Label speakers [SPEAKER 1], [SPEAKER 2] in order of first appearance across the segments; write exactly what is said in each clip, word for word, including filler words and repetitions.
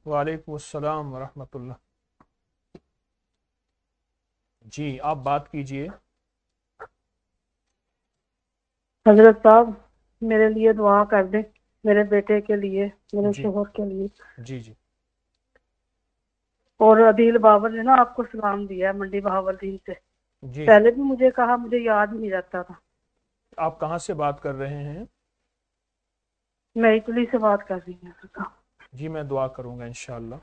[SPEAKER 1] वालेकुम अस्सलाम वरहमतुल्लाह। जी आप बात कीजिए।
[SPEAKER 2] हजरत साहब, मेरे लिए दुआ कर दें, मेरे बेटे के लिए, मेरे
[SPEAKER 1] जी
[SPEAKER 2] शोहर के लिए।
[SPEAKER 1] जी जी
[SPEAKER 2] और अदील बाबर ने ना आपको सलाम दिया है मंडी बहावलदीन से।
[SPEAKER 1] जी।
[SPEAKER 2] पहले भी मुझे कहा, मुझे याद नहीं रहता था।
[SPEAKER 1] आप कहाँ से बात कर रहे हैं?
[SPEAKER 2] मैं इटली से बात कर रही हूँ।
[SPEAKER 1] जी मैं दुआ करूँगा इंशाअल्लाह।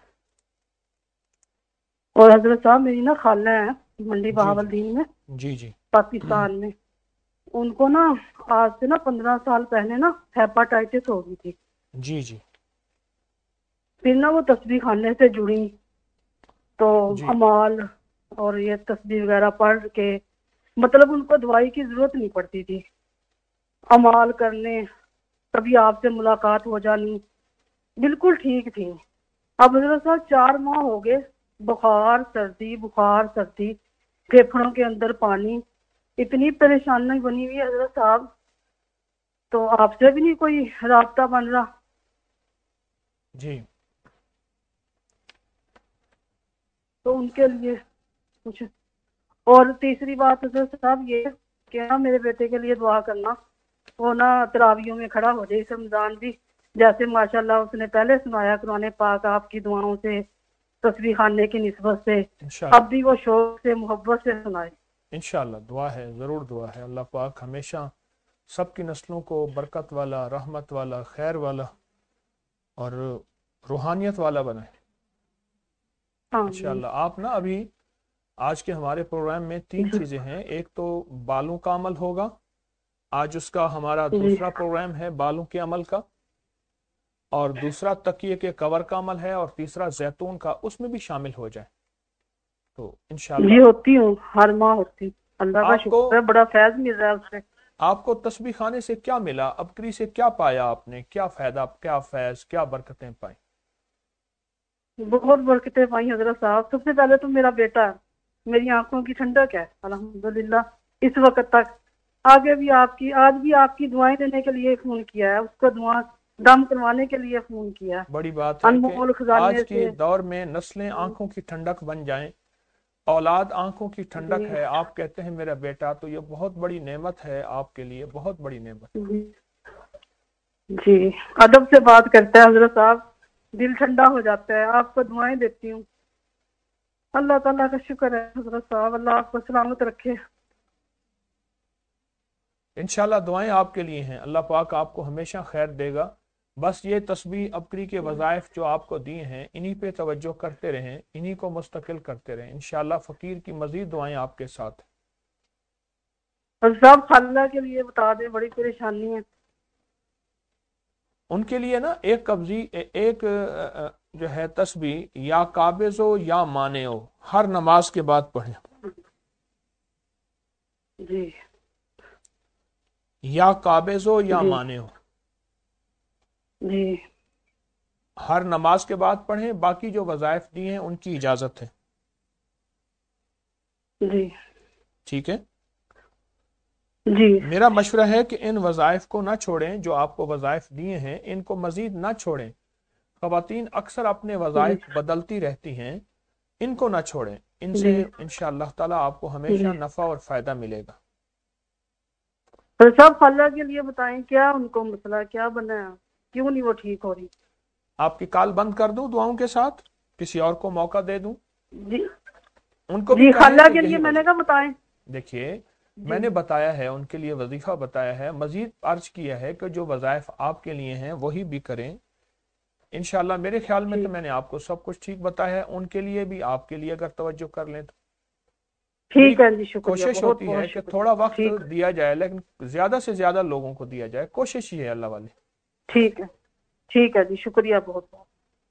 [SPEAKER 2] और हजरत साहब, मेरी ना खाला है मंडी
[SPEAKER 1] जी जी
[SPEAKER 2] बहावलदीन में,
[SPEAKER 1] जी जी
[SPEAKER 2] पाकिस्तान में। उनको ना आज से ना पंद्रह साल पहले ना हेपाटाइटिस हो गई थी।
[SPEAKER 1] जी जी
[SPEAKER 2] फिर ना वो तस्बीह खाने से जुड़ी, तो
[SPEAKER 1] जी
[SPEAKER 2] अमाल और ये तस्बीह वगैरह पढ़ के, मतलब उनको दवाई की जरूरत नहीं पड़ती थी। अमाल करने, कभी आपसे मुलाकात हो जानी, बिल्कुल ठीक थी। अब हजरत साहब चार माह हो गए, बुखार सर्दी बुखार सर्दी, फेफड़ों के अंदर पानी, इतनी परेशानी बनी हुई है हजरत साहब। तो आपसे भी नहीं कोई रास्ता बन रहा,
[SPEAKER 1] जी।
[SPEAKER 2] तो उनके लिए कुछ। और तीसरी बात हजरत साहब ये कि ना मेरे बेटे के लिए दुआ करना, वो ना तरावियों में खड़ा हो जाए इस रमजान भी, जैसे माशाल्लाह उसने पहले सुनाया कुरान पाक आपकी दुआओं से, तस्बीह खाने की निस्बत से। अब
[SPEAKER 1] इंशाअल्लाह
[SPEAKER 2] भी वो शौक से मोहब्बत से सुनाए।
[SPEAKER 1] इंशाअल्लाह दुआ है, ज़रूर दुआ है। अल्लाह पाक हमेशा सबकी नस्लों को बरकत वाला, रहमत वाला, खैर वाला और रूहानियत वाला बनाए
[SPEAKER 2] आमीन।
[SPEAKER 1] इंशाअल्लाह। आप ना अभी आज के हमारे प्रोग्राम में तीन
[SPEAKER 2] जी
[SPEAKER 1] चीज़ें हैं। एक तो बालों का अमल होगा, आज उसका हमारा
[SPEAKER 2] जी।
[SPEAKER 1] दूसरा प्रोग्राम है बालों के अमल का, और दूसरा तकिए के कवर का अमल है, और तीसरा जैतून का, उसमें भी शामिल हो जाए तो
[SPEAKER 2] जी
[SPEAKER 1] इंशाल्लाह।
[SPEAKER 2] होती हूँ, हर माह होती हूँ। अल्लाह का
[SPEAKER 1] आपको
[SPEAKER 2] शुक्र है, बड़ा फैज मिल रहा है उससे।
[SPEAKER 1] आपको तस्बीह खाने से क्या मिला, अबकरी से क्या पाया आपने, क्या फायदा, क्या फैज, क्या बरकतें पाई?
[SPEAKER 2] बहुत बरकतें पाई हजरत साहब। सबसे पहले तो मेरा बेटा है, मेरी आंखों की ठंडक है अल्हम्दुलिल्लाह इस वक्त तक। आगे भी आपकी, आज भी आपकी दुआएं देने के लिए फोन किया है, उसको दुआ दम करवाने के लिए फोन किया है,
[SPEAKER 1] बड़ी बात है कि
[SPEAKER 2] अनमोल
[SPEAKER 1] आज
[SPEAKER 2] खजाने
[SPEAKER 1] के
[SPEAKER 2] से।
[SPEAKER 1] दौर में नस्लें आंखों की ठंडक बन जाएं, औलाद आंखों की ठंडक
[SPEAKER 2] जी
[SPEAKER 1] है। आप कहते हैं मेरा बेटा, तो ये बहुत बड़ी नेमत है आपके लिए, बहुत बड़ी नेमत।
[SPEAKER 2] जी जी। अदब से बात करता है हजरत साहब, दिल ठंडा हो जाता है। आपको दुआएं देती हूँ। अल्लाह ताला का शुक्र है हजरत साहब, अल्लाह आपको सलामत रखे।
[SPEAKER 1] इंशाल्लाह दुआएं आपके लिए हैं, अल्लाह पाक आपको हमेशा खैर देगा। बस ये तस्बीह अबकरी के वज़ाइफ जो आपको दिए हैं, इन्हीं पे तवज्जो करते रहें, इन्हीं को मुस्तकिल करते रहें। इंशाल्लाह फ़कीर की मज़ीद दुआएं आपके साथ हैं।
[SPEAKER 2] और सब खाला के लिए बता दें, बड़ी परेशानी है।
[SPEAKER 1] उनके लिए ना एक कब्जी ए- एक अ, अ, जो है तस्बीह, या काबिज़ो या माने हो, हर नमाज के बाद पढ़ें।
[SPEAKER 2] जी
[SPEAKER 1] या काबिज़ो या
[SPEAKER 2] जी
[SPEAKER 1] माने हो,
[SPEAKER 2] जी
[SPEAKER 1] हर नमाज के बाद पढ़ें। बाकी जो वज़ाइफ दिए हैं उनकी इजाज़त है।
[SPEAKER 2] जी
[SPEAKER 1] ठीक है।
[SPEAKER 2] जी
[SPEAKER 1] मेरा मशवरा है कि इन वज़ाइफ को ना छोड़ें, जो आपको वज़ाइफ दिए हैं इनको मज़ीद ना छोड़ें। ख़वातीन अक्सर अपने
[SPEAKER 2] जी
[SPEAKER 1] वज़ाइफ बदलती रहती हैं, इनको ना छोड़ें। इनसे
[SPEAKER 2] जी
[SPEAKER 1] इंशाअल्लाह ताला आपको हमेशा
[SPEAKER 2] जी।
[SPEAKER 1] नफ़ा और फ़ायदा मिलेगा।
[SPEAKER 2] और सब खाला के लिए बताएं, क्या उनको मसला क्या बना है, क्यों नहीं वो ठीक हो रही।
[SPEAKER 1] आपकी कॉल बंद कर दूं दुआओं के साथ, किसी और को मौका दे दूं?
[SPEAKER 2] जी
[SPEAKER 1] उनको भी
[SPEAKER 2] जी।
[SPEAKER 1] कहें
[SPEAKER 2] खाला
[SPEAKER 1] कि
[SPEAKER 2] के लिए
[SPEAKER 1] यही
[SPEAKER 2] मैंने
[SPEAKER 1] वजह।
[SPEAKER 2] कहा बताएं।
[SPEAKER 1] देखिए,
[SPEAKER 2] जी
[SPEAKER 1] मैंने बताया है, उनके लिए वजीफा बताया है, मजीद अर्ज किया है कि जो वज़ाइफ आपके लिए हैं वही भी करें इंशाल्लाह। मेरे ख्याल में तो
[SPEAKER 2] ठीक
[SPEAKER 1] मैंने आपको सब कुछ ठीक बताया है, उनके लिए भी, आपके लिए अगर तवज्जो कर लें तो। मेरी
[SPEAKER 2] ठीक है जी, शुक्रिया,
[SPEAKER 1] कोशिश
[SPEAKER 2] बहुत
[SPEAKER 1] होती
[SPEAKER 2] बहुत
[SPEAKER 1] है कि
[SPEAKER 2] शुक्रिया।
[SPEAKER 1] थोड़ा वक्त
[SPEAKER 2] ठीक
[SPEAKER 1] दिया जाए, लेकिन ज्यादा से ज्यादा लोगों को दिया जाए, कोशिश ही है अल्लाह वाले।
[SPEAKER 2] ठीक है। ठीक है जी, शुक्रिया बहुत बहुत।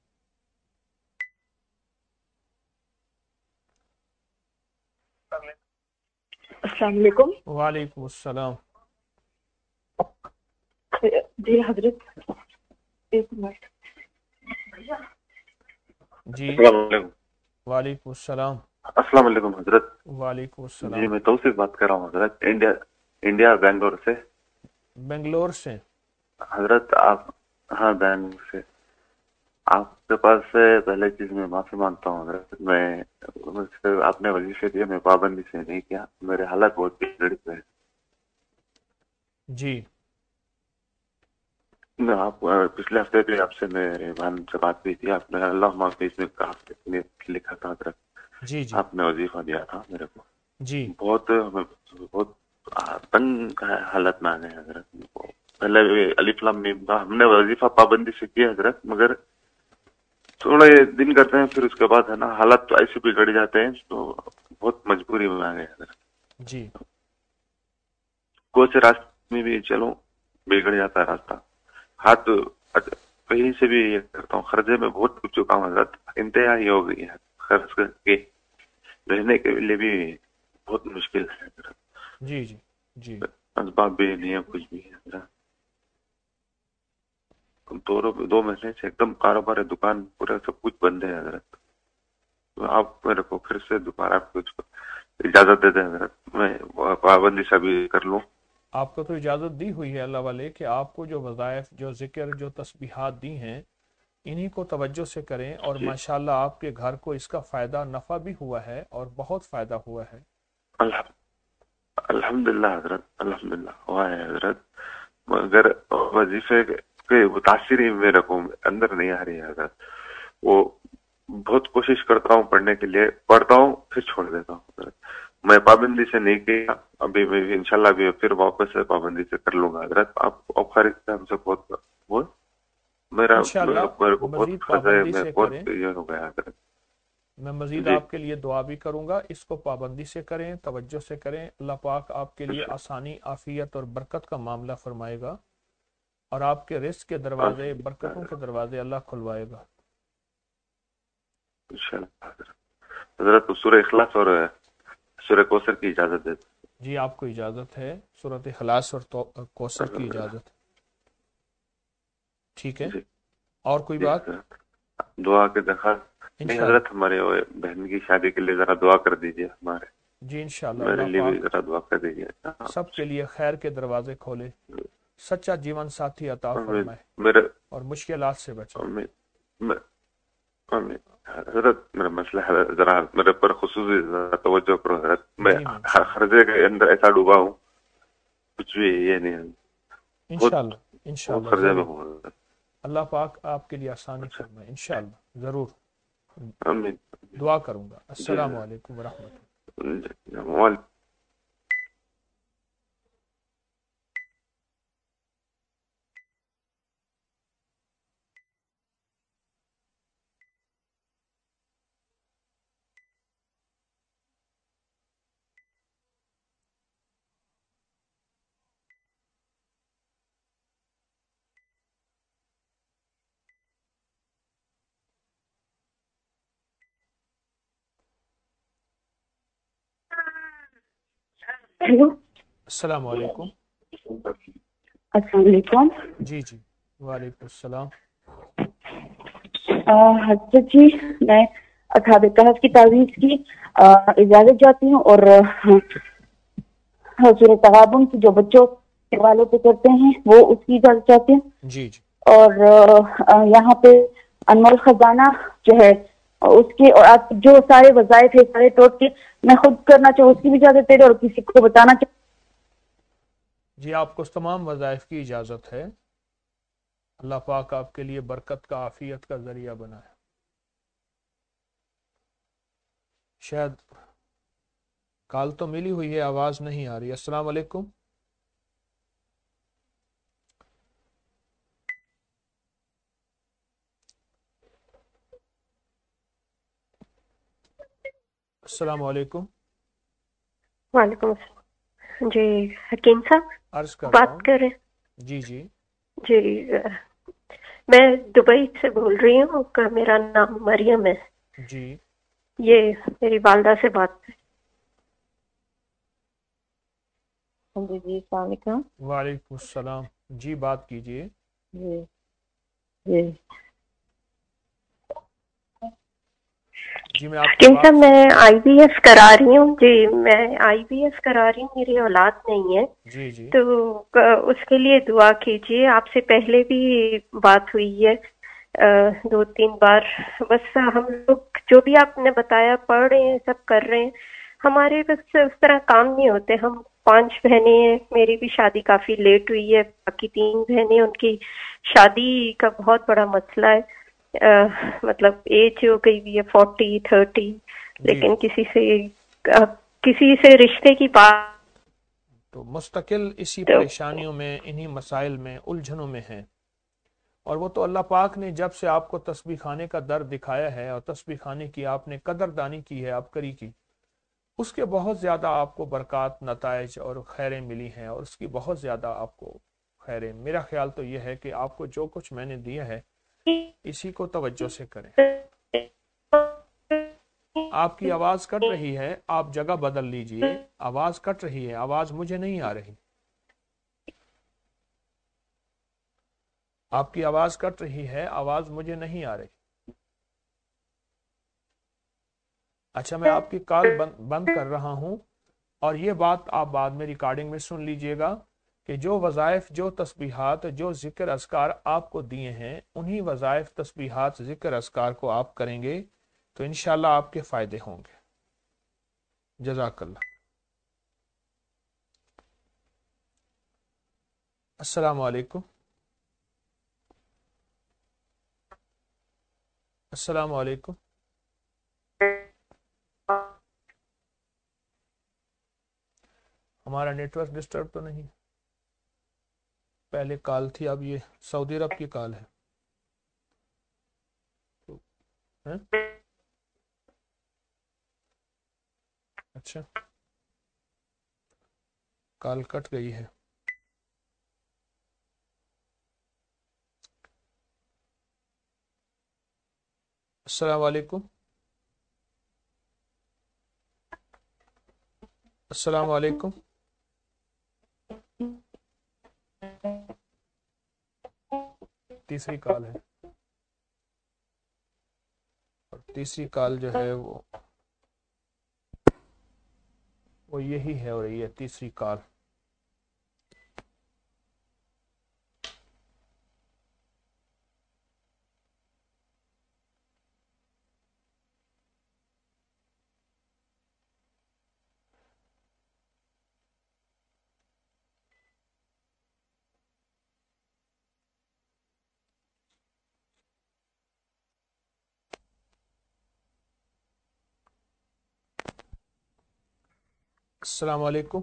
[SPEAKER 2] अस्सलाम वालेकुम।
[SPEAKER 1] वालेकुम अस्सलाम।
[SPEAKER 2] जी हजरत, एक मिनट।
[SPEAKER 1] जी।
[SPEAKER 3] अस्सलाम वालेकुम।
[SPEAKER 1] वालेकुम अस्सलाम।
[SPEAKER 3] अस्सलाम वालेकुम हजरत।
[SPEAKER 1] वालेकुम
[SPEAKER 3] जी
[SPEAKER 1] अस्सलाम।
[SPEAKER 3] मैं तौसीफ बात कर रहा हूँ हजरत, इंडिया इंडिया बेंगलोर से।
[SPEAKER 1] बेंगलोर से?
[SPEAKER 3] हजरत आप, हाँ बेंगलोर से। آپ کے پاس سے پہلے چیز میں معافی مانگتا ہوں حضرت. میں مجھ سے آپ نے وظیفے دیے میں پابندی سے نہیں کیا. میرے حالت بہت بگڑ گئے.
[SPEAKER 1] جی
[SPEAKER 3] میں آپ پچھلے ہفتے بھی آپ سے میرے بہن سے بات ہوئی تھی. آپ نے اللہ معافی اس میں کہا لکھا تھا حضرت.
[SPEAKER 1] جی جی
[SPEAKER 3] آپ نے وظیفہ دیا تھا میرے کو.
[SPEAKER 1] جی
[SPEAKER 3] بہت بہت تنگ حالت میں آ گئے حضرت. پہلے الف لام میم ہم نے وظیفہ پابندی سے کیا حضرت, مگر تھوڑے دن کرتے ہیں پھر اس کے بعد ہے نا حالت تو ایسے بگڑ جاتے ہیں تو بہت مجبوری میں آ گئے حضرت.
[SPEAKER 1] جی
[SPEAKER 3] کوئی سے راستے میں بھی چلو بگڑ جاتا ہے راستہ. ہاتھ کہیں سے بھی یہ کرتا ہوں, خرچے میں بہت ڈوب چکا ہوں حضرت. انتہا ہی ہو گئی ہے خرچ کر کے رہنے کے لیے بھی بہت مشکل ہے حضرت.
[SPEAKER 1] جی جی جی
[SPEAKER 3] اسباب بھی نہیں ہے کچھ بھی ہے حضرت. دو دو مہینے سے ایک دم کاروبار ہے, دکان پورا سب کچھ بند ہے حضرت. تو آپ میرے کو پھر سے دوبارہ کچھ اجازت دے دیں حضرت, میں پابندی سے بھی کر لوں.
[SPEAKER 1] آپ کو تو اجازت دی ہوئی ہے اللہ والے کہ آپ کو جو وظائف, جو ذکر, جو تسبیحات دی ہیں انہی کو توجہ سے کریں, اور
[SPEAKER 3] جی
[SPEAKER 1] ماشاءاللہ آپ کے گھر کو اس کا فائدہ نفع بھی ہوا ہے اور بہت فائدہ ہوا ہے.
[SPEAKER 3] الحمدللہ حضرت, الحمدللہ ہوا ہے حضرت. مگر وظیفے کے تاثیر ہی میرے کو اندر نہیں آ رہی ہے حضرت. وہ بہت کوشش کرتا ہوں پڑھنے کے لیے, پڑھتا ہوں پھر چھوڑ دیتا ہوں حضرت. میں پابندی سے نہیں کیا, ابھی میں انشاءاللہ بھی پھر واپس سے پابندی سے کر لوں گا حضرت. آپ آپ خارج سے ہم سے بہت وہ میرا
[SPEAKER 1] انشاءاللہ
[SPEAKER 3] میرے کو بہت
[SPEAKER 1] مزید
[SPEAKER 3] فرض ہے,
[SPEAKER 1] پابندی
[SPEAKER 3] میں
[SPEAKER 1] سے کریں.
[SPEAKER 3] بہت یہ ہو گیا حضرت.
[SPEAKER 1] میں مزید
[SPEAKER 3] جی
[SPEAKER 1] آپ کے لیے دعا بھی کروں گا. اس کو پابندی سے کریں, توجہ سے کریں. اللہ پاک آپ کے لیے آسانی, عافیت اور برکت کا معاملہ فرمائے گا, اور آپ کے رزق کے دروازے, برکتوں کے دروازے اللہ کھلوائے گا.
[SPEAKER 3] انشاءاللہ حضرت. حضرت سورہ اخلاص اور سورہ کوثر کی اجازت دے.
[SPEAKER 1] جی آپ کو اجازت ہے, سورۃ اخلاص اور کوثر کی اجازت. ٹھیک ہے,
[SPEAKER 3] جی
[SPEAKER 1] اور کوئی
[SPEAKER 3] جی
[SPEAKER 1] بات؟
[SPEAKER 3] حضرت, دعا کے درخواست نہیں
[SPEAKER 1] انشاءاللہ
[SPEAKER 3] حضرت, ہمارے بہن کی شادی کے لیے ذرا دعا کر دیجیے. ہمارے
[SPEAKER 1] جی انشاءاللہ
[SPEAKER 3] میرے
[SPEAKER 1] اللہ
[SPEAKER 3] لیے بھی
[SPEAKER 1] پاک
[SPEAKER 3] ذرا دعا کر دیجیے.
[SPEAKER 1] سب کے لیے خیر کے دروازے کھولے, سچا جیون ساتھی عطا
[SPEAKER 3] امین.
[SPEAKER 1] فرمائے,
[SPEAKER 3] میرے
[SPEAKER 1] اور مشکلات سے بچائے.
[SPEAKER 3] امین امین. حضرت میرا مسئلہ ہے, ذرا میرے پر خصوصی ذرا توجہ کرو حضرت. میں
[SPEAKER 1] جی میں انشاءاللہ
[SPEAKER 3] خرچے کے اندر ایسا ڈوبا ہوں, کچھ بھی یہ نہیں ہے. بہت
[SPEAKER 1] انشاءاللہ
[SPEAKER 3] بہت
[SPEAKER 1] انشاءاللہ
[SPEAKER 3] خرچے میں
[SPEAKER 1] ضرور.
[SPEAKER 3] ہوں حضرت.
[SPEAKER 1] اللہ پاک آپ کے لیے آسانی
[SPEAKER 3] اچھا
[SPEAKER 1] فرمائے انشاءاللہ ضرور.
[SPEAKER 3] امین.
[SPEAKER 1] دعا کروں گا.
[SPEAKER 3] جی
[SPEAKER 1] السلام علیکم ورحمۃ اللہ.
[SPEAKER 3] جی وعلیکم.
[SPEAKER 2] ہیلو,
[SPEAKER 1] السلام علیکم.
[SPEAKER 2] السلام علیکم.
[SPEAKER 1] جی جی وعلیکم السلام.
[SPEAKER 2] حضرت جی, میں اصحاب کہف کی تعویذ کی اجازت جاتی ہوں, اور سورہ تغابن کی جو بچوں کے والوں پہ کرتے ہیں وہ اس کی اجازت چاہتے ہیں.
[SPEAKER 1] جی جی
[SPEAKER 2] اور یہاں پہ انمول خزانہ جو ہے اس کی, اور آپ جو سارے وظائف ہے سارے ٹوٹ کے میں خود کرنا چاہوں اس کی بھی اجازت دے دیں, اور کسی کو بتانا چاہوں.
[SPEAKER 1] جی آپ کو تمام وظائف کی اجازت ہے. اللہ پاک آپ کے لیے برکت کا, عافیت کا ذریعہ بنائے. شاید کال تو ملی ہوئی ہے, آواز نہیں آ رہی. السلام علیکم. السلام علیکم.
[SPEAKER 4] وعلیکم السلام. جی حکیم صاحب
[SPEAKER 1] عرض کر رہا
[SPEAKER 4] بات
[SPEAKER 1] ہوں.
[SPEAKER 4] کر رہے ہیں؟
[SPEAKER 1] جی جی
[SPEAKER 4] جی میں دبئی سے بول رہی ہوں, کا میرا نام مریم ہے.
[SPEAKER 1] جی
[SPEAKER 4] یہ میری والدہ سے بات ہے.
[SPEAKER 2] جی جی السلام علیکم.
[SPEAKER 1] وعلیکم السلام. جی بات کیجیے.
[SPEAKER 2] جی جی
[SPEAKER 1] جی میں آپ کی
[SPEAKER 4] حکیم صاحب
[SPEAKER 1] بات.
[SPEAKER 4] میں آئی بی ایس کرا رہی ہوں. جی میں آئی بی ایس کرا رہی ہوں, میری اولاد نہیں ہے,
[SPEAKER 1] جی جی
[SPEAKER 4] تو اس کے لیے دعا کیجیے. آپ سے پہلے بھی بات ہوئی ہے, دو تین بار. بس ہم لوگ جو بھی آپ نے بتایا پڑھ رہے ہیں، سب کر رہے ہیں. ہمارے بس اس طرح کام نہیں ہوتے. ہم پانچ بہنیں ہیں، میری بھی شادی کافی لیٹ ہوئی ہے، باقی تین بہنیں ان کی شادی کا بہت بڑا مسئلہ ہے. آ, مطلب ایج ہو گئی بھی ہے فورٹی تھرٹی، لیکن کسی سے آ, کسی سے رشتے کی بات
[SPEAKER 1] تو مستقل اسی
[SPEAKER 4] تو
[SPEAKER 1] پریشانیوں میں، انہی مسائل میں، الجھنوں میں ہیں. اور وہ تو اللہ پاک نے جب سے آپ کو تسبیح خانے کا در دکھایا ہے اور تسبیح خانے کی آپ نے قدردانی کی ہے، آپ کری کی، اس کے بہت زیادہ آپ کو برکات، نتائج اور خیریں ملی ہیں، اور اس کی بہت زیادہ آپ کو خیریں. میرا خیال تو یہ ہے کہ آپ کو جو کچھ میں نے دیا ہے اسی کو توجہ سے کریں. آپ کی آواز کٹ رہی ہے، آپ جگہ بدل لیجئے. آواز کٹ رہی ہے، آواز مجھے نہیں آ رہی. آپ کی آواز کٹ رہی ہے، آواز مجھے نہیں آ رہی. اچھا، میں آپ کی کال بند کر رہا ہوں، اور یہ بات آپ بعد میں ریکارڈنگ میں سن لیجئے گا کہ جو وظائف، جو تسبیحات، جو ذکر اذکار آپ کو دیے ہیں، انہی وظائف، تسبیحات، ذکر اذکار کو آپ کریں گے تو انشاءاللہ آپ کے فائدے ہوں گے. جزاک اللہ. السلام علیکم. السلام علیکم. ہمارا نیٹ ورک ڈسٹرب تو نہیں؟ پہلے کال تھی، اب یہ سعودی عرب کی کال ہے. ہیں؟ اچھا، کال کٹ گئی ہے. السلام علیکم. السلام علیکم. تیسری کال ہے، اور تیسری کال جو ہے وہ وہ یہی ہے، اور یہ تیسری کال. السلام علیکم.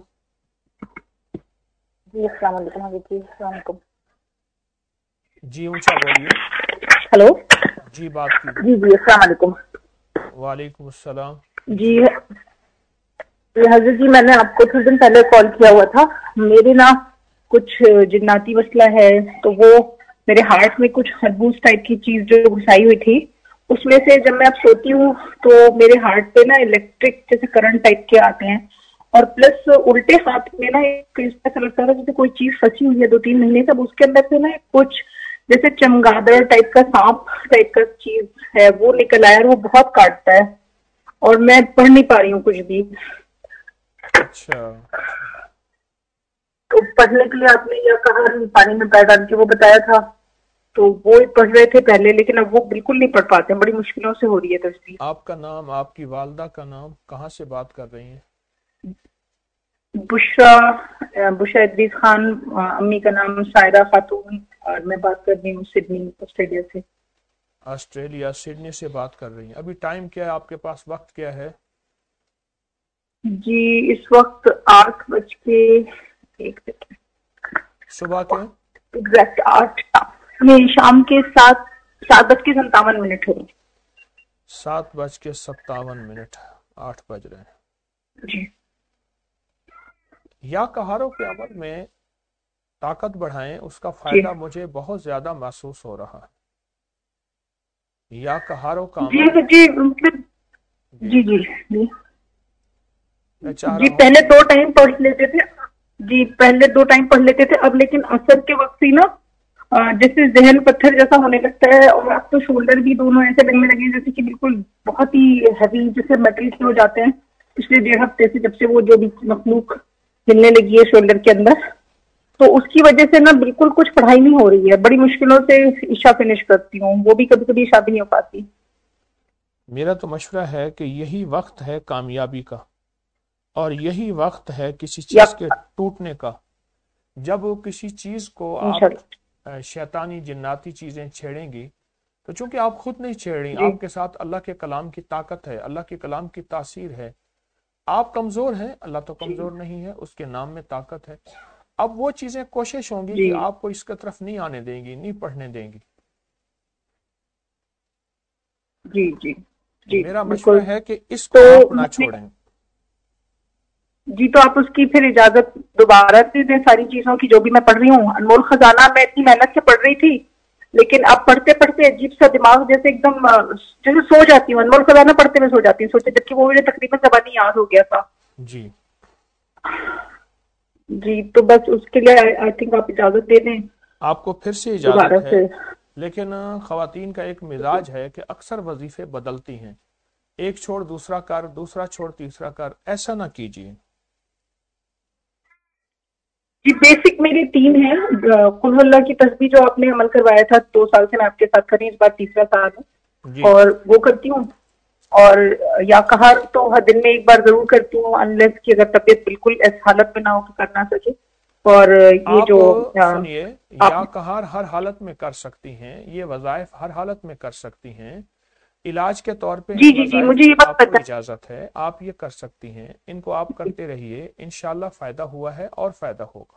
[SPEAKER 5] جی السلام علیکم. جی السلام علیکم.
[SPEAKER 1] جی اونچا بولیے.
[SPEAKER 5] ہلو.
[SPEAKER 1] جی بات کیجیے.
[SPEAKER 5] جی جی السلام علیکم.
[SPEAKER 1] وعلیکم السلام.
[SPEAKER 5] جی حضرت جی، میں نے آپ کو تھوڑے دن پہلے کال کیا ہوا تھا. میرے نا کچھ جناتی مسئلہ ہے، تو وہ میرے ہارٹ میں کچھ خربوز ٹائپ کی چیز جو گھسائی ہوئی تھی، اس میں سے جب میں اب سوتی ہوں تو میرے ہارٹ پہ نا الیکٹرک جیسے کرنٹ ٹائپ کے آتے ہیں، اور پلس الٹے ہاتھ میں نا ایک ایسا لگتا ہے جیسے کوئی چیز پھنسی ہوئی ہے دو تین مہینے سے. اس کے اندر سے نا کچھ جیسے چمگادڑ ٹائپ کا، سانپ ٹائپ کا چیز ہے، وہ نکل آیا، اور وہ بہت کاٹتا ہے، اور میں پڑھ نہیں پا رہی ہوں کچھ بھی.
[SPEAKER 1] اچھا،
[SPEAKER 5] تو پڑھنے کے لیے آپ نے یہ کہا پانی میں پیر ڈال کے وہ بتایا تھا، تو وہ پڑھ رہے تھے پہلے، لیکن اب وہ بالکل نہیں پڑھ پاتے ہیں، بڑی مشکلوں سے ہو رہی ہے تسبیح.
[SPEAKER 1] آپ کا نام، آپ کی والدہ کا نام، کہاں سے بات کر رہی ہیں؟
[SPEAKER 5] بشرا بشرا ادریس خان. امی کا نام سائرہ خاتون، اور میں بات کر رہی ہوں سڈنی آسٹریلیا سے.
[SPEAKER 1] آسٹریلیا سڈنی سے بات کر رہی ہیں. ابھی ٹائم کیا ہے آپ کے پاس، وقت کیا ہے؟
[SPEAKER 5] جی اس وقت آٹھ بج کے ایک
[SPEAKER 1] صبح کے
[SPEAKER 5] ایگزیکٹ آٹھ نہیں، شام کے سات سات بج کے ستاون منٹ ہو.
[SPEAKER 1] سات بج کے ستاون منٹ، آٹھ بج رہے ہیں.
[SPEAKER 5] جی.
[SPEAKER 1] یا کہاروں کے عمل میں طاقت بڑھائیں، اس کا
[SPEAKER 5] جی
[SPEAKER 1] فائدہ مجھے بہت زیادہ محسوس ہو رہا ہے. یا کہاروں کا
[SPEAKER 5] جی
[SPEAKER 1] عمل
[SPEAKER 5] جی مطلب جی جی جی
[SPEAKER 1] میں چاہ
[SPEAKER 5] جی
[SPEAKER 1] رہا ہوں
[SPEAKER 5] پہلے
[SPEAKER 1] کہ
[SPEAKER 5] دو ٹائم پڑھ لیتے تھے. جی پہلے دو ٹائم پڑھ لیتے تھے، اب لیکن عصر کے وقت ہی نا جیسے ذہن پتھر جیسا ہونے لگتا ہے، اور اب تو شولڈر بھی دونوں ایسے لگنے لگے جیسے کہ بالکل بہت ہی ہیوی، جیسے میٹل کے ہو جاتے ہیں. پچھلے ڈیڑھ ہفتے سے جب سے وہ جو بھی مخلوق ہلنے لگی ہے شولڈر کے اندر، تو اس کی وجہ سے نا بالکل کچھ پڑھائی نہیں ہو رہی ہے. بڑی مشکلوں سے عشاء فنش کرتی ہوں, وہ بھی کبھی کبھی عشاء بھی نہیں ہو پاتی.
[SPEAKER 1] میرا تو مشورہ ہے کہ یہی وقت ہے کامیابی کا, اور یہی وقت ہے کسی
[SPEAKER 5] یا
[SPEAKER 1] چیز کے ٹوٹنے کا. جب کسی چیز کو آپ
[SPEAKER 5] انشاءاللہ.
[SPEAKER 1] شیطانی جناتی چیزیں چھیڑیں گی, تو چونکہ آپ خود نہیں چھیڑ رہی,
[SPEAKER 5] جی
[SPEAKER 1] آپ کے ساتھ اللہ کے کلام کی طاقت ہے, اللہ کے کلام کی تاثیر ہے. آپ کمزور ہیں, اللہ تو کمزور نہیں ہے, اس کے نام میں طاقت ہے. اب وہ چیزیں کوشش ہوں گی
[SPEAKER 5] جی
[SPEAKER 1] کہ آپ کو اس کی طرف نہیں آنے دیں گی, نہیں پڑھنے دیں گی.
[SPEAKER 5] جی جی جی
[SPEAKER 1] میرا
[SPEAKER 5] بالکل.
[SPEAKER 1] مشورہ ہے کہ اس
[SPEAKER 5] تو
[SPEAKER 1] کو آپ نہ
[SPEAKER 5] میں نے-
[SPEAKER 1] چھوڑیں.
[SPEAKER 5] جی تو آپ اس کی پھر اجازت دوبارہ دے دیں ساری چیزوں کی جو بھی میں پڑھ رہی ہوں. انمول خزانہ میں اتنی محنت سے پڑھ رہی تھی, لیکن اب پڑھتے پڑھتے عجیب سا دماغ جیسے ایک دم جیسے سو جاتی ہوں. انمول خزانہ پڑھتے میں سو جاتی ہوں سوچے, جبکہ وہ مجھے تقریباً زبانی یاد ہو گیا تھا.
[SPEAKER 1] جی
[SPEAKER 5] جی تو بس اس کے لیے آئی تھنک آپ اجازت دے دیں
[SPEAKER 1] آپ کو پھر سے
[SPEAKER 5] دوبارہ
[SPEAKER 1] اجازت ہے,
[SPEAKER 5] سے.
[SPEAKER 1] لیکن خواتین کا ایک مزاج ہے کہ اکثر وظیفے بدلتی ہیں, ایک چھوڑ دوسرا کر, دوسرا چھوڑ تیسرا کر, ایسا نہ کیجیے.
[SPEAKER 5] جی بیسک میری تین ہے. قل اللہ کی تسبیح جو آپ نے عمل کروایا تھا دو سال سے میں آپ کے ساتھ کر رہی ہوں, اس بار تیسرا سال ہے,
[SPEAKER 1] جی
[SPEAKER 5] اور وہ کرتی ہوں. اور یا کہا تو ہر دن میں ایک بار ضرور کرتی ہوں, انلیس کی اگر طبیعت بالکل ایس حالت میں نہ ہو کہ کر نہ سکے. اور یہ
[SPEAKER 1] آپ
[SPEAKER 5] جو
[SPEAKER 1] سنیے,
[SPEAKER 5] آپ
[SPEAKER 1] یا کہار ہر حالت میں کر سکتی ہیں, یہ وظائف ہر حالت میں کر سکتی ہیں. علاج کے طور پہ
[SPEAKER 5] جی
[SPEAKER 1] ان
[SPEAKER 5] جی جی
[SPEAKER 1] وظائف
[SPEAKER 5] مجھے
[SPEAKER 1] کی
[SPEAKER 5] یہ بات
[SPEAKER 1] آپ کو
[SPEAKER 5] پتا
[SPEAKER 1] اجازت ہے, آپ یہ کر سکتی ہیں. ان کو آپ کرتے رہیے, انشاءاللہ فائدہ ہوا ہے اور فائدہ ہوگا.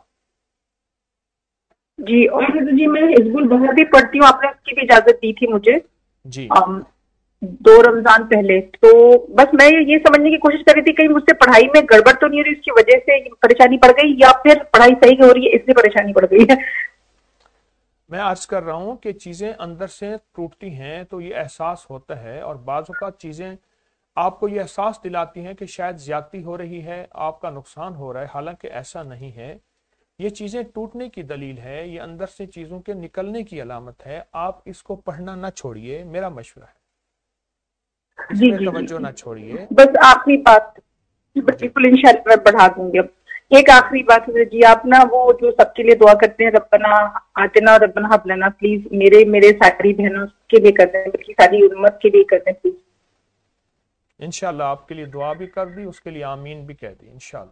[SPEAKER 5] جی. اور جی میں حزب البہر بھی پڑھتی ہوں, آپ نے اس کی بھی اجازت دی تھی مجھے
[SPEAKER 1] جی
[SPEAKER 5] دو رمضان پہلے. تو بس میں یہ سمجھنے کی کوشش کر رہی تھی کہیں مجھ سے پڑھائی میں گڑبڑ تو نہیں ہو رہی, اس کی وجہ سے پریشانی پڑ گئی, یا پھر پڑھائی صحیح ہو رہی ہے اس لیے پریشانی پڑ گئی ہے.
[SPEAKER 1] میں عرض کر رہا ہوں کہ چیزیں اندر سے ٹوٹتی ہیں تو یہ احساس ہوتا ہے, اور بعض اوقات چیزیں آپ کو یہ احساس دلاتی ہیں کہ شاید زیادتی ہو رہی ہے, آپ کا نقصان ہو رہا ہے, حالانکہ ایسا نہیں ہے. یہ چیزیں ٹوٹنے کی دلیل ہے, یہ اندر سے چیزوں کے نکلنے کی علامت ہے. آپ اس کو پڑھنا نہ چھوڑیے, میرا مشورہ ہے, اس
[SPEAKER 5] جی
[SPEAKER 1] پہ
[SPEAKER 5] جی جی
[SPEAKER 1] توجہ
[SPEAKER 5] جی
[SPEAKER 1] نہ چھوڑیے.
[SPEAKER 5] بس آخری بات,
[SPEAKER 1] جی
[SPEAKER 5] بالکل انشاءاللہ میں بڑھا دوں گی. اب ایک
[SPEAKER 1] جی
[SPEAKER 5] آخری بات ہے جی, آپ نا وہ جو سب کے لیے دعا کرتے ہیں ربنا آتنا ربنا ہب لنا, پلیز میرے میرے ساری بہنوں کے لیے کر دیں, بلکہ ساری امت کے لیے کر دیں پلیز.
[SPEAKER 1] انشاءاللہ آپ کے لیے دعا بھی کر دی, اس کے لیے آمین بھی کہہ دی انشاءاللہ.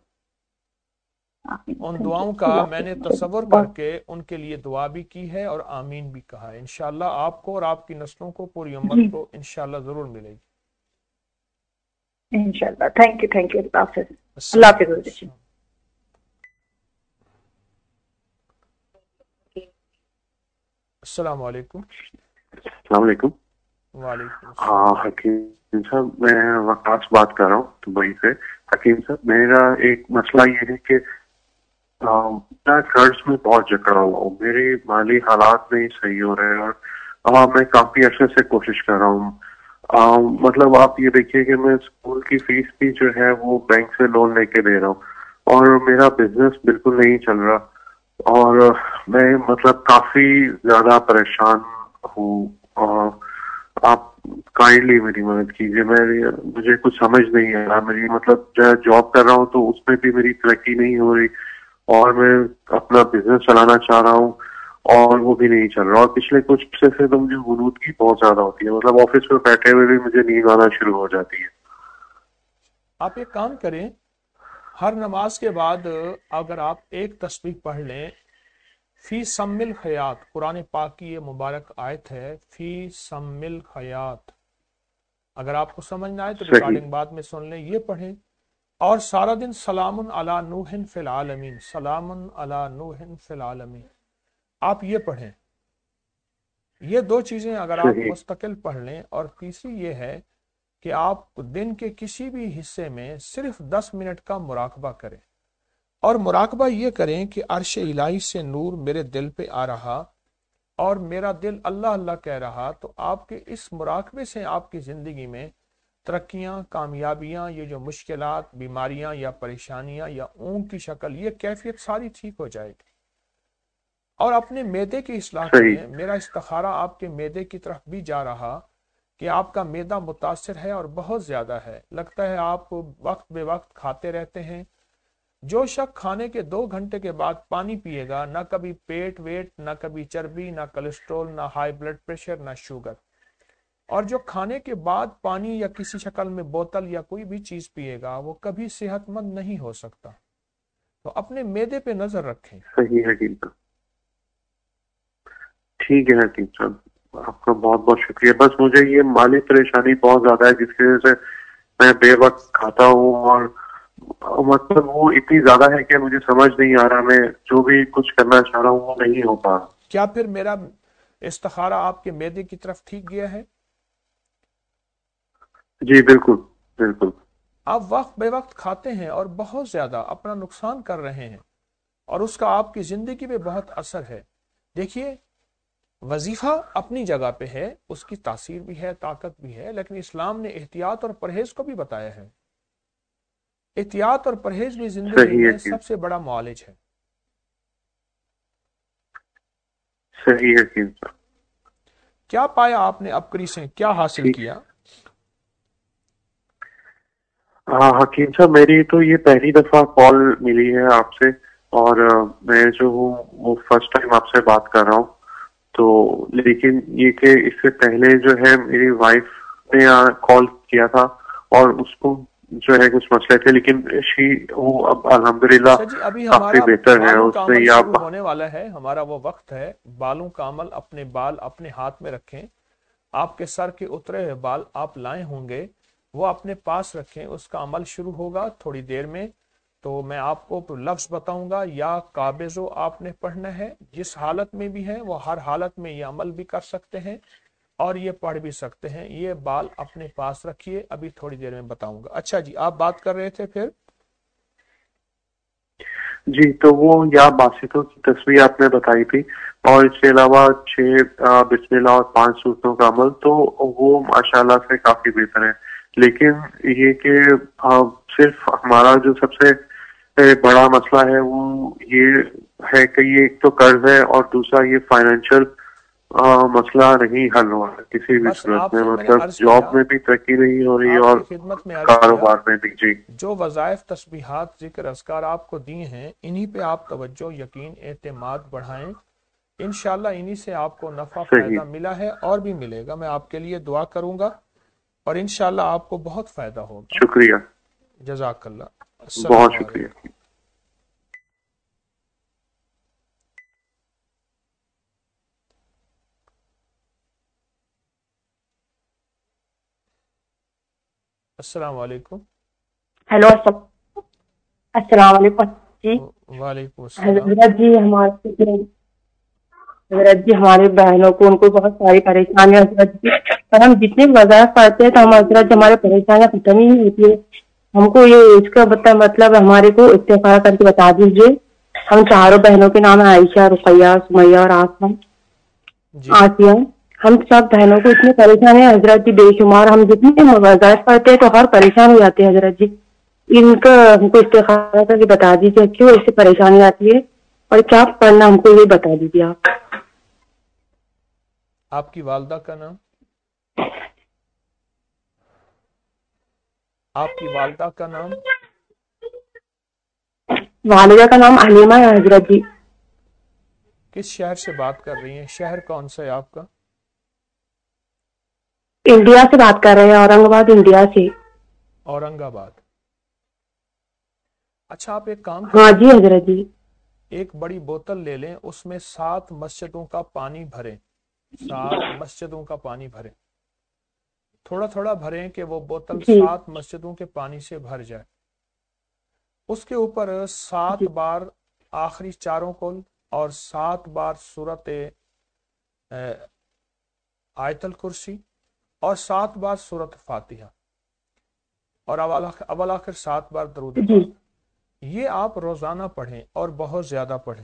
[SPEAKER 1] ان
[SPEAKER 5] تھینک یو.
[SPEAKER 1] دعاؤں کا
[SPEAKER 5] اللہ
[SPEAKER 1] میں نے
[SPEAKER 5] حافظ.
[SPEAKER 1] تصور کر کے ان کے لیے دعا بھی کی ہے اور آمین بھی کہا ہے. انشاءاللہ آپ کو اور آپ کی نسلوں کو, پوری
[SPEAKER 5] جی
[SPEAKER 1] امت کو انشاءاللہ ضرور ملے گی.
[SPEAKER 5] انشاءاللہ. Thank you thank you. اللہ حافظ. اللہ
[SPEAKER 1] السلام
[SPEAKER 5] حافظ.
[SPEAKER 1] علیکم. السلام علیکم.
[SPEAKER 3] السلام علیکم.
[SPEAKER 1] وعلیکم
[SPEAKER 3] ہاں
[SPEAKER 1] السلام.
[SPEAKER 3] حکیم صاحب, میں وقاص بات کر رہا ہوں دبئی سے. حکیم صاحب میرا ایک مسئلہ یہ ہے کہ میں قرض میں بہت جکڑا ہوا ہوں, میرے مالی حالات نہیں صحیح ہو رہے, اور میں کافی عرصے سے کوشش کر رہا ہوں. آ, مطلب آپ یہ دیکھیے کہ میں اسکول کی فیس بھی جو ہے وہ بینک سے لون لے کے دے رہا ہوں, اور میرا بزنس بالکل نہیں چل رہا, اور میں مطلب کافی زیادہ پریشان ہوں. اور آپ کائنڈلی میری مدد کیجیے. میں مجھے کچھ سمجھ نہیں آ رہا, میری مطلب جاب کر رہا ہوں تو اس میں بھی میری ترقی نہیں ہو رہی, اور میں اپنا بزنس چلانا چاہ رہا ہوں اور وہ بھی نہیں چل رہا. اور پچھلے کچھ عرصے سے تو مجھے غنودگی بہت زیادہ ہوتی ہے, مطلب آفس میں بیٹھے ہوئے بھی مجھے نیند آنا شروع ہو جاتی ہے.
[SPEAKER 1] آپ ایک کام کریں, ہر نماز کے بعد اگر آپ ایک تسبیح پڑھ لیں, فی سم الخیات, قرآن پاک کی یہ مبارک آیت ہے, فی سم الخیات. اگر آپ کو سمجھ نہ آئے تو
[SPEAKER 3] صحیح.
[SPEAKER 1] ریکارڈنگ بعد میں سن لیں, یہ پڑھیں. اور سارا دن سلام علی نوح فی العالمین, سلام علی نوح فی العالمین, آپ یہ پڑھیں. یہ دو چیزیں اگر آپ
[SPEAKER 3] صحیح.
[SPEAKER 1] مستقل پڑھ لیں. اور تیسری یہ ہے کہ آپ دن کے کسی بھی حصے میں صرف دس منٹ کا مراقبہ کریں, اور مراقبہ یہ کریں کہ عرش الہی سے نور میرے دل پہ آ رہا اور میرا دل اللہ اللہ کہہ رہا, تو آپ کے اس مراقبے سے آپ کی زندگی میں ترقیاں, کامیابیاں, یہ جو مشکلات, بیماریاں یا پریشانیاں یا اونگ کی شکل, یہ کیفیت ساری ٹھیک ہو جائے گی. اور اپنے معدے کی اصلاح
[SPEAKER 3] صحیح.
[SPEAKER 1] کریں. میرا استخارہ آپ کے معدے کی طرف بھی جا رہا کہ آپ کا معدہ متاثر ہے اور بہت زیادہ ہے, لگتا ہے آپ وقت بے وقت کھاتے رہتے ہیں, जो शख्स खाने के दो घंटे के बाद पानी पिएगा, ना कभी पेट वेट, ना कभी चर्बी, ना कोलेस्ट्रॉल, ना हाई ब्लड प्रेशर, ना शुगर। और जो खाने के बाद पानी या किसी शक्ल में बोतल या कोई भी चीज पिएगा, वो कभी सेहतमंद नहीं हो सकता। तो अपने मैदे पे नजर रखें।
[SPEAKER 3] सही है हकीम साहब, ठीक है हकीम साहब, आपका बहुत बहुत शुक्रिया। बस मुझे ये माली परेशानी बहुत ज्यादा है जिसकी वजह से मैं बेवक्त खाता हूँ, और मतलब वो इतनी ज्यादा है कि मुझे समझ नहीं आ रहा, मैं जो भी कुछ करना चाह रहा हूँ वो नहीं हो पा रहा।
[SPEAKER 1] क्या फिर मेरा इस्तिखारा आपके मैदे की तरफ ठीक गया है?
[SPEAKER 3] जी बिल्कुल बिल्कुल।
[SPEAKER 1] आप वक्त बे वक्त खाते हैं और बहुत ज्यादा अपना नुकसान कर रहे हैं, और उसका आपकी जिंदगी पे बहुत असर है। देखिए, वजीफा अपनी जगह पे है, उसकी तासीर भी है, ताकत भी है, लेकिन इस्लाम ने एहतियात और परहेज को भी बताया है। एहतियात और परहेज भी जिंदगी में सबसे बड़ा मुआलिज है।
[SPEAKER 3] सही है हकीम साहब।
[SPEAKER 1] क्या पाया आपने अपकरी से, क्या हासिल किया?
[SPEAKER 3] हाँ हकीम साहब, मेरी तो ये पहली दफा कॉल मिली है आपसे, और मैं जो हूँ वो फर्स्ट टाइम आपसे बात कर रहा हूँ। तो लेकिन ये कि इससे पहले जो है मेरी वाइफ ने कॉल किया था और उसको जो है कुछ मसले थे, लेकिन शी वो अब अल्हम्दुलिल्लाह
[SPEAKER 1] अभी
[SPEAKER 3] काफी बेहतर है। उससे
[SPEAKER 1] शुरू
[SPEAKER 3] आप
[SPEAKER 1] होने वाला है, हमारा वो वक्त है। बालों का अमल, अपने बाल अपने हाथ में रखें। आपके सर के उतरे हुए बाल आप लाए होंगे, वो अपने पास रखें। उसका अमल शुरू होगा थोड़ी देर में। तो मैं आपको लफ्ज बताऊंगा, या काबिजो आपने पढ़ना है। जिस हालत में भी है वो हर हालत में ये अमल भी कर सकते हैं और ये पढ़ भी सकते हैं। ये बाल अपने पास रखिए, अभी थोड़ी देर में बताऊंगा। अच्छा जी, आप बात कर रहे थे फिर?
[SPEAKER 3] जी, तो वो या बासितों की तस्वीर आपने बताई थी, और इसके अलावा छह बिस्मिल्लाह और पांच सूरतों का अमल, तो वो माशाल्लाह से काफी बेहतर है। लेकिन ये कि सिर्फ हमारा जो सबसे बड़ा मसला है वो ये है कि ये एक तो कर्ज है, और दूसरा ये फाइनेंशियल मसला नहीं हल हो रहा किसी भी सूरत में। मतलब जॉब में भी तरक्की नहीं हो रही और
[SPEAKER 1] खिदमत में
[SPEAKER 3] कारोबार में भी। जी,
[SPEAKER 1] जो वज़ाइफ, तस्बीहात, जिक्र, अस्कार आपको दिए हैं, इन्हीं पे आप तवज्जो, यकीन, एतमाद बढ़ाएं। इंशाल्लाह इन्हीं से आपको नफा फायदा मिला है और भी मिलेगा। मैं आपके लिए दुआ करूंगा और इंशाल्लाह आपको बहुत फायदा होगा।
[SPEAKER 3] शुक्रिया,
[SPEAKER 1] जज़ाकल्लाह,
[SPEAKER 3] बहुत शुक्रिया।
[SPEAKER 1] अस्सलाम वालेकुम।
[SPEAKER 6] हेलो, अस्सलाम वालेकुम जी।
[SPEAKER 1] वालेकुम अस्सलाम।
[SPEAKER 6] हजरत जी, हमारे हजरत जी हमारे बहनों को, उनको बहुत सारी परेशानियां हजरत जी, और हम जितने वज़ाइफ पढ़ते हैं तो हम हजरत जी हमारे परेशानियां खत्म ही नहीं होती है। हमको ये इसका बता मतलब हमारे को इस्तिखारा करके बता दीजिए। हम चारों बहनों के नाम है आयशा, रुकैया, सुमैया और आसमा आसिया। हम सब बहनों को इतनी परेशानी है हजरत जी बेशुमार। हम जितने वज़ाइफ पढ़ते हैं तो हर परेशान हो जाते हैं हजरत जी। इनका हमको इस्तिखारा करके बता दीजिए, क्यों इससे परेशानी आती है और क्या पढ़ना, हमको ये बता दीजिए आप।
[SPEAKER 1] आपकी वालदा का नाम? आपकी वालदा का नाम?
[SPEAKER 6] वालिदा का नाम हलीमा है हजरत जी।
[SPEAKER 1] किस शहर से बात कर रही हैं? शहर कौन सा है आपका?
[SPEAKER 6] इंडिया से बात कर रहे हैं, औरंगाबाद इंडिया से।
[SPEAKER 1] औरंगाबाद। अच्छा, आप एक काम
[SPEAKER 6] हाँ जी हजरत जी।
[SPEAKER 1] एक बड़ी बोतल ले लें, उसमें सात मस्जिदों का पानी भरें। सात मस्जिदों का पानी भरें, थोड़ा थोड़ा भरें कि वो बोतल सात मस्जिदों के पानी से भर जाए। उसके ऊपर सात बार आखिरी चारों कुल और सात बार सूरत आयतल कुर्सी और सात बार सूरत फातिहा और अवल आखिर सात बार दरूद पाक। ये आप रोजाना पढ़ें और बहुत ज्यादा पढ़ें,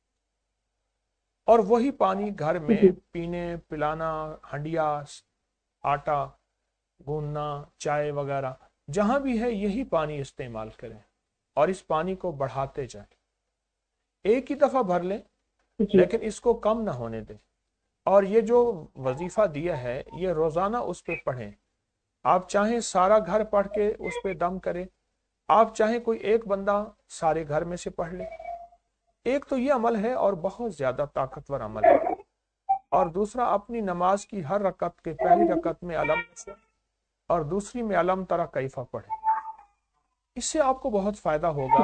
[SPEAKER 1] और वही पानी घर में पीने, पिलाना, हंडिया, आटा गूंदना, चाय वगैरह जहां भी है यही पानी इस्तेमाल करें और इस पानी को बढ़ाते जाएं। एक ही दफा भर लें लेकिन इसको कम ना होने दें। और ये जो वजीफा दिया है ये रोजाना उस पर पढ़ें। आप चाहें सारा घर पढ़ के उस पर दम करें, आप चाहे कोई एक बंदा सारे घर में से पढ़ ले, एक तो ये अमल है और बहुत ज्यादा ताकतवर अमल है, और दूसरा अपनी नमाज की हर रकत के पहली रकत में अलम नशरा और दूसरी में अलम तरा कैफा पढ़े। इससे आपको बहुत फायदा होगा,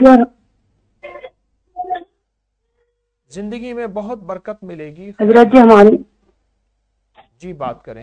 [SPEAKER 1] जिंदगी में बहुत बरकत मिलेगी।
[SPEAKER 6] हजरत जी हमारी
[SPEAKER 1] जी बात करें,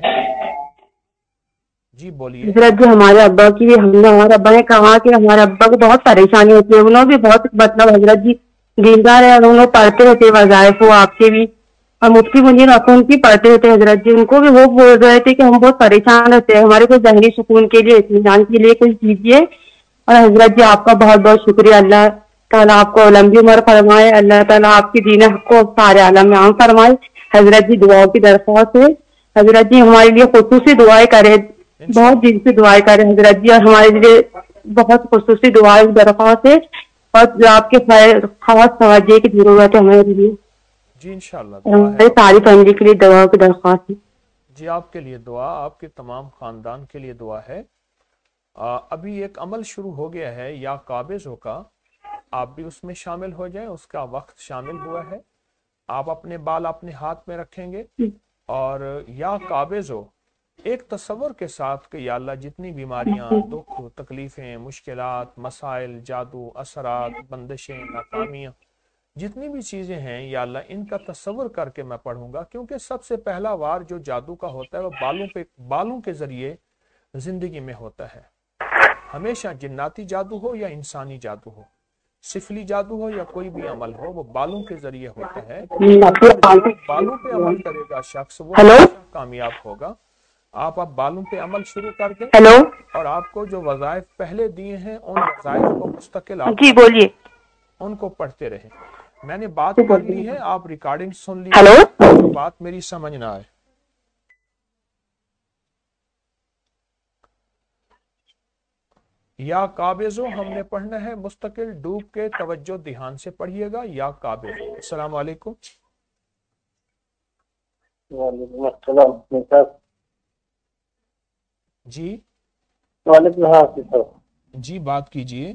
[SPEAKER 1] जी बोलिए।
[SPEAKER 6] हजरत जी हमारे अब्बा की भी, हमने हमारे अब्बा ने कहा कि हमारे अब्बा को बहुत परेशानी होती है, उन्होंने भी बहुत मतलब हजरत जी दीनदार है और उन्होंने पढ़ते रहते वज़ाइफ, वो आपके भी और मुफ्ती मुनीर अखुन की पढ़ते रहते हजरत जी। उनको भी वो बोल रहे थे कि हम बहुत परेशान रहते हैं, हमारे को ज़हनी सुकून के लिए, इत्मीनान के लिए कुछ दीजिए। और हजरत जी आपका बहुत बहुत शुक्रिया, अल्लाह ताला आपको लंबी उम्र फरमाए, अल्लाह ताला आपकी दीन हक को सारे आलम में आम फरमाए। हजरत जी दुआओं की दरख्वास्त है, हजरत जी हमारे लिए खुसूसी दुआएं करें, बहुत दिन से दुआएं करें हजरत जी, और हमारे लिए बहुत खुसूसी दुआएं दरख्वास्त है, और जो आपके खास तवज्जो की जरूरत है हमारे लिए
[SPEAKER 1] जी। इंशाअल्लाह
[SPEAKER 6] हमारे सारी फैमिली के लिए दुआओं की दरख्वास्त है
[SPEAKER 1] जी। आपके लिए दुआ, आपके तमाम खानदान के लिए दुआ है। आ, अभी एक अमल शुरू हो गया है या काबिज़ों का, आप भी उसमें शामिल हो जाएं, उसका वक्त शामिल हुआ है। आप अपने बाल अपने हाथ में रखेंगे और या काबिज़ों एक तसव्वुर के साथ कि या अल्लाह जितनी बीमारियां, दुख, तकलीफ़ें, मुश्किलात, मसाइल, जादू, असरात, बंदिशें, नाकामियां, जितनी भी चीज़ें हैं या अल्लाह इनका तसव्वुर करके मैं पढ़ूंगा। क्योंकि सबसे पहला वार जो जादू का होता है वो बालों पे बालों के ज़रिए ज़िंदगी में होता है। हमेशा जिन्नाती जादू हो या इंसानी जादू हो, सिफली जादू हो या कोई भी अमल हो, वो बालों के ज़रिए होता है। बालों पे अमल करेगा शख्स वो कामयाब होगा। आप अब बालों पे अमल शुरू कर दें।
[SPEAKER 6] हेलो,
[SPEAKER 1] और आपको जो वज़ाइफ पहले दिए हैं उन वज़ाइफ को मुस्तकिल आप
[SPEAKER 6] जी बोलिए,
[SPEAKER 1] उनको पढ़ते रहें। मैंने बात कर ली है, आप रिकॉर्डिंग सुन ली।
[SPEAKER 6] हेलो,
[SPEAKER 1] तो बात मेरी समझ ना आए। या काबिज़ो हमने पढ़ना है मुस्तकिल डूब के, तवज्जो ध्यान से पढ़िएगा। या काबिज़ो। अस्सलाम वालेकुम। जी जी बात कीजिए।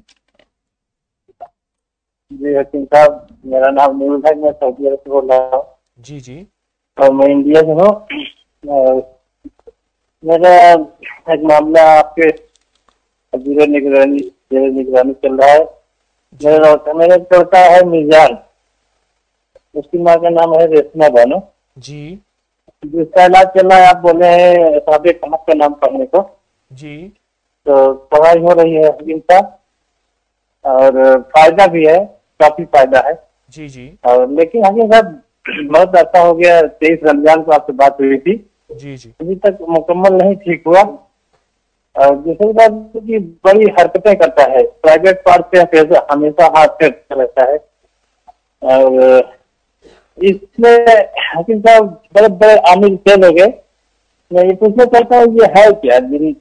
[SPEAKER 7] जी हकीम साहब, मेरा नाम नूरुल है, मैं सऊदी अरब से बोल रहा हूँ।
[SPEAKER 1] जी जी।
[SPEAKER 7] और मैं इंडिया से हूँ। मेरा एक मामला आपके अजीर निगरानी निगरानी चल रहा है। मेरा मेरा लड़का है मिजान, उसकी माँ का नाम है रेशमा बानो
[SPEAKER 1] जी।
[SPEAKER 7] जिसका इलाज चल रहा है, आप बोले हैं साबिक कहफ का नाम पढ़ने को
[SPEAKER 1] जी।
[SPEAKER 7] तो दवाई हो रही है हकीम साहब, और फायदा भी है, काफी फायदा है।
[SPEAKER 1] जी जी।
[SPEAKER 7] और लेकिन हकीम साहब बहुत अच्छा हो गया, तेईस रमजान को आपसे बात हुई थी,
[SPEAKER 1] जी जी।
[SPEAKER 7] अभी तक मुकम्मल नहीं ठीक हुआ। और दूसरी बात की बड़ी हरकतें करता है, प्राइवेट पार्ट पे हमेशा हाथ पे रहता है। और इसमें हकीम साहब बड़े बड़े आमिल फेल हो गए। मैं ये पूछना चाहता हूँ ये है क्या मेरी।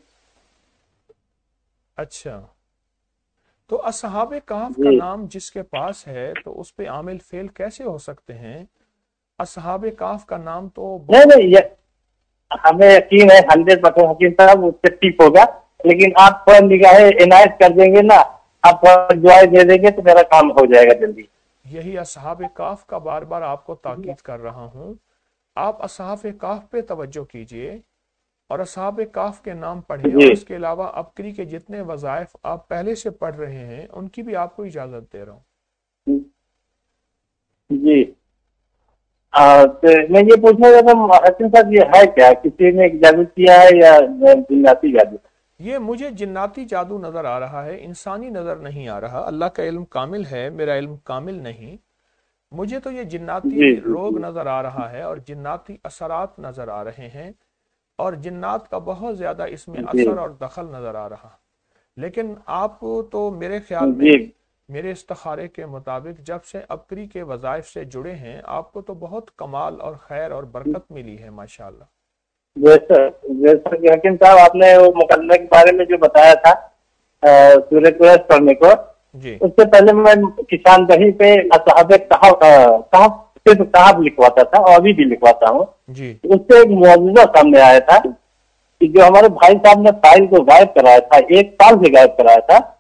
[SPEAKER 1] अच्छा, तो असहाबे कहफ का नाम जिसके पास है तो उस पे आमिल फेल कैसे हो सकते हैं? असहाबे कहफ का नाम तो
[SPEAKER 7] नहीं नहीं, ये हमें यकीन है हंड्रेड परसेंट हकीम साहब उससे ठीक होगा, लेकिन आप थोड़ा निगाह इनायत कर देंगे ना, आप थोड़ा दुआएं दे देंगे तो मेरा काम हो जाएगा जल्दी।
[SPEAKER 1] यही असहाबे कहफ का बार बार आपको ताकीद कर रहा हूँ। आप असहाबे कहफ पे तवज्जो कीजिए और असहाबे कहफ के नाम पढ़िए, और इसके अलावा अबकरी के जितने वज़ाइफ आप पहले से पढ़ रहे हैं उनकी भी आपको इजाजत दे रहा हूँ।
[SPEAKER 7] जी। आ, तो मैं ये पूछना चाहता हूँ हकीम साहब ये है क्या, किसी ने जादू किया है या जिन्नाती जादू?
[SPEAKER 1] ये मुझे जिन्नाती जादू नजर आ रहा है, इंसानी नजर नहीं आ रहा। अल्लाह का इल्म कामिल है, मेरा इल्म कामिल नहीं। मुझे तो ये जिन्नाती रोग नजर आ रहा है और जिन्नाती असरात नजर आ रहे हैं, और जिन्नात का बहुत ज्यादा इसमें असर और दखल नजर आ रहा। लेकिन आपको तो मेरे ख्याल में, मेरे इस्तिखारे के मुताबिक जब से अबकरी के वज़ाइफ से जुड़े हैं, आपको तो बहुत कमाल और खैर और बरकत मिली है माशाल्लाह।
[SPEAKER 7] जैसा जैसा कि हकीम साहब आपने वो मुकदमे के बारे में जो बताया था सूरह कुरैश पढ़ने को, उससे पहले मैं किसान दही पे असहाबे कहफ सिर्फ कहफ लिखवाता था और अभी भी लिखवाता हूँ। उससे एक मौजूदा सामने आया था कि जो हमारे भाई साहब ने फाइल को गायब कराया था, एक साल से गायब कराया था,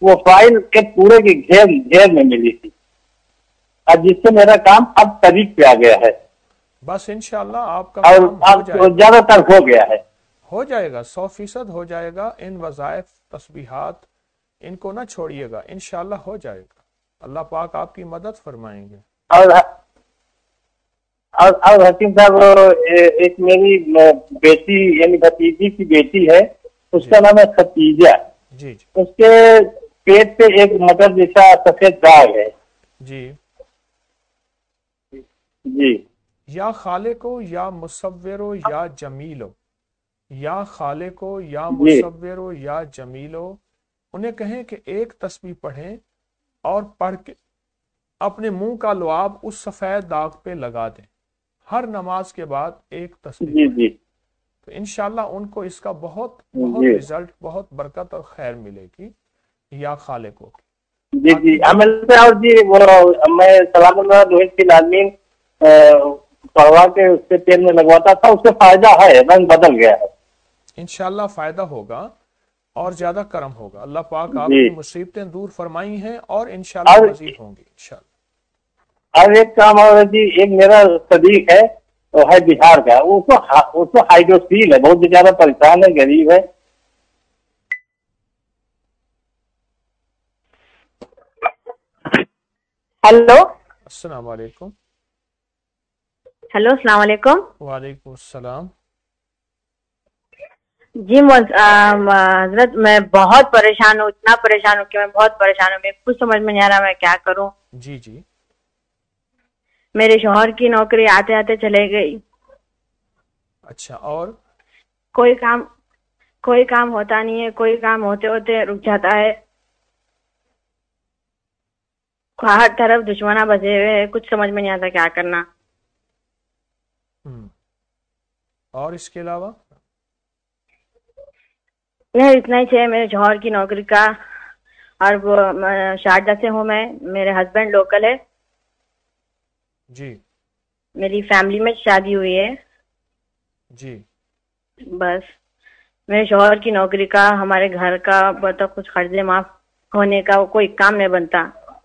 [SPEAKER 7] وہ فائل کے پورے کی گھیر گھیر میں ملی تھی، اور جس سے میرا کام اب طریق پہ آ گیا ہے،
[SPEAKER 1] بس انشاءاللہ آپ کا
[SPEAKER 7] اور
[SPEAKER 1] کام ہو
[SPEAKER 7] اب
[SPEAKER 1] جائے گا،
[SPEAKER 7] زیادہ تر ہو گیا ہے،
[SPEAKER 1] ہو جائے گا، سو فیصد ہو جائے گا. ان وظائف تسبیحات ان کو نہ چھوڑیے گا، انشاءاللہ ہو جائے گا. اللہ پاک آپ کی مدد فرمائیں گے.
[SPEAKER 7] اور اور اور حکیم صاحب ایک میری بیٹی یعنی بھتیجی کی بیٹی ہے، اس
[SPEAKER 1] جی
[SPEAKER 7] کا نام ہے ختیجہ.
[SPEAKER 1] جی جی
[SPEAKER 7] اس کے پیٹ پہ ایک مٹر جیسا سفید داغ ہے.
[SPEAKER 1] جی
[SPEAKER 7] جی
[SPEAKER 1] یا خالقو یا مصورو یا جمیلو، یا خالقو یا
[SPEAKER 7] جی
[SPEAKER 1] مصورو یا جمیلو، انہیں کہیں کہ ایک تسبیح پڑھیں اور پڑھ کے اپنے منہ کا لعاب اس سفید داغ پہ لگا دیں. ہر نماز کے بعد ایک تسبیح
[SPEAKER 7] جی
[SPEAKER 1] پڑھیں
[SPEAKER 7] جی
[SPEAKER 1] تو انشاءاللہ ان کو اس کا بہت بہت
[SPEAKER 7] جی
[SPEAKER 1] رزلٹ، بہت برکت اور خیر ملے گی. یا خالقو کی
[SPEAKER 7] جی جی
[SPEAKER 1] باقی جو
[SPEAKER 7] عمل سے. اور جی وہ میں سلام اللہ روہت کی لازمین پڑھوا کے اس کے تیل میں لگواتا تھا، اس سے فائدہ ہے، رنگ بدل گیا ہے.
[SPEAKER 1] انشاءاللہ فائدہ ہوگا اور زیادہ کرم ہوگا. اللہ پاک آپ
[SPEAKER 7] جی
[SPEAKER 1] کی مصیبتیں دور فرمائی ہیں اور انشاءاللہ
[SPEAKER 7] اور
[SPEAKER 1] مزید ہوں گی انشاءاللہ.
[SPEAKER 7] اور ایک کام اور جی، ایک میرا صدیق ہے، وہ ہے بہار کا، اس کو اس کو ہائیڈروسیل ہے، بہت زیادہ پریشان ہے، غریب ہے.
[SPEAKER 8] ہیلو
[SPEAKER 1] السلام علیکم.
[SPEAKER 8] ہیلو السلام علیکم.
[SPEAKER 1] وعلیکم السلام.
[SPEAKER 8] جی حضرت میں بہت پریشان ہوں، اتنا پریشان ہوں کہ میں بہت پریشان ہوں، میں کچھ سمجھ میں نہیں آ رہا میں کیا کروں.
[SPEAKER 1] جی جی
[SPEAKER 8] میرے شوہر کی نوکری آتے آتے چلے گئی.
[SPEAKER 1] اچھا. اور
[SPEAKER 8] کوئی کام کوئی کام ہوتا نہیں ہے، کوئی کام ہوتے ہوتے رک جاتا ہے. ہر طرف دشمنا بسے ہوئے ہیں، کچھ سمجھ میں نہیں آتا کیا کرنا.
[SPEAKER 1] ہم. اور اس کے علاوہ
[SPEAKER 8] نہیں اتنا ہی ہے میرے جوہر کی نوکری کا. اور وہ شارجہ سے ہوں میں، میرے ہسبینڈ لوکل ہے.
[SPEAKER 1] جی
[SPEAKER 8] میری فیملی میں شادی ہوئی ہے.
[SPEAKER 1] جی
[SPEAKER 8] بس میرے شوہر کی نوکری کا، ہمارے گھر کا بتا کچھ قرضے معاف ہونے کا کوئی کام نہیں بنتا.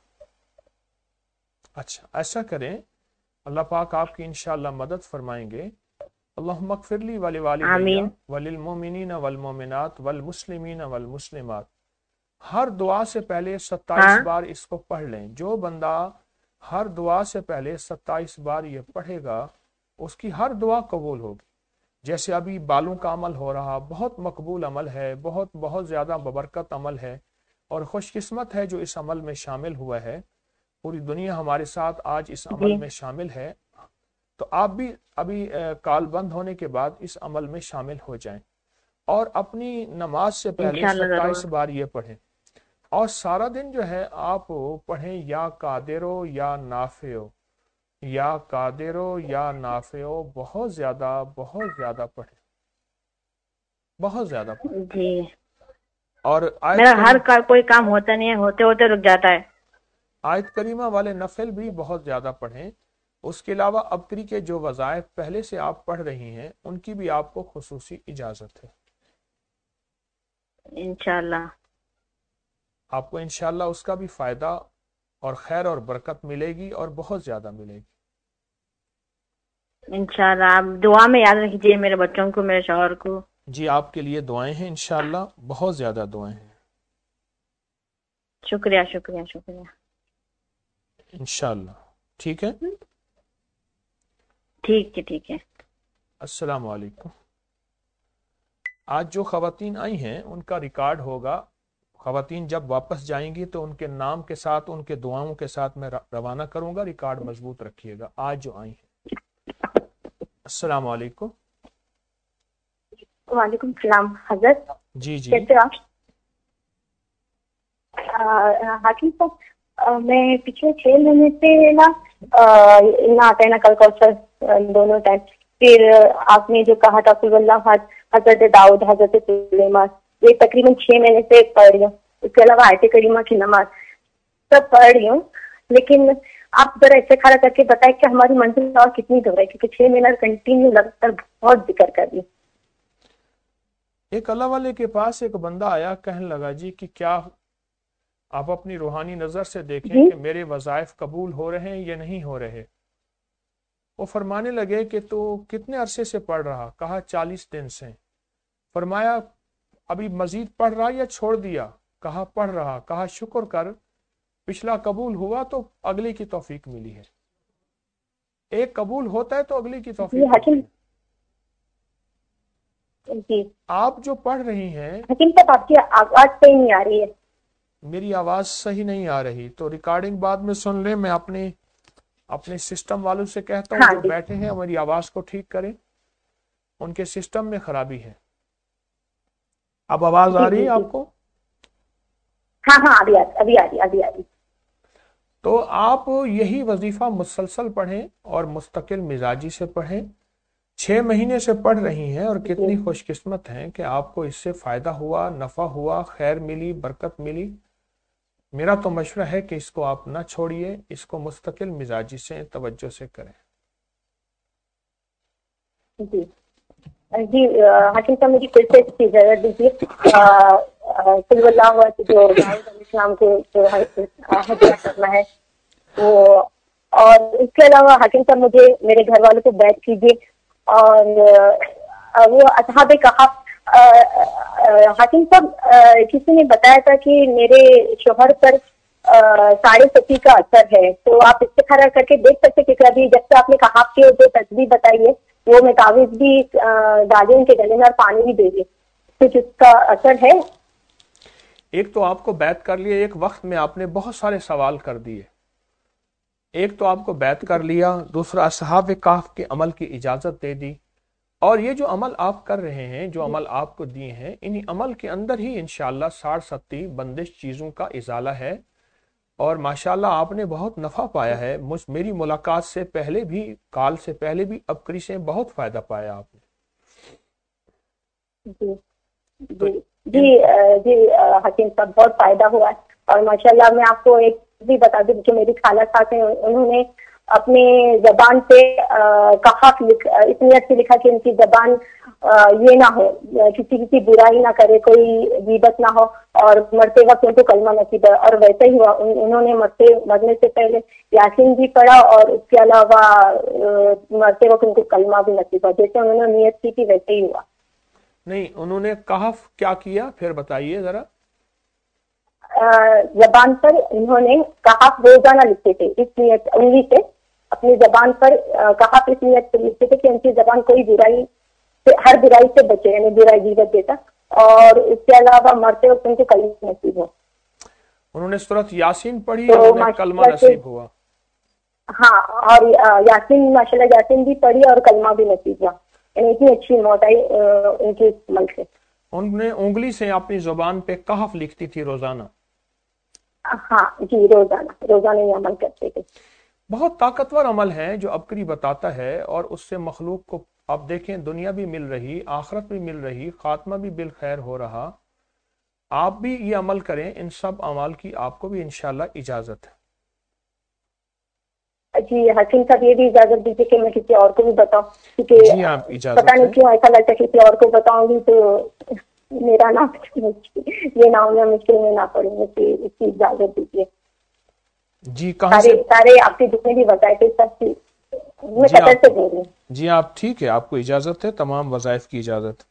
[SPEAKER 1] اچھا ایسا کریں، اللہ پاک آپ کی انشاءاللہ مدد فرمائیں گے. اللہم اغفر لی ولوالدی
[SPEAKER 8] آمین.
[SPEAKER 1] وللمؤمنین والمؤمنات والمسلمین والمسلمات. ہر دعا سے پہلے ستائیس
[SPEAKER 8] ہاں
[SPEAKER 1] بار اس کو پڑھ لیں. جو بندہ ہر دعا سے پہلے ستائیس بار یہ پڑھے گا اس کی ہر دعا قبول ہوگی. جیسے ابھی بالوں کا عمل ہو رہا، بہت مقبول عمل ہے، بہت بہت زیادہ ببرکت عمل ہے، اور خوش قسمت ہے جو اس عمل میں شامل ہوا ہے. پوری دنیا ہمارے ساتھ آج اس عمل
[SPEAKER 8] جی
[SPEAKER 1] میں شامل ہے. تو آپ بھی ابھی کال بند ہونے کے بعد اس عمل میں شامل ہو جائیں اور اپنی نماز سے پہلے
[SPEAKER 8] انشاءاللہ ضرور.
[SPEAKER 1] ستائیس بار یہ پڑھیں. اور سارا دن جو ہے آپ پڑھیں یا قادرو یا نافعو، یا قادرو یا نافعو. بہت زیادہ بہت زیادہ پڑھیں، بہت زیادہ پڑھیں.
[SPEAKER 8] جی
[SPEAKER 1] اور آیت
[SPEAKER 8] میرا ہر
[SPEAKER 1] کریم
[SPEAKER 8] کا کوئی کام ہوتا نہیں ہے، ہوتے ہوتے رک جاتا ہے.
[SPEAKER 1] آیت کریمہ والے نفل بھی بہت زیادہ پڑھیں. اس کے علاوہ ابکری کے جو وظائف پہلے سے آپ پڑھ رہی ہیں ان کی بھی آپ کو خصوصی اجازت ہے.
[SPEAKER 8] انشاءاللہ
[SPEAKER 1] آپ کو انشاءاللہ اس کا بھی فائدہ اور خیر اور برکت ملے گی اور بہت زیادہ ملے گی.
[SPEAKER 8] انشاءاللہ آپ دعا میں یاد رکھیے میرے بچوں کو، میرے شوہر کو.
[SPEAKER 1] جی آپ کے لیے دعائیں ہیں، انشاءاللہ بہت زیادہ دعائیں ہیں.
[SPEAKER 8] شکریہ شکریہ شکریہ.
[SPEAKER 1] انشاءاللہ ٹھیک ہے.
[SPEAKER 8] ٹھیک ہے ٹھیک ہے.
[SPEAKER 1] السلام علیکم. آج جو خواتین آئی ہیں ان کا ریکارڈ ہوگا. خواتین جب واپس جائیں گی تو ان کے نام کے ساتھ ان کے دعاؤں کے ساتھ میں روانہ کروں گا. ریکارڈ مضبوط رکھیے گا. آج جو آئی ہیں. السلام علیکم.
[SPEAKER 9] وعلیکم السلام حضرت.
[SPEAKER 1] جی جی
[SPEAKER 9] کیسے آپ؟ حاکم صاحب میں پچھلے چھ مہینے سے نا نہ آتا ہے نا کل کوثر دونوں ٹائم. پھر آپ نے جو کہا تھا قل اللہ احد، حضرت داؤد، حضرت سلیمان، یہ تقریباً چھ مہینے سے پڑھ رہی ہوں. اس کے علاوہ آیت کریمہ کی نماز سب پڑھ رہی ہوں. لیکن آپ ذرا ایسے کھڑا کر کے بتائیں کہ ہماری منزل اور کتنی دور ہے، کیونکہ چھ مہینہ کنٹینیو لگاتار بہت ذکر کر رہی.
[SPEAKER 1] ایک اللہ والے کے پاس ایک بندہ آیا، کہنے لگا جی کہ کیا آپ اپنی روحانی نظر سے دیکھیں
[SPEAKER 9] جی
[SPEAKER 1] کہ میرے وظائف قبول ہو رہے ہیں یا نہیں ہو رہے. وہ فرمانے لگے کہ تو کتنے عرصے سے پڑھ رہا؟ کہا چالیس دن سے. فرمایا ابھی مزید پڑھ رہا یا چھوڑ دیا؟ کہا پڑھ رہا. کہا شکر کر، پچھلا قبول ہوا تو اگلی کی توفیق ملی ہے. ایک قبول ہوتا ہے تو اگلی کی
[SPEAKER 9] جی
[SPEAKER 1] توفیق
[SPEAKER 9] حکیم
[SPEAKER 1] ملتی ہے.
[SPEAKER 9] جی
[SPEAKER 1] آپ جو پڑھ رہی ہیں،
[SPEAKER 9] حکیم صاحب آپ کی آواز صحیح نہیں آ رہی ہے.
[SPEAKER 1] میری آواز صحیح نہیں آ رہی تو ریکارڈنگ بعد میں سن لیں. میں اپنے اپنے سسٹم والوں سے کہتا ہوں
[SPEAKER 9] ہاں
[SPEAKER 1] جو
[SPEAKER 9] جی
[SPEAKER 1] بیٹھے ہیں ہماری آواز کو ٹھیک کریں، ان کے سسٹم میں خرابی ہے. اب آواز
[SPEAKER 9] جی
[SPEAKER 1] آ رہی
[SPEAKER 9] جی
[SPEAKER 1] ہے
[SPEAKER 9] جی
[SPEAKER 1] آپ کو؟
[SPEAKER 9] ہاں ہاں ابھی آ ابھی آ رہی ابھی آ رہی.
[SPEAKER 1] تو آپ یہی وظیفہ مسلسل پڑھیں اور مستقل مزاجی سے پڑھیں. چھ مہینے سے پڑھ رہی ہیں اور
[SPEAKER 9] جی
[SPEAKER 1] کتنی خوش قسمت ہیں کہ آپ کو اس سے فائدہ ہوا، نفع ہوا، خیر ملی، برکت ملی. میرا تو مشورہ ہے کہ اس کو آپ نہ چھوڑیے، اس کو مستقل مزاجی سے توجہ سے کریں.
[SPEAKER 9] جی جی حکیم صاحب مجھے پھر سے اس کی اجازت دیجیے. صلی اللہ علیہ جو داؤد علیہ السلام کو جو ہدیہ کرنا ہے وہ، اور اس کے علاوہ حکیم صاحب مجھے میرے گھر والوں کو بیعت کیجیے. اور وہ اصحاب کہف، حکیم صاحب کسی نے بتایا تھا کہ میرے شوہر پر ساڑھے ستی کا اثر ہے، تو آپ استخارہ کر کے دیکھ سکتے کہ ابھی جب سے آپ نے کہف کی جو تصویر بتائی ہے وہ میں تعویذ بھی ڈالے ان کے گلے میں اور پانی بھی دے دے، کچھ اس کا اثر ہے؟
[SPEAKER 1] ایک تو آپ کو بیعت کر لیا، ایک وقت میں آپ نے بہت سارے سوال کر دیے. ایک تو آپ کو بیعت کر لیا، دوسرا اصحاب کہف کے عمل کی اجازت دے دی، اور یہ جو عمل آپ کر رہے ہیں، جو عمل آپ کو دیے ہیں، انہی عمل کے اندر ہی انشاءاللہ ساڑھ ستی بندش چیزوں کا ازالہ ہے. اور ماشاءاللہ آپ نے بہت نفع پایا ہے. مجھ میری ملاقات سے پہلے بھی، کال سے پہلے بھی ابکری سے بہت فائدہ پایا آپ نے.
[SPEAKER 9] جی جی جی جی حکیم صاحب بہت فائدہ ہوا ہے. اور ماشاءاللہ میں آپ کو ایک بھی بتا دوں کہ میری خالہ صاحب ہیں، انہوں نے اپنے زبان پہ کہف اس نیت سے لکھا کہ ان کی زبان یہ نہ ہو، کسی کسی برائی نہ کرے، کوئی غیبت نہ ہو، اور مرتے وقت ان کو کلمہ نصیب ہے. اور ویسے ہی ہوا، انہوں نے مرتے مرنے سے پہلے یاسین بھی پڑھا اور اس کے علاوہ مرتے وقت ان کو کلمہ بھی نصیب ہوا. جیسے انہوں نے نیت کی تھی ویسے ہی ہوا.
[SPEAKER 1] نہیں، انہوں نے کہف کیا کیا پھر بتائیے ذرا.
[SPEAKER 9] زبان پر انہوں نے کہف روزانہ لکھتے تھے اس نیت انگلی سے، اپنی زبان پر کہف اس نیت سے لکھتے تھے کہ ان کی زبان کوئی برائی سے، ہر برائی سے بچے، یعنی برائی غیبت دیتا، اور اس کے علاوہ مرتے وقت ان کو کلمہ نصیب ہو.
[SPEAKER 1] انہوں نے سورۃ یاسین پڑھی
[SPEAKER 9] تو
[SPEAKER 1] اور انہیں کلمہ نصیب ہوا.
[SPEAKER 9] ہاں، اور یاسین ماشاءاللہ یاسین بھی پڑھی اور کلمہ بھی نصیب ہوا. یعنی اتنی اچھی موت آئی ان کے عمل سے.
[SPEAKER 1] انہوں نے انگلی سے اپنی زبان پہ کہف لکھتی تھی روزانہ.
[SPEAKER 9] ہاں جی، روزانہ روزانہ یہ عمل کرتے تھے.
[SPEAKER 1] بہت طاقتور عمل ہے جو ابکری بتاتا ہے، اور اس سے مخلوق کو آپ دیکھیں دنیا بھی مل رہی، آخرت بھی مل رہی، خاتمہ بھی بالخیر ہو رہا. آپ بھی یہ عمل کریں، ان سب اعمال کی آپ کو بھی انشاءاللہ اجازت ہے.
[SPEAKER 9] جی حکیم صاحب یہ بھی اجازت دیجیے کہ میں کسی اور کو بھی بتاؤں، کیونکہ
[SPEAKER 1] جی آپ اجازت
[SPEAKER 9] پتہ نہیں کیوں ایسا لگتا ہے کسی اور کو بتاؤں گی تو میرا نام یہ نہ ہونا مشکل میں نہ پڑوں گی، اس کی اجازت دیجیے.
[SPEAKER 1] جی کہاں
[SPEAKER 9] سارے
[SPEAKER 1] سے؟
[SPEAKER 9] سارے آپ کے جتنے بھی وظائف سب کی میں
[SPEAKER 1] جی
[SPEAKER 9] قطر
[SPEAKER 1] آپ
[SPEAKER 9] سے بول رہی ہوں.
[SPEAKER 1] جی آپ ٹھیک ہے، آپ کو اجازت ہے، تمام وظائف کی اجازت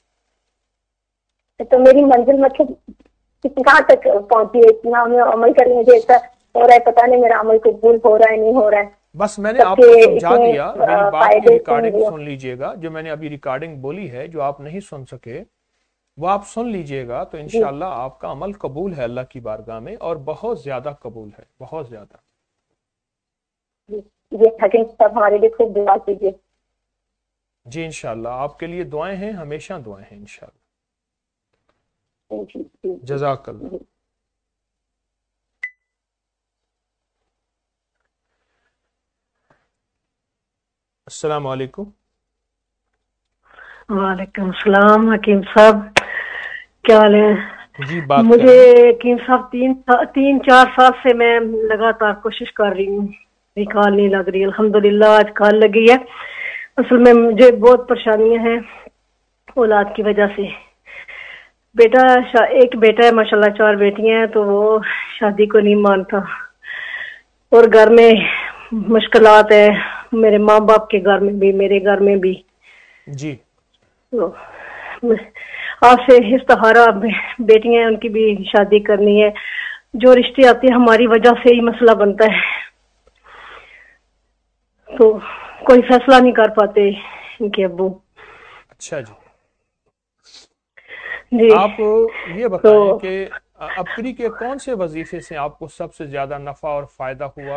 [SPEAKER 1] ہے.
[SPEAKER 9] تو میری منزل مطلب کہاں تک پہنچی ہے؟ اتنا میں عمل کرنے مجھے ایسا ہو رہا ہے، پتہ نہیں میرا عمل قبول ہو رہا ہے نہیں ہو رہا ہے.
[SPEAKER 1] بس میں نے آپ کو سمجھا دیا. میری بات کی ریکارڈنگ سن لیجئے گا، جو میں نے ابھی ریکارڈنگ بولی ہے جو آپ نہیں سن سکے وہ آپ سن لیجئے گا، تو انشاءاللہ آپ کا عمل قبول ہے اللہ کی بارگاہ میں، اور بہت زیادہ قبول ہے، بہت زیادہ.
[SPEAKER 9] جی حکیم صاحب ہمارے لیے خوب دعا کیجیے.
[SPEAKER 1] جی انشاءاللہ آپ کے لیے دعائیں ہیں، ہمیشہ دعائیں ہیں انشاءاللہ. جزاک اللہ. السلام علیکم.
[SPEAKER 10] وعلیکم السلام حکیم صاحب، کیا حال ہے؟
[SPEAKER 1] جی بات
[SPEAKER 10] مجھے حکیم صاحب تین تین چار سال سے میں لگاتار کوشش کر رہی ہوں، میری کال نہیں لگ رہی. الحمدللہ آج کال لگی ہے. اصل میں مجھے بہت پریشانیاں ہیں اولاد کی وجہ سے. بیٹا ایک بیٹا ہے ماشاءاللہ، چار بیٹیاں ہیں، تو وہ شادی کو نہیں مانتا اور گھر میں مشکلات ہے، میرے ماں باپ کے گھر میں بھی میرے گھر میں بھی.
[SPEAKER 1] جی
[SPEAKER 10] تو آپ سے استخارہ، بیٹیاں ہیں ان کی بھی شادی کرنی ہے، جو رشتے آتے ہیں ہماری وجہ سے ہی مسئلہ بنتا ہے، تو کوئی فیصلہ نہیں کر پاتے ان کے ابو.
[SPEAKER 1] اچھا جی
[SPEAKER 10] جی
[SPEAKER 1] آپ یہ بتائیں کہ ابکری کے کون سے وظیفے سے آپ کو سب سے زیادہ نفع اور فائدہ ہوا؟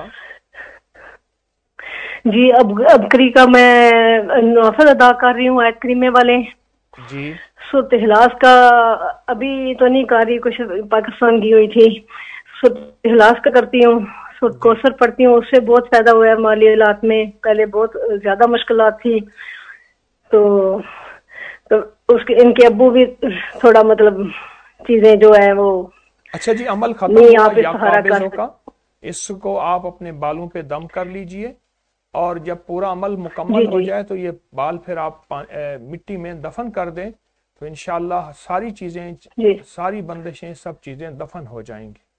[SPEAKER 10] جی اب ابکری کا میں نوافل ادا کر رہی ہوں ایت کریمے والے.
[SPEAKER 1] جی
[SPEAKER 10] سورت اخلاص کا ابھی تو نہیں کر رہی، کچھ پاکستان کی ہوئی تھی، سورت اخلاص کا کرتی ہوں، سورت کوثر پڑھتی ہوں، اس سے بہت فائدہ ہوا ہے مالی حالات میں. پہلے بہت زیادہ مشکلات تھی، تو تو اس کے ان کے ابو بھی تھوڑا مطلب چیزیں جو ہے وہ.
[SPEAKER 1] اچھا جی عمل ختم
[SPEAKER 10] نہیں
[SPEAKER 1] ہوا
[SPEAKER 10] آپ
[SPEAKER 1] یا
[SPEAKER 10] استخارہ کر
[SPEAKER 1] قابضوں کا، اس کو آپ اپنے بالوں پہ دم کر لیجئے، اور جب پورا عمل مکمل
[SPEAKER 10] جی
[SPEAKER 1] ہو
[SPEAKER 10] جی
[SPEAKER 1] جائے تو یہ بال پھر آپ مٹی میں دفن کر دیں، تو انشاءاللہ ساری چیزیں
[SPEAKER 10] جی
[SPEAKER 1] ساری بندشیں سب چیزیں دفن ہو جائیں گی.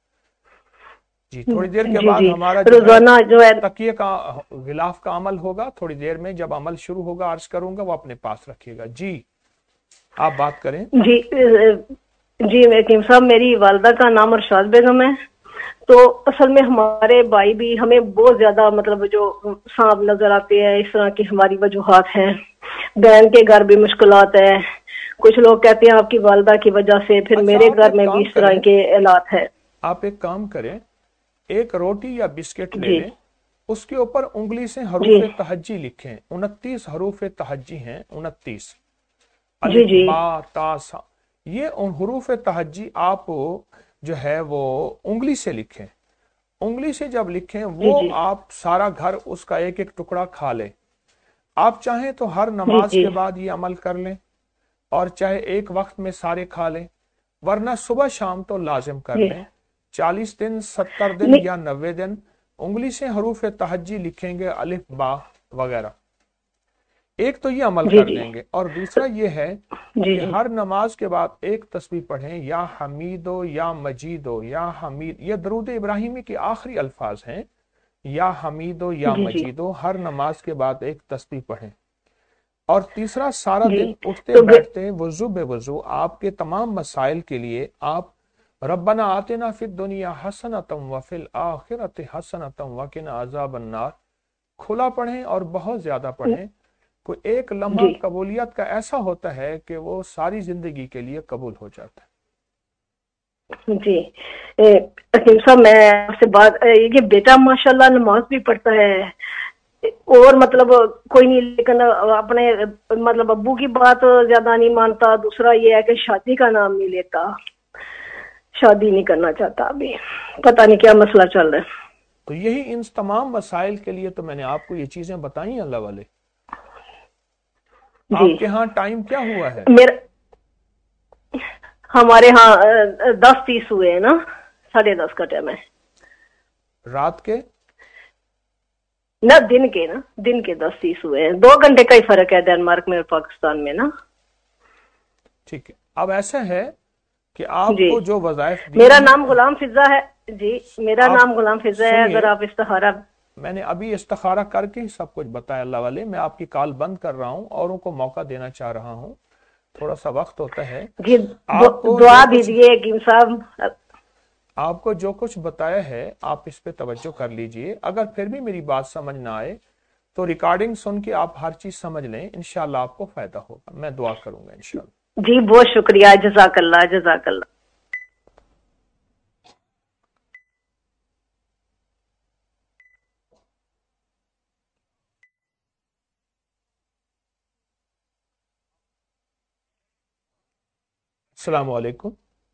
[SPEAKER 1] جی تھوڑی دیر کے
[SPEAKER 10] جی
[SPEAKER 1] بعد
[SPEAKER 10] جی
[SPEAKER 1] ہمارا جو ہے
[SPEAKER 10] روزانہ جو ہے
[SPEAKER 1] تکیے کا غلاف کا عمل ہوگا، تھوڑی دیر میں جب عمل شروع ہوگا عرض کروں گا، وہ اپنے پاس رکھیے گا. جی آپ بات کریں.
[SPEAKER 10] جی جی حکیم صاحب، میری والدہ کا نام ارشاد بیگم ہے. تو اصل میں ہمارے بھائی بھی ہمیں بہت زیادہ مطلب جو سانپ نظر آتے ہیں، اس طرح کی ہماری وجوہات ہیں. بہن کے گھر بھی مشکلات ہے، کچھ لوگ کہتے ہیں آپ کی والدہ کی وجہ سے، پھر
[SPEAKER 1] اچھا
[SPEAKER 10] میرے
[SPEAKER 1] آپ
[SPEAKER 10] گھر
[SPEAKER 1] ایک
[SPEAKER 10] میں بھی
[SPEAKER 1] کام
[SPEAKER 10] اس طرح
[SPEAKER 1] کریں
[SPEAKER 10] کے حالات ہے.
[SPEAKER 1] آپ ایک کام کریں، ایک روٹی یا بسکٹ لے
[SPEAKER 10] جی
[SPEAKER 1] لیں، اس کے اوپر انگلی سے
[SPEAKER 10] جی
[SPEAKER 1] حروف تہجی لکھیں. انتیس حروف تہجی ہیں، انتیس،
[SPEAKER 10] جی
[SPEAKER 1] الف
[SPEAKER 10] جی
[SPEAKER 1] با تا سا. یہ ان حروف تہجی آپ جو ہے وہ انگلی سے لکھیں. انگلی سے جب لکھیں
[SPEAKER 10] جی
[SPEAKER 1] وہ
[SPEAKER 10] جی
[SPEAKER 1] آپ سارا گھر اس کا ایک ایک ٹکڑا کھا لیں. آپ چاہیں تو ہر
[SPEAKER 10] جی
[SPEAKER 1] نماز
[SPEAKER 10] جی
[SPEAKER 1] کے بعد یہ عمل کر لیں، اور چاہے ایک وقت میں سارے کھا لیں، ورنہ صبح شام تو لازم کر
[SPEAKER 10] جی
[SPEAKER 1] لیں. چالیس دن، ستر دن
[SPEAKER 10] نہیں
[SPEAKER 1] یا نوے دن انگلی سے حروف تہجی لکھیں گے، الف با وغیرہ. ایک تو یہ عمل
[SPEAKER 10] جی
[SPEAKER 1] کر
[SPEAKER 10] جی
[SPEAKER 1] لیں گے، اور دوسرا یہ ہے
[SPEAKER 10] جی
[SPEAKER 1] کہ
[SPEAKER 10] جی
[SPEAKER 1] ہر نماز کے بعد ایک تسبیح پڑھیں، یا حمیدو یا مجیدو یا حمید. یہ درود ابراہیمی کے آخری الفاظ ہیں، یا حمیدو یا
[SPEAKER 10] جی جی
[SPEAKER 1] مجیدو. ہر نماز کے بعد ایک تسبیح پڑھیں. اور تیسرا، سارا
[SPEAKER 10] جی
[SPEAKER 1] دن اٹھتے
[SPEAKER 10] تو
[SPEAKER 1] بیٹھتے وضو بے وضو آپ کے تمام مسائل کے لیے آپ ربنا آتنا فی الدنیا حسنۃ وفی الآخرۃ حسنۃ وقنا عذاب النار کھلا پڑھیں، اور بہت زیادہ پڑھیں. کوئی ایک لمحہ
[SPEAKER 10] جی
[SPEAKER 1] قبولیت کا ایسا ہوتا ہے کہ وہ ساری زندگی کے لیے قبول ہو جاتا ہے.
[SPEAKER 10] جی حکیم صاحب، میں آپ سے بات، یہ بیٹا ماشاءاللہ نماز بھی پڑھتا ہے اور مطلب کوئی نہیں، لیکن اپنے مطلب ابو کی بات زیادہ نہیں مانتا. دوسرا یہ ہے کہ شادی کا نام نہیں لیتا، شادی نہیں کرنا چاہتا. ابھی پتہ نہیں کیا مسئلہ چل رہا ہے.
[SPEAKER 1] تو یہی ان تمام مسائل کے لیے تو میں نے آپ کو یہ چیزیں بتائی ہیں. اللہ والے،
[SPEAKER 10] جی
[SPEAKER 1] آپ کے ہاں ٹائم کیا ہوا ہے؟
[SPEAKER 10] میرا ہمارے ہاں دس تیس ہوئے ہیں نا، ساڑھے دس کا ٹائم ہے.
[SPEAKER 1] رات کے
[SPEAKER 10] نہ دن کے، نا دن کے دس تیس ہوئے ہیں. دو گھنٹے کا ہی فرق ہے ڈنمارک میں اور پاکستان میں نا.
[SPEAKER 1] ٹھیک ہے. اب ایسا ہے کہ آپ
[SPEAKER 10] جی
[SPEAKER 1] کو جو وظائف دی
[SPEAKER 10] میرا
[SPEAKER 1] ہیں،
[SPEAKER 10] نام غلام فضا ہے. جی میرا
[SPEAKER 1] آپ
[SPEAKER 10] نام غلام فضا ہے.
[SPEAKER 1] سنیے،
[SPEAKER 10] اگر آپ استخارہ،
[SPEAKER 1] میں نے ابھی استخارہ کر کے سب کچھ بتایا. اللہ والے، میں آپ کی کال بند کر رہا ہوں، اوروں کو موقع دینا چاہ رہا ہوں. تھوڑا سا وقت ہوتا ہے.
[SPEAKER 10] جی
[SPEAKER 1] آپ کو
[SPEAKER 10] دعا
[SPEAKER 1] جو کچھ
[SPEAKER 10] دیجیے حکیم صاحب.
[SPEAKER 1] آپ کو جو کچھ بتایا ہے آپ اس پہ توجہ کر لیجئے. اگر پھر بھی میری بات سمجھ نہ آئے تو ریکارڈنگ سن کے آپ ہر چیز سمجھ لیں، انشاءاللہ آپ کو فائدہ ہوگا. میں دعا کروں گا انشاءاللہ.
[SPEAKER 10] جی بہت شکریہ، جزاک اللہ جزاک اللہ.
[SPEAKER 1] السلام علیکم.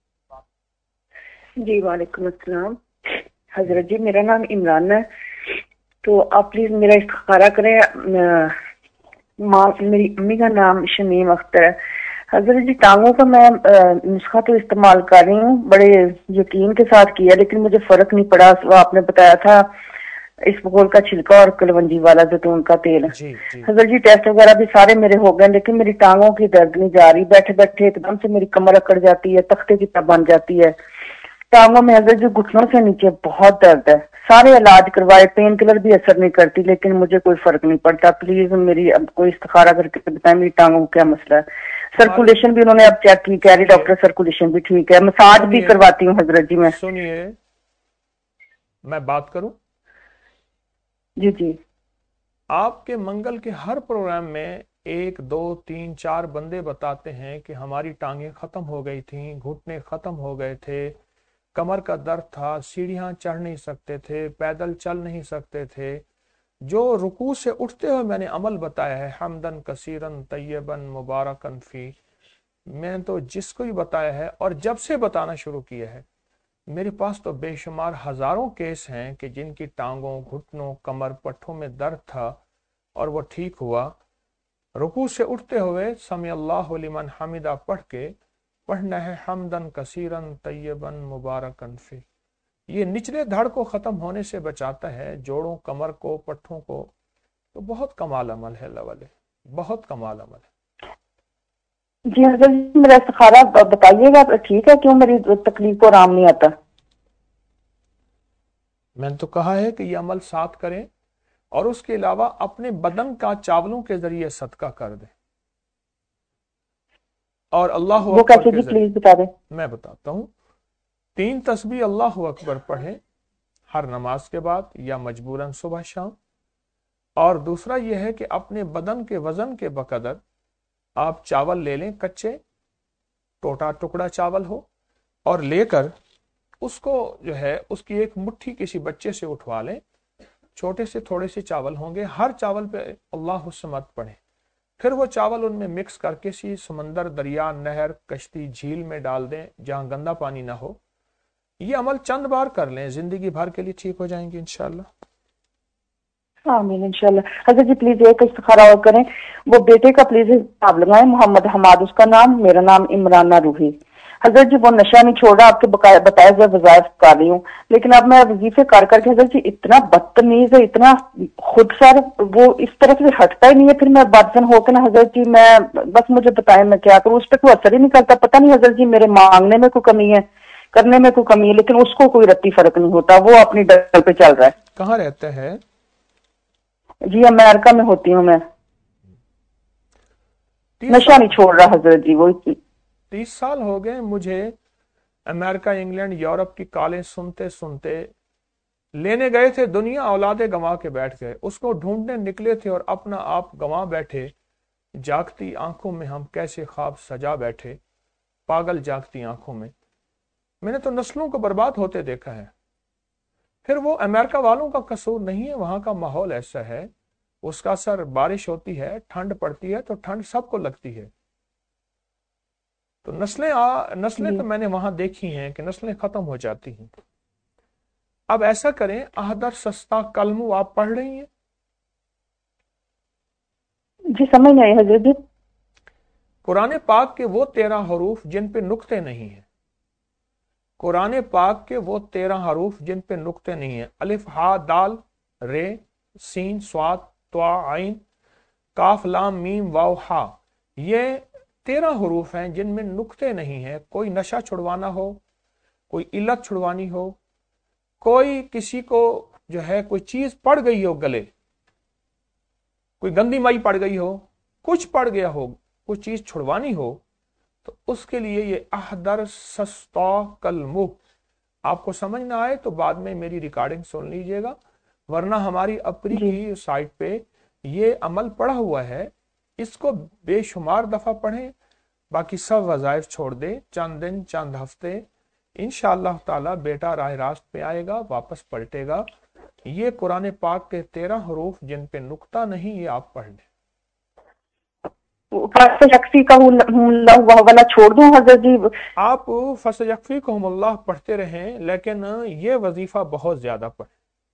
[SPEAKER 11] جی وعلیکم السلام. حضرت جی میرا نام عمران ہے، تو آپ پلیز میرا استخارہ کریں. ماں میری امی کا نام شمیم اختر ہے. حضرت جی ٹانگوں کا میں نسخہ تو استعمال کر رہی ہوں، بڑے یقین کے ساتھ کیا، لیکن مجھے فرق نہیں پڑا. وہ آپ نے بتایا تھا اس بغول کا چھلکا اور کلونجی والا زیتون کا تیل.
[SPEAKER 1] جی جی
[SPEAKER 11] حضرت جی ٹیسٹ وغیرہ بھی سارے میرے ہو گئے، لیکن میری ٹانگوں کی درد نہیں جا رہی. بیٹھے بیٹھے ایک دم سے میری کمر اکڑ جاتی ہے، تختے کی طرح بن جاتی ہے. ٹانگوں میں حضرت جی گھٹنوں سے نیچے بہت درد ہے، سارے علاج کروائے، پین کلر بھی اثر نہیں کرتی، لیکن مجھے کوئی فرق نہیں پڑتا. پلیز میری اب کوئی استخارہ کر کے بتائیں میری ٹانگوں کو کیا مسئلہ ہے. سرکولیشن بھی انہوں نے اب چیک کی، کہہ رہی ڈاکٹر سرکولیشن بھی ٹھیک ہے، مساج بھی کرواتی ہوں حضرت جی. میں
[SPEAKER 1] سنیے میں بات کروں.
[SPEAKER 11] جی جی.
[SPEAKER 1] آپ کے منگل کے ہر پروگرام میں ایک دو تین چار بندے بتاتے ہیں کہ ہماری ٹانگیں ختم ہو گئی تھیں، گھٹنے ختم ہو گئے تھے، کمر کا درد تھا، سیڑھیاں چڑھ نہیں سکتے تھے، پیدل چل نہیں سکتے تھے. جو رکوع سے اٹھتے ہوئے میں نے عمل بتایا ہے، حمدن کثیرن طیبن مبارکن فی، میں تو جس کو ہی بتایا ہے اور جب سے بتانا شروع کیا ہے میرے پاس تو بے شمار ہزاروں کیس ہیں کہ جن کی ٹانگوں، گھٹنوں، کمر، پٹھوں میں درد تھا اور وہ ٹھیک ہوا. رکوع سے اٹھتے ہوئے سمی اللہ لمن حمدہ پڑھ کے پڑھنا ہے حمدن کثیرن طیبن مبارکن فی. یہ نچلے دھڑ کو ختم ہونے سے بچاتا ہے، جوڑوں، کمر کو، پٹھوں کو. تو بہت کمال عمل ہے اللہ والے، بہت کمال عمل ہے.
[SPEAKER 11] جی حضرت میرا استخارہ بتائیے گا ٹھیک ہے، کیوں میری تکلیف کو آرام نہیں آتا؟
[SPEAKER 1] میں نے تو کہا ہے کہ یہ عمل ساتھ کریں اور اس کے علاوہ اپنے بدن کا چاولوں کے ذریعے صدقہ کر دیں. اور اللہ
[SPEAKER 11] وہ
[SPEAKER 1] اکبر
[SPEAKER 11] کیسے
[SPEAKER 1] کے
[SPEAKER 11] جی
[SPEAKER 1] ذریعے
[SPEAKER 11] پلیز بتا دیں.
[SPEAKER 1] میں بتاتا ہوں. تین تسبیح اللہ اکبر پڑھیں ہر نماز کے بعد یا مجبوراً صبح شام. اور دوسرا یہ ہے کہ اپنے بدن کے وزن کے بقدر آپ چاول لے لیں، کچے ٹوٹا ٹکڑا چاول ہو، اور لے کر اس کو جو ہے اس کی ایک مٹھی کسی بچے سے اٹھوا لیں. چھوٹے سے تھوڑے سے چاول ہوں گے، ہر چاول پہ اللہ الصمد پڑھیں. پھر وہ چاول ان میں مکس کر کے کسی سمندر، دریا، نہر، کشتی، جھیل میں ڈال دیں جہاں گندا پانی نہ ہو. یہ عمل چند بار کر لیں، زندگی بھر کے لیے ٹھیک ہو جائیں گے انشاءاللہ.
[SPEAKER 11] آمین انشاءاللہ. حضرت جی پلیز ایک استخارہ اور کریں، وہ بیٹے کا پلیز حساب لگائیں، محمد حماد اس کا نام، میرا نام عمرانہ روحی. حضرت جی وہ نشہ نہیں چھوڑ رہا، آپ کے بتائے ہوئے وظائف کر رہی ہوں، لیکن اب میں وظیفے کر کر کے حضرت جی اتنا بدتمیز ہے، اتنا خود سر، وہ اس طرف سے ہٹتا ہی نہیں ہے. پھر میں بدزن ہو کے نا حضرت جی میں بس مجھے بتائیں میں کیا کروں، اس پہ کوئی اثر ہی نہیں کرتا. پتہ نہیں حضرت جی میرے مانگنے میں کوئی کمی ہے، کرنے میں کوئی کمی ہے، لیکن اس کو کوئی رتی فرق نہیں ہوتا، وہ اپنی ڈر پہ چل رہا ہے.
[SPEAKER 1] کہاں رہتے ہیں؟
[SPEAKER 11] جی امریکہ میں ہوتی ہوں میں. نشہ نہیں چھوڑ رہا حضرت جی. وہ
[SPEAKER 1] تیس سال ہو گئے مجھے امریکہ، انگلینڈ، یورپ کی کالیں سنتے سنتے. لینے گئے تھے دنیا، اولادیں گنوا کے بیٹھ گئے. اس کو ڈھونڈنے نکلے تھے اور اپنا آپ گنوا بیٹھے. جاگتی آنکھوں میں ہم کیسے خواب سجا بیٹھے، پاگل جاگتی آنکھوں میں. میں نے تو نسلوں کو برباد ہوتے دیکھا ہے. پھر وہ امریکہ والوں کا قصور نہیں ہے، وہاں کا ماحول ایسا ہے. اس کا اثر، بارش ہوتی ہے، ٹھنڈ پڑتی ہے تو ٹھنڈ سب کو لگتی ہے. تو نسلیں آ... نسلیں تو میں نے وہاں دیکھی ہیں کہ نسلیں ختم ہو جاتی ہیں. اب ایسا کریں، احدر سستا کلمو آپ پڑھ رہی ہیں؟
[SPEAKER 11] جی سمجھ نہیں آئی حضرت جی.
[SPEAKER 1] قرآن پاک کے وہ تیرہ حروف جن پہ نقطے نہیں ہیں. قرآن پاک کے وہ تیرہ حروف جن پہ نقطے نہیں ہیں. الف، ہا، دال، رے، سین، صاد، طا، عین، کاف، لام، میم، واو، ہا. یہ تیرہ حروف ہیں جن میں نقطے نہیں ہیں. کوئی نشہ چھڑوانا ہو، کوئی علت چھڑوانی ہو، کوئی کسی کو جو ہے کوئی چیز پڑ گئی ہو گلے، کوئی گندی مائی پڑ گئی ہو، کچھ پڑ گیا ہو، کوئی چیز چھڑوانی ہو، تو اس کے لیے یہ احدر سستا کلمو. آپ کو سمجھ نہ آئے تو بعد میں میری ریکارڈنگ سن لیجئے گا، ورنہ ہماری اپری کی سائٹ پہ یہ عمل پڑا ہوا ہے. اس کو بے شمار دفعہ پڑھیں، باقی سب وظائف چھوڑ دیں. چند دن، چند ہفتے، انشاءاللہ تعالی بیٹا راہ راست پہ آئے گا، واپس پلٹے گا. یہ قرآن پاک کے تیرہ حروف جن پہ نقطہ نہیں، یہ آپ پڑھ لیں.
[SPEAKER 11] کا والا چھوڑ دوں حضرت جی؟
[SPEAKER 1] آپ فَسَيَكْفِيكُمُ اللہ پڑھتے رہیں، لیکن یہ وظیفہ بہت زیادہ پڑھیں.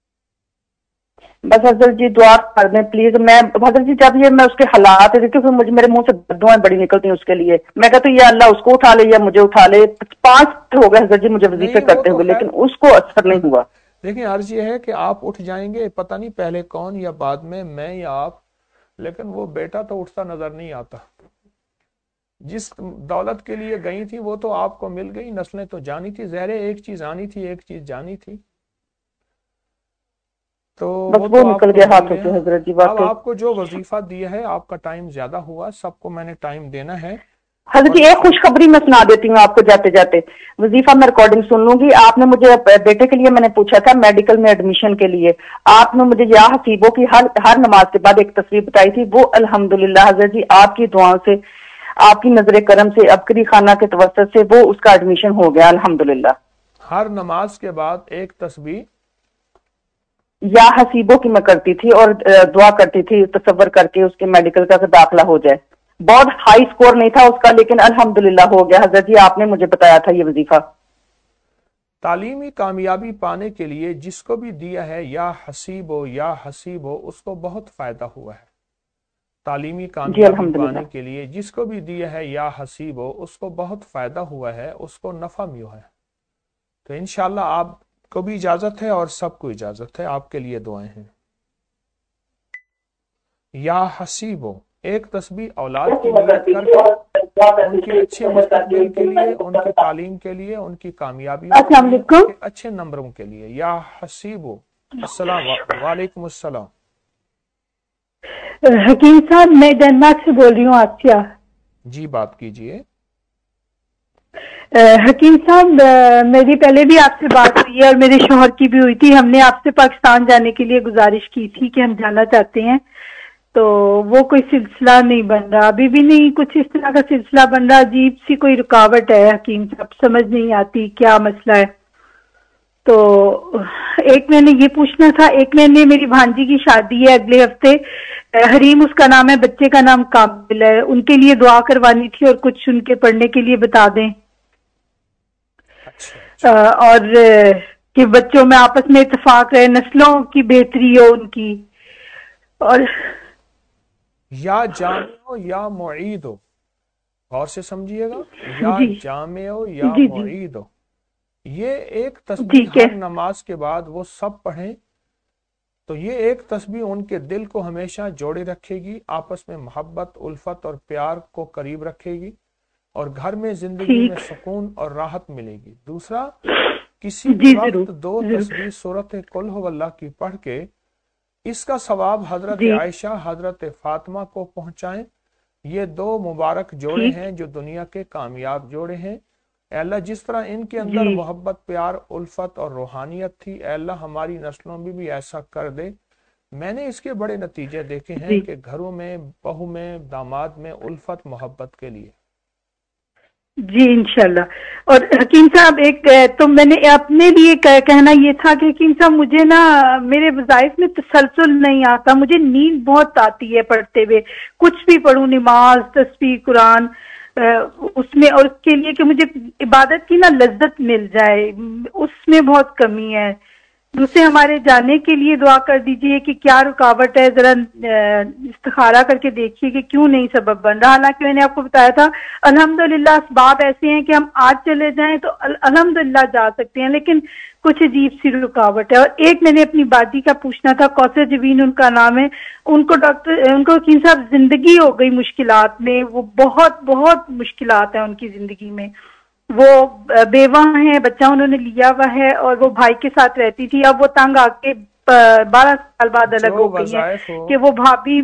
[SPEAKER 11] بس حضرت جی دعا کر دیں پلیز. میں حضرت جی جب یہ میں اس کے حالات دیکھتی ہوں مجھے میرے منہ سے دعائیں بڑی نکلتی ہیں اس کے لیے. میں کہتی ہوں یا اللہ اس کو اٹھا لے یا مجھے اٹھا لے. پانچ ہو گئے حضرت جی مجھے وظیفے کرتے ہوئے، لیکن اس کو اثر نہیں ہوا.
[SPEAKER 1] دیکھیں عرض یہ ہے کہ آپ اٹھ جائیں گے، پتہ نہیں پہلے کون یا بعد میں، میں یا آپ، لیکن وہ بیٹا تو اٹھتا نظر نہیں آتا. جس دولت کے لیے گئی تھی وہ تو آپ کو مل گئی، نسلیں تو جانی تھی، زہرے ایک چیز آنی تھی، ایک چیز جانی تھی، تو
[SPEAKER 5] بس
[SPEAKER 1] وہ
[SPEAKER 5] وہ
[SPEAKER 1] تو آپ
[SPEAKER 5] نکل
[SPEAKER 1] کو
[SPEAKER 5] گیا
[SPEAKER 1] مل
[SPEAKER 5] ہاتھوں
[SPEAKER 1] گیا۔
[SPEAKER 5] سے حضرت جی
[SPEAKER 1] اب
[SPEAKER 5] واقعی۔
[SPEAKER 1] آپ کو جو وظیفہ دیا ہے، آپ کا ٹائم زیادہ ہوا، سب کو میں نے ٹائم دینا ہے۔
[SPEAKER 5] حضرت جی ایک خوشخبری میں سنا دیتی ہوں آپ کو جاتے جاتے، وظیفہ میں ریکارڈنگ سن لوں گی۔ آپ نے مجھے بیٹے کے لیے میں نے پوچھا تھا میڈیکل میں ایڈمیشن کے لیے، آپ نے مجھے یا حسیبوں کی ہر ہر نماز کے بعد ایک تصویر بتائی تھی، وہ الحمدللہ حضرت جی آپ کی دعاؤں سے، آپ کی نظر کرم سے، عبقری خانہ کے توسط سے وہ اس کا ایڈمیشن ہو گیا الحمدللہ۔
[SPEAKER 1] ہر نماز کے بعد ایک تسبیح
[SPEAKER 5] یا حسیبوں کی میں کرتی تھی اور دعا کرتی تھی تصور کر کے اس کے میڈیکل کا داخلہ ہو جائے۔ بہت ہائی سکور نہیں تھا اس کا، لیکن الحمدللہ ہو گیا حضرت جی، آپ نے مجھے بتایا تھا یہ وظیفہ۔
[SPEAKER 1] تعلیمی کامیابی پانے کے لیے جس کو بھی دیا ہے یا حسیب ہو یا حسیب ہو، اس کو بہت فائدہ ہوا ہے۔ تعلیمی کامیابی پانے کے لیے جس کو بھی دیا ہے یا حسیب ہو، اس کو بہت فائدہ ہوا ہے، اس کو نفع ملا ہے۔ تو انشاءاللہ آپ کو بھی اجازت ہے اور سب کو اجازت ہے، آپ کے لیے دعائیں ہیں۔ یا حسیب ہو ایک تسبیح اولاد کی نیت کر کے، ان کے اچھے مستقبل کے لیے، ان کی تعلیم کے لیے، ان کی کامیابیوں کے لیے، ان کے اچھے نمبروں کے لیے۔ یا حسیب ہو۔ السلام وعلیکم السلام۔
[SPEAKER 12] حکیم صاحب میں ڈنمارک سے بول رہی ہوں آپ کیا؟
[SPEAKER 1] جی بات کیجئے۔
[SPEAKER 12] حکیم صاحب میری پہلے بھی آپ سے بات ہوئی ہے اور میرے شوہر کی بھی ہوئی تھی، ہم نے آپ سے پاکستان جانے کے لیے گزارش کی تھی کہ ہم جانا چاہتے ہیں، تو وہ کوئی سلسلہ نہیں بن رہا، ابھی بھی نہیں کچھ اس طرح کا سلسلہ بن رہا، عجیب سی کوئی رکاوٹ ہے حکیم صاحب، سمجھ نہیں آتی کیا مسئلہ ہے۔ تو ایک میں نے یہ پوچھنا تھا، ایک میں نے میری بھانجی کی شادی ہے اگلے ہفتے، حریم اس کا نام ہے، بچے کا نام کامل ہے، ان کے لیے دعا کروانی تھی اور کچھ ان کے پڑھنے کے لیے بتا دیں، اور کہ بچوں میں آپس میں اتفاق رہے، نسلوں کی بہتری ہو ان کی۔ اور
[SPEAKER 1] یا جامع ہو یا معید ہو، غور سے سمجھیے گا، یا جامع ہو یا معید ہو، یہ ایک تسبیح ہر نماز کے بعد وہ سب پڑھیں، تو یہ ایک تسبیح ان کے دل کو ہمیشہ جوڑے رکھے گی، آپس میں محبت، الفت اور پیار کو قریب رکھے گی، اور گھر میں زندگی میں سکون اور راحت ملے گی۔ دوسرا، کسی بھی وقت دو تسبیح سورۃ قل ھو اللہ کی پڑھ کے اس کا ثواب حضرت عائشہ، حضرت فاطمہ کو پہنچائیں۔ یہ دو مبارک جوڑے ہیں جو دنیا کے کامیاب جوڑے ہیں۔ اے اللہ جس طرح ان کے اندر محبت، پیار، الفت اور روحانیت تھی، اے اللہ ہماری نسلوں میں بھی ایسا کر دے۔ میں نے اس کے بڑے نتیجے دیکھے ہیں کہ گھروں میں، بہو میں، داماد میں الفت محبت کے لیے۔
[SPEAKER 12] جی انشاءاللہ۔ اور حکیم صاحب ایک تو میں نے اپنے لیے کہنا یہ تھا کہ حکیم صاحب مجھے نا میرے وظائف میں تسلسل نہیں آتا، مجھے نیند بہت آتی ہے پڑھتے ہوئے، کچھ بھی پڑھوں، نماز، تسبیح، قرآن، اس میں، اور اس کے لیے کہ مجھے عبادت کی نا لذت مل جائے، اس میں بہت کمی ہے۔ دوسرے ہمارے جانے کے لیے دعا کر دیجئے کہ کیا رکاوٹ ہے، ذرا استخارہ کر کے دیکھیے کہ کیوں نہیں سبب بن رہا۔ حالانکہ میں نے آپ کو بتایا تھا الحمدللہ اسباب ایسے ہیں کہ ہم آج چلے جائیں تو الحمدللہ جا سکتے ہیں، لیکن کچھ عجیب سی رکاوٹ ہے۔ اور ایک میں نے اپنی باجی کا پوچھنا تھا، کوثر جبین ان کا نام ہے، ان کو ڈاکٹر ان کو حکیم صاحب زندگی ہو گئی مشکلات میں، وہ بہت بہت مشکلات ہیں ان کی زندگی میں، وہ بیوہ ہیں، بچہ انہوں نے لیا ہوا ہے اور وہ بھائی کے ساتھ رہتی تھی، اب وہ تنگ آ کے بارہ سال بعد الگ ہو گئی ہیں کہ وہ بھابھی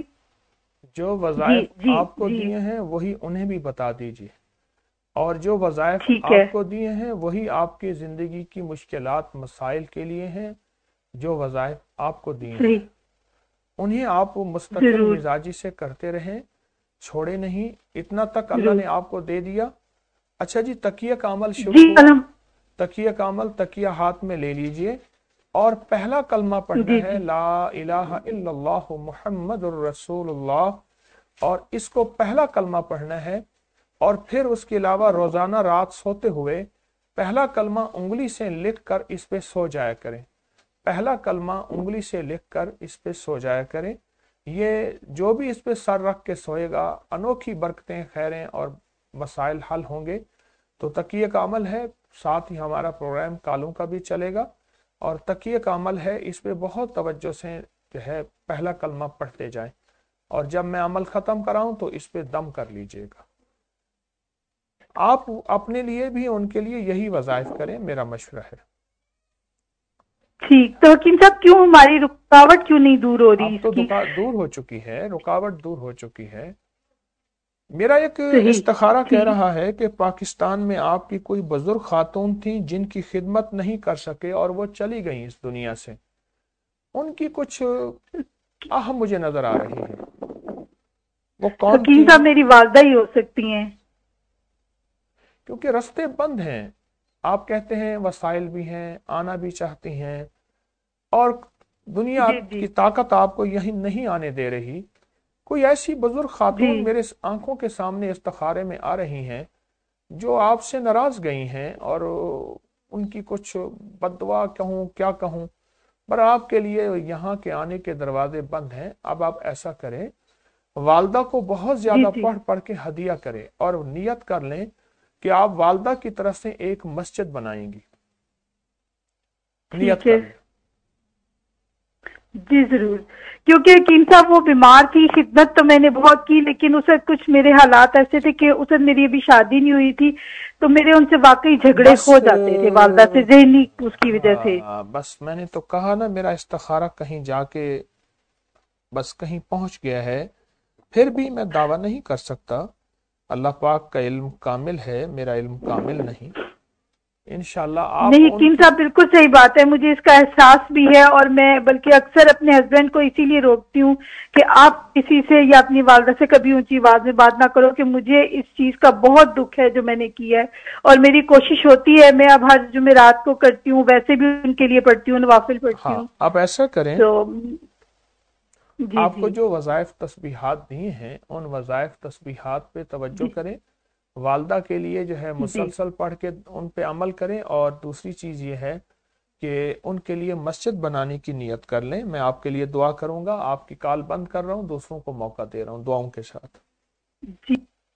[SPEAKER 1] جو وظائف آپ کو دیے ہیں وہی انہیں بھی بتا دیجیے، اور جو وظائف آپ کو دیے ہیں وہی آپ کی زندگی کی مشکلات، مسائل کے لیے ہیں۔ جو وظائف آپ کو دیے ہیں انہیں آپ مستقل مزاجی سے کرتے رہیں، چھوڑے نہیں، اتنا تک اللہ نے آپ کو دے دیا۔ اچھا جی، تقیہ کا عمل شروع ہوا، تقیہ کا عمل، تقیہ ہاتھ میں لے لیجئے اور پہلا کلمہ پڑھنا ہے لا الہ الا اللہ محمد الرسول اللہ، اور اس کو پہلا کلمہ پڑھنا ہے، اور پھر اس کے علاوہ روزانہ رات سوتے ہوئے پہلا کلمہ انگلی سے لکھ کر اس پہ سو جایا کریں، پہلا کلمہ انگلی سے لکھ کر اس پہ سو جایا کریں۔ یہ جو بھی اس پہ سر رکھ کے سوئے گا انوکھی برکتیں، خیریں اور مسائل حل ہوں گے۔ تو تقیہ کا عمل ہے، ساتھ ہی ہمارا پروگرام کالوں کا بھی چلے گا، اور تقیہ کا عمل ہے، اس پہ بہت توجہ سے جو ہے پہلا کلمہ پڑھتے جائیں، اور جب میں عمل ختم کراؤں تو اس پہ دم کر لیجئے گا۔ آپ اپنے لیے بھی ان کے لیے یہی وظائف کریں، میرا مشورہ ہے۔
[SPEAKER 12] ٹھیک، تو حکیم صاحب کیوں ہماری رکاوٹ کیوں نہیں دور ہو رہی؟
[SPEAKER 1] اب تو
[SPEAKER 12] اس کی
[SPEAKER 1] دور ہو چکی ہے، رکاوٹ دور ہو چکی ہے۔ میرا ایک
[SPEAKER 12] صحیح،
[SPEAKER 1] استخارہ کہہ
[SPEAKER 12] ٹھیک۔
[SPEAKER 1] رہا ہے کہ پاکستان میں آپ کی کوئی بزرگ خاتون تھیں جن کی خدمت نہیں کر سکے اور وہ چلی گئیں اس دنیا سے، ان کی کچھ آہ مجھے نظر آ رہی ہے۔ وہ کون
[SPEAKER 12] حکیم
[SPEAKER 1] تھی؟
[SPEAKER 12] صاحب میری والدہ ہی ہو سکتی ہیں،
[SPEAKER 1] کیونکہ رستے بند ہیں، آپ کہتے ہیں وسائل بھی ہیں، آنا بھی چاہتی ہیں، اور دنیا
[SPEAKER 12] جی جی
[SPEAKER 1] کی طاقت آپ کو یہی نہیں آنے دے رہی۔ کوئی ایسی بزرگ خاتون
[SPEAKER 12] جی
[SPEAKER 1] میرے آنکھوں کے سامنے استخارے میں آ رہی ہیں جو آپ سے ناراض گئی ہیں، اور ان کی کچھ بد دعا کہوں کیا کہوں، پر آپ کے لیے یہاں کے آنے کے دروازے بند ہیں۔ اب آپ ایسا کریں، والدہ کو بہت
[SPEAKER 12] جی
[SPEAKER 1] زیادہ
[SPEAKER 12] جی
[SPEAKER 1] پڑھ پڑھ کے ہدیہ کریں اور نیت کر لیں کہ آپ والدہ کی طرف سے ایک مسجد بنائیں گی، نیت
[SPEAKER 12] ٹھیک ہے،
[SPEAKER 1] کر لیں۔
[SPEAKER 12] جی ضرور، کیونکہ حکیم صاحب وہ بیمار تھی، خدمت تو میں نے بہت کی، لیکن اسے کچھ میرے حالات ایسے تھے کہ اسے میری ابھی شادی نہیں ہوئی تھی، تو میرے ان سے واقعی جھگڑے
[SPEAKER 1] بس
[SPEAKER 12] ہو جاتے تھے والدہ سے، ذہنی اس کی وجہ سے۔
[SPEAKER 1] ہاں، بس میں نے تو کہا نا، میرا استخارہ کہیں جا کے بس کہیں پہنچ گیا ہے، پھر بھی میں دعویٰ نہیں کر سکتا۔ اللہ پاک کا علم کامل ہے، میرا علم کامل نہیں۔ انشاءاللہ آپ
[SPEAKER 12] نہیں
[SPEAKER 1] ان
[SPEAKER 12] حکیم
[SPEAKER 1] کی
[SPEAKER 12] صاحب بالکل صحیح بات ہے، مجھے اس کا احساس بھی ہے، اور میں بلکہ اکثر اپنے ہسبینڈ کو اسی لیے روکتی ہوں کہ آپ کسی سے یا اپنی والدہ سے کبھی اونچی آواز میں بات نہ کرو، کہ مجھے اس چیز کا بہت دکھ ہے جو میں نے کیا ہے، اور میری کوشش ہوتی ہے، میں اب ہر جمعرات کو کرتی ہوں، ویسے بھی ان کے لیے پڑھتی ہوں، نوافل پڑھتی
[SPEAKER 1] ہاں
[SPEAKER 12] ہوں۔
[SPEAKER 1] آپ ایسا کریں،
[SPEAKER 12] تو جی
[SPEAKER 1] آپ کو
[SPEAKER 12] جی
[SPEAKER 1] جو وظائف تسبیحات دی ہیں ان وظائف تسبیحات پہ توجہ کریں، والدہ کے لیے جو ہے
[SPEAKER 12] جی
[SPEAKER 1] مسلسل پڑھ کے ان پہ عمل کریں، اور دوسری چیز یہ ہے کہ ان کے لیے مسجد بنانے کی نیت کر لیں۔ میں آپ کے لیے دعا کروں گا، آپ کی کال بند کر رہا ہوں، دوسروں کو موقع دے رہا ہوں دعاؤں کے ساتھ۔
[SPEAKER 12] جی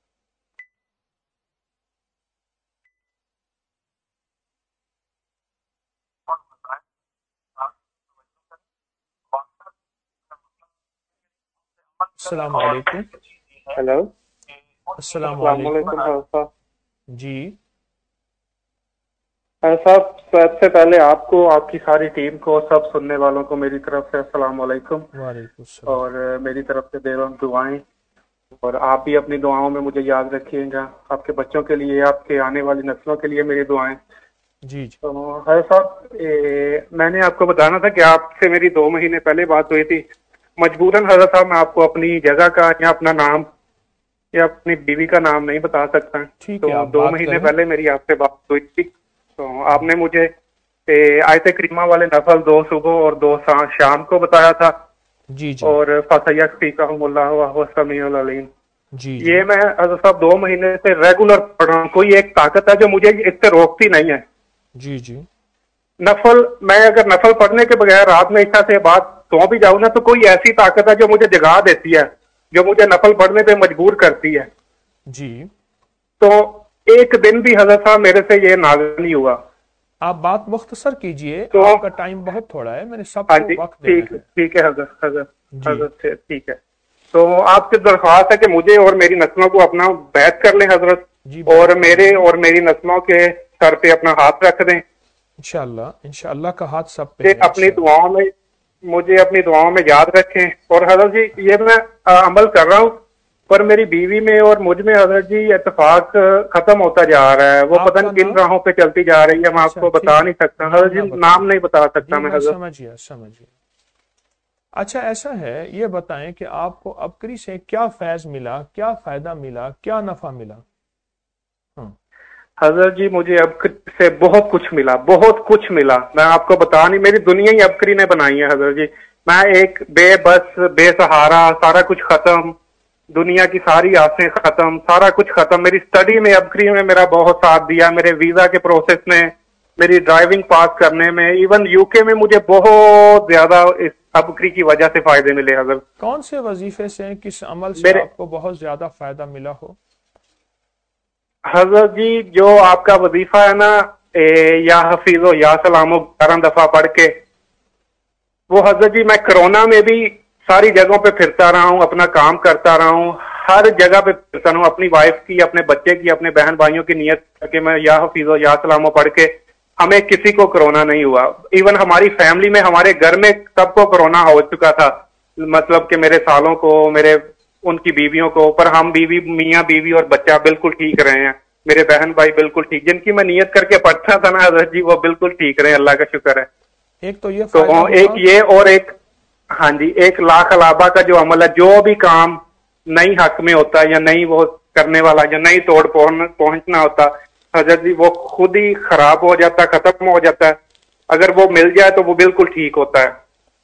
[SPEAKER 1] السلام علیکم۔
[SPEAKER 7] ہیلو،
[SPEAKER 1] السلام
[SPEAKER 7] السلام
[SPEAKER 1] علیکم۔
[SPEAKER 7] علیکم حضرت صاحب۔
[SPEAKER 1] جی
[SPEAKER 7] حضرت صاحب، سب سے پہلے آپ کو، آپ کی ساری ٹیم کو، سب سننے والوں کو میری طرف سے السلام علیکم،
[SPEAKER 1] وعلیکم السلام۔
[SPEAKER 7] اور میری طرف سے دے رہا ہوں دعائیں، اور آپ بھی اپنی دعاؤں میں مجھے یاد رکھیے گا، آپ کے بچوں کے لیے، آپ کے آنے والی نسلوں کے لیے میری دعائیں۔
[SPEAKER 1] جی جی
[SPEAKER 7] تو حضرت صاحب، اے، میں نے آپ کو بتانا تھا کہ آپ سے میری دو مہینے پہلے بات ہوئی تھی، مجبوراً حضرت صاحب میں آپ کو اپنی جگہ کا یا اپنا نام یا اپنی بیوی کا نام نہیں بتا سکتا،
[SPEAKER 1] ٹھیک
[SPEAKER 7] تو
[SPEAKER 1] ہے، آپ
[SPEAKER 7] دو
[SPEAKER 1] بات
[SPEAKER 7] مہینے
[SPEAKER 1] کریں۔
[SPEAKER 7] پہلے میری آپ سے بات ہوئی تھی، تو آپ نے مجھے اے، آیت کریمہ والے نفل دو صبح اور دو شام کو بتایا تھا،
[SPEAKER 1] جی جی
[SPEAKER 7] اور فَسَيَكْفِيكَهُمُ اللَّهُ وَهُوَ السَّمِيعُ الْعَلِيمُ،
[SPEAKER 1] جی جی
[SPEAKER 7] یہ میں حضرت صاحب دو مہینے سے ریگولر پڑھ رہا ہوں۔ کوئی ایک طاقت ہے جو مجھے اس سے روکتی نہیں ہے۔
[SPEAKER 1] جی جی
[SPEAKER 7] نفل، میں اگر نفل پڑھنے کے بغیر رات میں عشاء سے بعد سو بھی جاؤں نا، تو کوئی ایسی طاقت ہے جو مجھے جگا دیتی ہے، جو مجھے نفل پڑھنے پہ مجبور کرتی ہے۔
[SPEAKER 1] جی
[SPEAKER 7] تو ایک دن بھی حضرت صاحب میرے سے یہ نازل نہیں ہوا۔
[SPEAKER 1] آپ بات مختصر کیجئے،
[SPEAKER 7] تو
[SPEAKER 1] آپ کا ٹائم بہت تھوڑا ہے، میں نے سب
[SPEAKER 7] ہاں
[SPEAKER 1] کو
[SPEAKER 7] جی،
[SPEAKER 1] وقت دینا
[SPEAKER 7] ٹھیک
[SPEAKER 1] ہے۔
[SPEAKER 7] ٹھیک ہے حضرت حضرت
[SPEAKER 1] جی
[SPEAKER 7] حضرت سے ٹھیک ہے۔ تو آپ سے درخواست ہے کہ مجھے اور میری نسلوں کو اپنا بیعت کر لیں حضرت،
[SPEAKER 1] جی
[SPEAKER 7] اور
[SPEAKER 1] بیعت کر
[SPEAKER 7] میرے
[SPEAKER 1] لیں۔
[SPEAKER 7] اور میری نسلوں کے سر پہ اپنا ہاتھ رکھ دیں،
[SPEAKER 1] انشاءاللہ انشاءاللہ کا ہاتھ سب پہ
[SPEAKER 7] کہ
[SPEAKER 1] ہے
[SPEAKER 7] اپنی
[SPEAKER 1] انشاءاللہ۔
[SPEAKER 7] دعاؤں میں مجھے اپنی دعاؤں میں یاد رکھیں۔ اور حضرت جی، یہ میں آ، عمل کر رہا ہوں، پر میری بیوی میں اور مجھ میں حضرت جی اتفاق ختم ہوتا جا رہا ہے، وہ
[SPEAKER 1] آپ
[SPEAKER 7] پتہ
[SPEAKER 1] کا
[SPEAKER 7] نہیں کن
[SPEAKER 1] نام؟
[SPEAKER 7] راہوں پہ چلتی جا رہی ہے، میں آپ
[SPEAKER 1] اچھا
[SPEAKER 7] کو بتا
[SPEAKER 1] ٹھیک ہے،
[SPEAKER 7] نہیں سکتا
[SPEAKER 1] نام
[SPEAKER 7] حضرت
[SPEAKER 1] نہ
[SPEAKER 7] جی،
[SPEAKER 1] بتائیں۔
[SPEAKER 7] نام نہیں بتا سکتا
[SPEAKER 1] جی
[SPEAKER 7] میں
[SPEAKER 1] میں
[SPEAKER 7] حضرت۔
[SPEAKER 1] سمجھ گیا سمجھ گیا۔ اچھا ایسا ہے، یہ بتائیں کہ آپ کو ابکری سے کیا فیض ملا، کیا فائدہ ملا، کیا نفع ملا؟ ہاں
[SPEAKER 7] حضرت جی، مجھے ابکری سے بہت کچھ ملا، بہت کچھ ملا، میں آپ کو بتا نہیں، میری دنیا ہی ابکری نے بنائی ہے حضرت جی۔ میں ایک بے بس، بے سہارا، سارا کچھ ختم، دنیا کی ساری آسیں ختم، سارا کچھ ختم۔ میری سٹڈی میں ابکری میں میرا بہت ساتھ دیا، میرے ویزا کے پروسیس میں، میری ڈرائیونگ پاس کرنے میں، ایون یو کے میں مجھے بہت زیادہ اس ابکری کی وجہ سے فائدے ملے حضرت۔
[SPEAKER 1] کون سے وظیفے سے، کس عمل سے
[SPEAKER 7] میرے
[SPEAKER 1] آپ کو بہت زیادہ فائدہ ملا ہو؟
[SPEAKER 7] حضرت جی، جو آپ کا وظیفہ ہے نا، اے یا حفیظ و یا سلام و گیارہ دفعہ پڑھ کے، وہ حضرت جی میں کرونا میں بھی ساری جگہوں پہ پھرتا رہا ہوں، اپنا کام کرتا رہا ہوں،
[SPEAKER 13] ہر جگہ پہ پھرتا ہوں، اپنی وائف کی، اپنے بچے کی، اپنے بہن بھائیوں کی نیت کر کے میں یا حفیظ و یا سلامو پڑھ کے ہمیں کسی کو کرونا نہیں ہوا. ایون ہماری فیملی میں، ہمارے گھر میں سب کو کرونا ہو چکا تھا، مطلب کہ میرے سالوں کو، میرے ان کی بیویوں کو، پر ہم بیوی میاں بیوی اور بچہ بالکل ٹھیک رہے ہیں. میرے بہن بھائی بالکل ٹھیک، جن کی میں نیت کر کے پڑھتا تھا نا حضرت جی، وہ بالکل ٹھیک رہے، اللہ کا شکر ہے.
[SPEAKER 1] ایک تو یہ
[SPEAKER 13] تو ایک یہ اور ایک ہاں جی ایک لا خلابہ کا جو عمل ہے، جو بھی کام نہیں حق میں ہوتا یا نہیں وہ کرنے والا یا نہیں توڑ پہنچنا ہوتا حضرت جی، وہ خود ہی خراب ہو جاتا ہے، ختم ہو جاتا ہے. اگر وہ مل جائے تو وہ بالکل ٹھیک ہوتا ہے.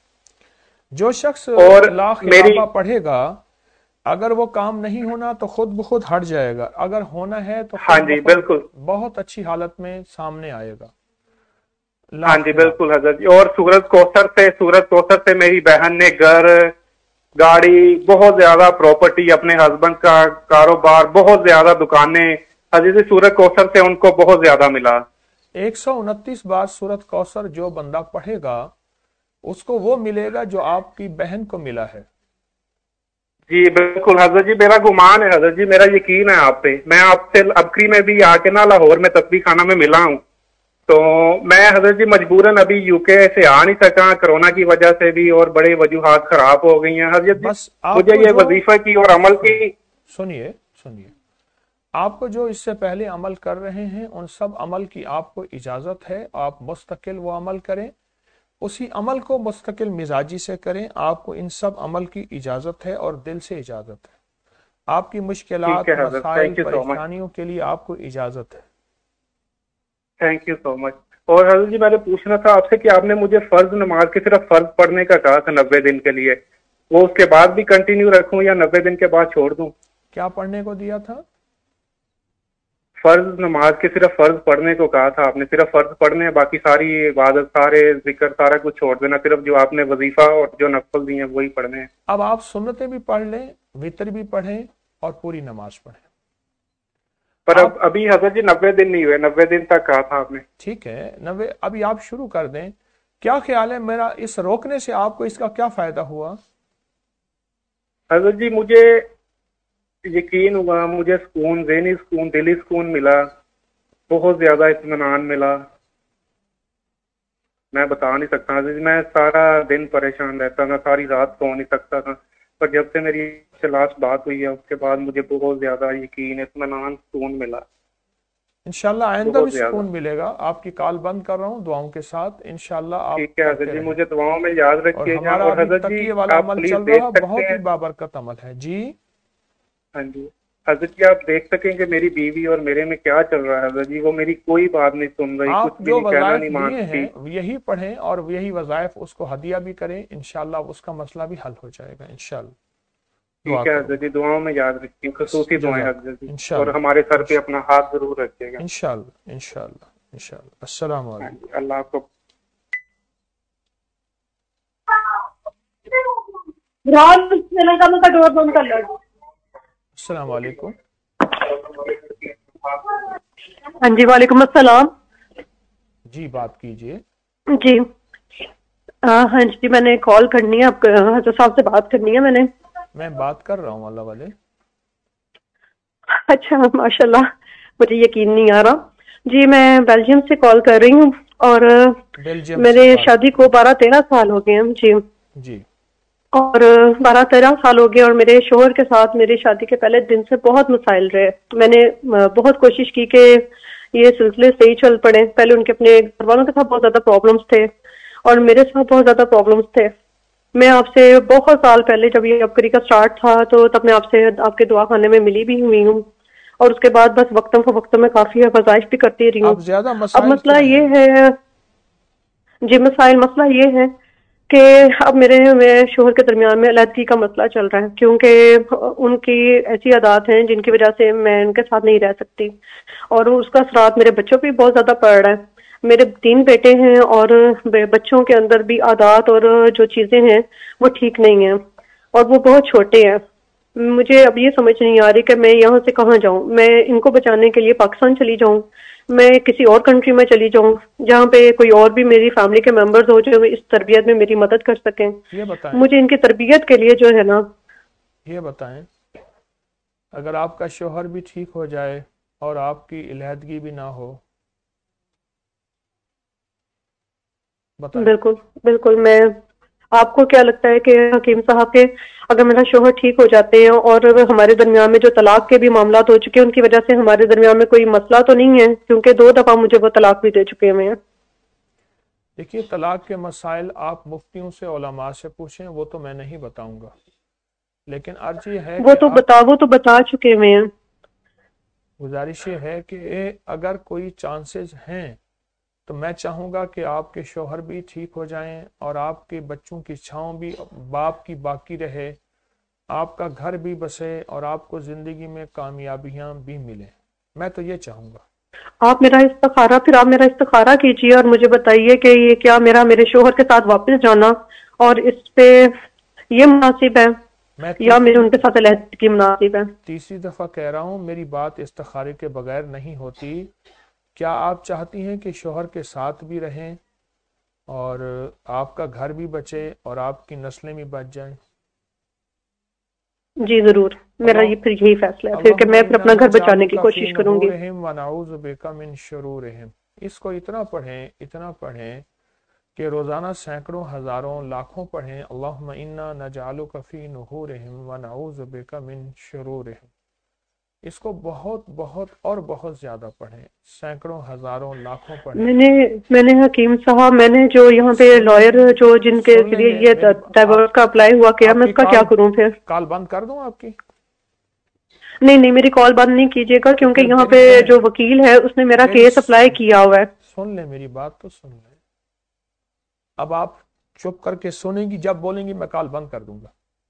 [SPEAKER 1] جو شخص
[SPEAKER 13] اور
[SPEAKER 1] لا خلابہ پڑھے گا، اگر وہ کام نہیں ہونا تو خود بخود ہٹ جائے گا، اگر ہونا ہے تو
[SPEAKER 13] ہاں جی بالکل
[SPEAKER 1] بہت اچھی حالت میں سامنے آئے گا.
[SPEAKER 13] ہاں جی بالکل حضرت جی. اور سورج کوثر سے سورج کوثر سے میری بہن نے گھر، گاڑی، بہت زیادہ پراپرٹی، اپنے ہسبینڈ کا کاروبار، بہت زیادہ دکانیں، حضرت جی سورج کوثر سے ان کو بہت زیادہ ملا.
[SPEAKER 1] ایک سو انتیس بار سورت کوثر جو بندہ پڑھے گا اس کو وہ ملے گا جو آپ کی بہن کو ملا ہے.
[SPEAKER 13] جی بالکل حضرت جی، میرا گمان ہے حضرت جی، میرا یقین ہے آپ پہ. میں آپ سے ابکری میں بھی آ کے نا لاہور میں تسبیح خانہ میں ملا ہوں، تو میں حضرت جی مجبوراً ابھی یو کے سے آ نہیں سکا، کرونا کی وجہ سے بھی، اور بڑے وجوہات خراب ہو گئی ہیں. حضرت جی مجھے یہ وظیفہ کی اور عمل کی
[SPEAKER 1] سنیے سنیے آپ کو جو اس سے پہلے عمل کر رہے ہیں ان سب عمل کی آپ کو اجازت ہے، آپ مستقل وہ عمل کریں، اسی عمل کو مستقل مزاجی سے کریں. آپ کو ان سب عمل کی اجازت ہے اور دل سے اجازت ہے. آپ کی مشکلات، مسائل، پریشانیوں کے لیے آپ کو اجازت ہے.
[SPEAKER 13] Thank you so much. اور حضرت جی میں نے پوچھنا تھا آپ سے کہ آپ نے مجھے فرض نماز کے صرف فرض پڑھنے کا کہا تھا نبے دن کے لیے، وہ اس کے بعد بھی کنٹینیو رکھوں یا نبے دن کے بعد چھوڑ دوں؟
[SPEAKER 1] کیا پڑھنے کو دیا تھا؟
[SPEAKER 13] فرض نماز کے صرف فرض پڑھنے کو کہا تھا آپ نے، صرف فرض پڑھنے، باقی ساری عبادت، سارے ذکر، سارا کچھ چھوڑ دینا، صرف جو آپ نے وظیفہ اور جو نفل دی ہیں وہی پڑھنے ہیں.
[SPEAKER 1] اب آپ سنتیں بھی پڑھ لیں، وتر بھی پڑھیں اور پوری نماز پڑھیں.
[SPEAKER 13] پر اب ابھی حضرت جی نبے دن نہیں ہوئے، نبے دن تک کہا تھا آپ نے.
[SPEAKER 1] ٹھیک ہے، نبے ابھی آپ شروع کر دیں. کیا خیال ہے میرا اس روکنے سے آپ کو اس کا کیا فائدہ ہوا؟
[SPEAKER 13] حضرت جی مجھے یقین ہوا، مجھے سکون، ذہنی سکون، دلی سکون ملا، بہت زیادہ اطمینان ملا، میں بتا نہیں سکتا. میں سارا دن پریشان رہتا تھا، ساری رات سو نہیں سکتا تھا، پر جب سے میری سے لاسٹ بات ہوئی ہے اس کے بعد مجھے بہت زیادہ یقین، اطمینان، سکون ملا.
[SPEAKER 1] انشاءاللہ آئندہ بھی سکون ملے گا. آپ کی کال بند کر رہا ہوں دعاؤں کے ساتھ، انشاءاللہ آپ
[SPEAKER 13] ٹھیک ہے حضرت جی، مجھے دعاؤں میں یاد رکھیے گا. اور حضرت جی آپ
[SPEAKER 1] عمل چل رہا بہت ہی بابرکت عمل ہے. جی
[SPEAKER 13] ہاں جی حضرت جی، آپ دیکھ سکیں کہ میری بیوی اور میرے میں کیا چل رہا ہے حضرت جی، وہ میری کوئی بات نہیں سن رہی،
[SPEAKER 1] آپ
[SPEAKER 13] کچھ بھی
[SPEAKER 1] جو
[SPEAKER 13] نہیں کہنا نہیں
[SPEAKER 1] وظائف دیے
[SPEAKER 13] مانتی.
[SPEAKER 1] ہیں یہی پڑھیں اور یہی وظائف اس کو ہدیہ بھی کریں، انشاءاللہ اس کا مسئلہ بھی حل ہو جائے گا انشاءاللہ.
[SPEAKER 13] ٹھیک ہے حضرت جی، دعاؤں میں یاد رکھیے، خصوصی دعائیں حضرت جی، اور ہمارے سر پہ اپنا ہاتھ ضرور رکھیے گا.
[SPEAKER 1] انشاءاللہ انشاءاللہ انشاءاللہ. السلام علیکم.
[SPEAKER 13] اللہ آپ کو
[SPEAKER 1] السلام علیکم.
[SPEAKER 14] ہاں جی وعلیکم السلام.
[SPEAKER 1] جی بات کیجئے.
[SPEAKER 14] جی ہاں جی میں نے کال کرنی ہے، آپ حضرت صاحب سے بات کرنی ہے. میں نے
[SPEAKER 1] میں بات کر رہا ہوں اللہ والے.
[SPEAKER 14] اچھا ماشاء اللہ، مجھے یقین نہیں آ رہا. جی میں بیلجیم سے کال کر رہی ہوں اور میرے شادی کو بارہ تیرہ سال ہو گئے ہیں. جی
[SPEAKER 1] جی
[SPEAKER 14] اور بارہ تیرہ سال ہو گئے اور میرے شوہر کے ساتھ میری شادی کے پہلے دن سے بہت مسائل رہے. میں نے بہت کوشش کی کہ یہ سلسلے صحیح چل پڑے. پہلے ان کے اپنے گھر والوں کے ساتھ بہت زیادہ پرابلمس تھے اور میرے ساتھ بہت زیادہ پرابلمس تھے. میں آپ سے بہت سال پہلے جب یہ ابکری کا سٹارٹ تھا تو تب میں آپ سے آپ کے دعا خانے میں ملی بھی ہوئی ہوں اور اس کے بعد بس وقتاً فوقتاً میں کافی وظائف بھی کرتی رہی ہوں. اب مسئلہ یہ ہے جی مسائل مسئلہ یہ ہے کہ اب میرے میرے شوہر کے درمیان میں علیحدگی کا مسئلہ چل رہا ہے کیونکہ ان کی ایسی عادات ہیں جن کی وجہ سے میں ان کے ساتھ نہیں رہ سکتی اور اس کا اثرات میرے بچوں پہ بہت زیادہ پڑ رہا ہے. میرے تین بیٹے ہیں اور بچوں کے اندر بھی عادات اور جو چیزیں ہیں وہ ٹھیک نہیں ہیں اور وہ بہت چھوٹے ہیں. مجھے اب یہ سمجھ نہیں آ رہی کہ میں یہاں سے کہاں جاؤں. میں ان کو بچانے کے لیے پاکستان چلی جاؤں، میں کسی اور کنٹری میں چلی جاؤں جہاں پہ کوئی اور بھی میری فیملی کے ممبرز ہو جو اس تربیت میں میری مدد کر سکیں.
[SPEAKER 1] یہ بتائیں
[SPEAKER 14] مجھے ان کی تربیت کے لیے جو ہے نا
[SPEAKER 1] یہ بتائیں اگر آپ کا شوہر بھی ٹھیک ہو جائے اور آپ کی علیحدگی بھی نہ ہو.
[SPEAKER 14] بالکل بالکل. میں آپ کو کیا لگتا ہے کہ حکیم صاحب کے اگر میرا شوہر ٹھیک ہو جاتے ہیں اور ہمارے درمیان میں جو طلاق کے بھی معاملات ہو چکے ہیں ان کی وجہ سے ہمارے درمیان میں کوئی مسئلہ تو نہیں ہے؟ کیونکہ دو دفعہ مجھے وہ طلاق بھی دے چکے ہیں.
[SPEAKER 1] دیکھیے طلاق کے مسائل آپ مفتیوں سے علماء سے پوچھیں، وہ تو میں نہیں بتاؤں گا، لیکن عرض یہ ہے
[SPEAKER 14] وہ
[SPEAKER 1] کہ
[SPEAKER 14] تو بتا وہ تو بتا چکے ہوئے ہیں.
[SPEAKER 1] گزارش یہ ہے کہ اگر کوئی چانسز ہیں تو میں چاہوں گا کہ آپ کے شوہر بھی ٹھیک ہو جائیں اور آپ کے بچوں کی چھاؤں بھی باپ کی باقی رہے، آپ کا گھر بھی بسے اور آپ کو زندگی میں کامیابیاں بھی ملیں. میں تو یہ چاہوں گا.
[SPEAKER 14] آپ میرا استخارہ پھر آپ میرا استخارہ کیجیے اور مجھے بتائیے کہ یہ کیا میرا میرے شوہر کے ساتھ واپس جانا اور اس پہ یہ مناسب ہے یا میرے ان کے ساتھ علیحدگی مناسب ہے؟
[SPEAKER 1] تیسری دفعہ کہہ رہا ہوں میری بات استخارے کے بغیر نہیں ہوتی. کیا آپ چاہتی ہیں کہ شوہر کے ساتھ بھی رہیں اور آپ کا گھر بھی بچے اور آپ کی نسلیں بھی بچ جائیں؟
[SPEAKER 14] جی ضرور. میرا یہ پھر یہی فیصلہ ہے پھر کہ میں پھر اپنا گھر بچانے کی کوشش کروں گی.
[SPEAKER 1] وَنَعُوذُ بِكَ مِن شُرُورِهِمْ. اس کو اتنا پڑھیں اتنا پڑھیں کہ روزانہ سینکڑوں ہزاروں لاکھوں پڑھیں. اللہم انا نجعلک فی نحورہم ونعوذ بک من شرورہم. اس کو بہت بہت اور بہت زیادہ پڑھیں، سینکڑوں ہزاروں لاکھوں پڑھیں.
[SPEAKER 14] میں نے میں نے حکیم صاحب میں نے جو یہاں پہ لائر جو جن کے ذریعے یہ ڈائیورس کا اپلائی ہوا کیا، میں اس کا کیا کروں پھر؟
[SPEAKER 1] کال بند کر دوں آپ کی؟
[SPEAKER 14] نہیں نہیں میری کال بند نہیں کیجیے گا کیونکہ یہاں پہ جو وکیل ہے اس نے میرا کیس اپلائی کیا ہوا ہے.
[SPEAKER 1] سن لیں میری بات تو سن لیں. اب آپ چپ کر کے سنیں گی، جب بولیں گی میں کال بند کر دوں گا.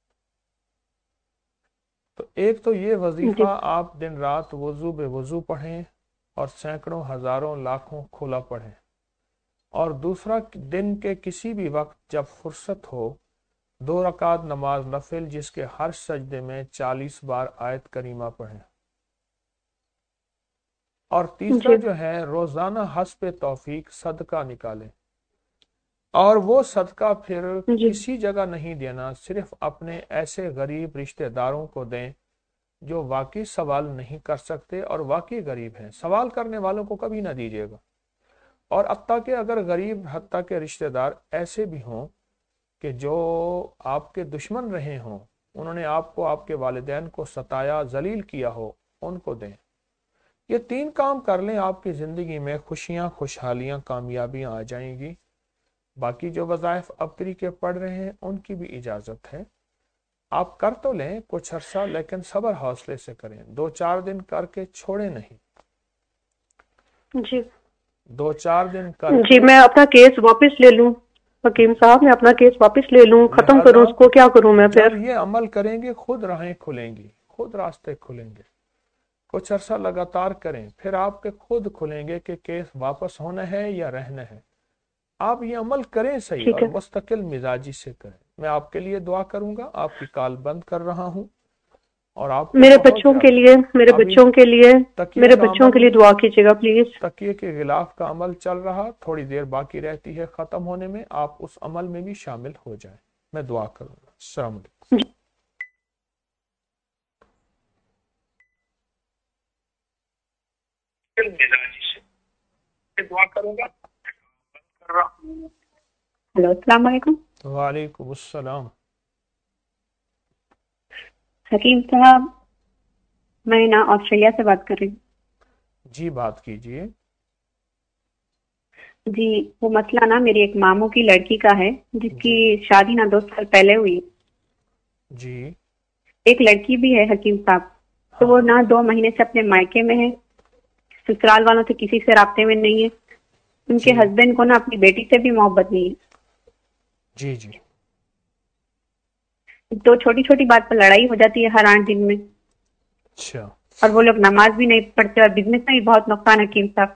[SPEAKER 1] تو ایک تو یہ وظیفہ آپ دن رات وضو بے وضو پڑھیں اور سینکڑوں ہزاروں لاکھوں کھلا پڑھیں، اور دوسرا دن کے کسی بھی وقت جب فرصت ہو دو رکعت نماز نفل جس کے ہر سجدے میں چالیس بار آیت کریمہ پڑھیں. اور تیسرا جو ہے روزانہ حسب توفیق صدقہ نکالیں، اور وہ صدقہ پھر کسی جگہ نہیں دینا، صرف اپنے ایسے غریب رشتہ داروں کو دیں جو واقعی سوال نہیں کر سکتے اور واقعی غریب ہیں. سوال کرنے والوں کو کبھی نہ دیجیے گا. اور حتیٰ کہ اگر غریب حتیٰ کہ رشتہ دار ایسے بھی ہوں کہ جو آپ کے دشمن رہے ہوں، انہوں نے آپ کو آپ کے والدین کو ستایا ذلیل کیا ہو، ان کو دیں. یہ تین کام کر لیں، آپ کی زندگی میں خوشیاں خوشحالیاں کامیابیاں آ جائیں گی. باقی جو وظائف ابکری کے پڑھ رہے ہیں ان کی بھی اجازت ہے، آپ کر تو لیں کچھ عرصہ، لیکن صبر حوصلے سے کریں. دو چار دن کر کے چھوڑیں نہیں.
[SPEAKER 14] جی
[SPEAKER 1] دو چار دن کر
[SPEAKER 14] جی میں اپنا کیس واپس لے لوں حکیم صاحب، میں اپنا کیس واپس لے لوں، ختم کروں اس کو، کیا کروں میں پھر؟
[SPEAKER 1] جب یہ عمل کریں گے خود راہیں کھلیں گی، خود راستے کھلیں گے. کچھ عرصہ لگاتار کریں، پھر آپ کے خود کھلیں گے کہ کیس واپس ہونا ہے یا رہنا ہے. آپ یہ عمل کریں صحیح اور مستقل مزاجی سے کریں. میں آپ کے لیے دعا کروں گا. آپ کی کال بند کر رہا ہوں. اور آپ
[SPEAKER 14] میرے بچوں کے لیے میرے بچوں کے لیے میرے بچوں کے لیے دعا کیجیے گا پلیز.
[SPEAKER 1] تکیے کے غلاف کا عمل چل رہا، تھوڑی دیر باقی رہتی ہے ختم ہونے میں، آپ اس عمل میں بھی شامل ہو جائیں. میں دعا کروں گا. السلام علیکم. دعا کروں گا.
[SPEAKER 9] ہلو السلام علیکم.
[SPEAKER 1] وعلیکم السلام.
[SPEAKER 9] حکیم صاحب میں نا آسٹریلیا سے بات کر رہی ہوں.
[SPEAKER 1] جی بات کیجئے.
[SPEAKER 9] جی وہ مسئلہ نا میری ایک ماموں کی لڑکی کا ہے جس کی شادی نا دو سال پہلے ہوئی.
[SPEAKER 1] جی
[SPEAKER 9] ایک لڑکی بھی ہے حکیم صاحب، تو وہ نا دو مہینے سے اپنے مائکے میں ہے، سسرال والوں سے کسی سے رابطے میں نہیں ہے. ان کے ہسبینڈ کو نا اپنی بیٹی سے بھی محبت نہیں ہے.
[SPEAKER 1] جی جی
[SPEAKER 9] تو چھوٹی چھوٹی بات پر لڑائی ہو جاتی ہے ہر آٹھ دن میں.
[SPEAKER 1] اچھا.
[SPEAKER 9] اور وہ لوگ نماز بھی نہیں پڑھتے اور بزنس میں بھی بہت نقصان ہے حکیم صاحب.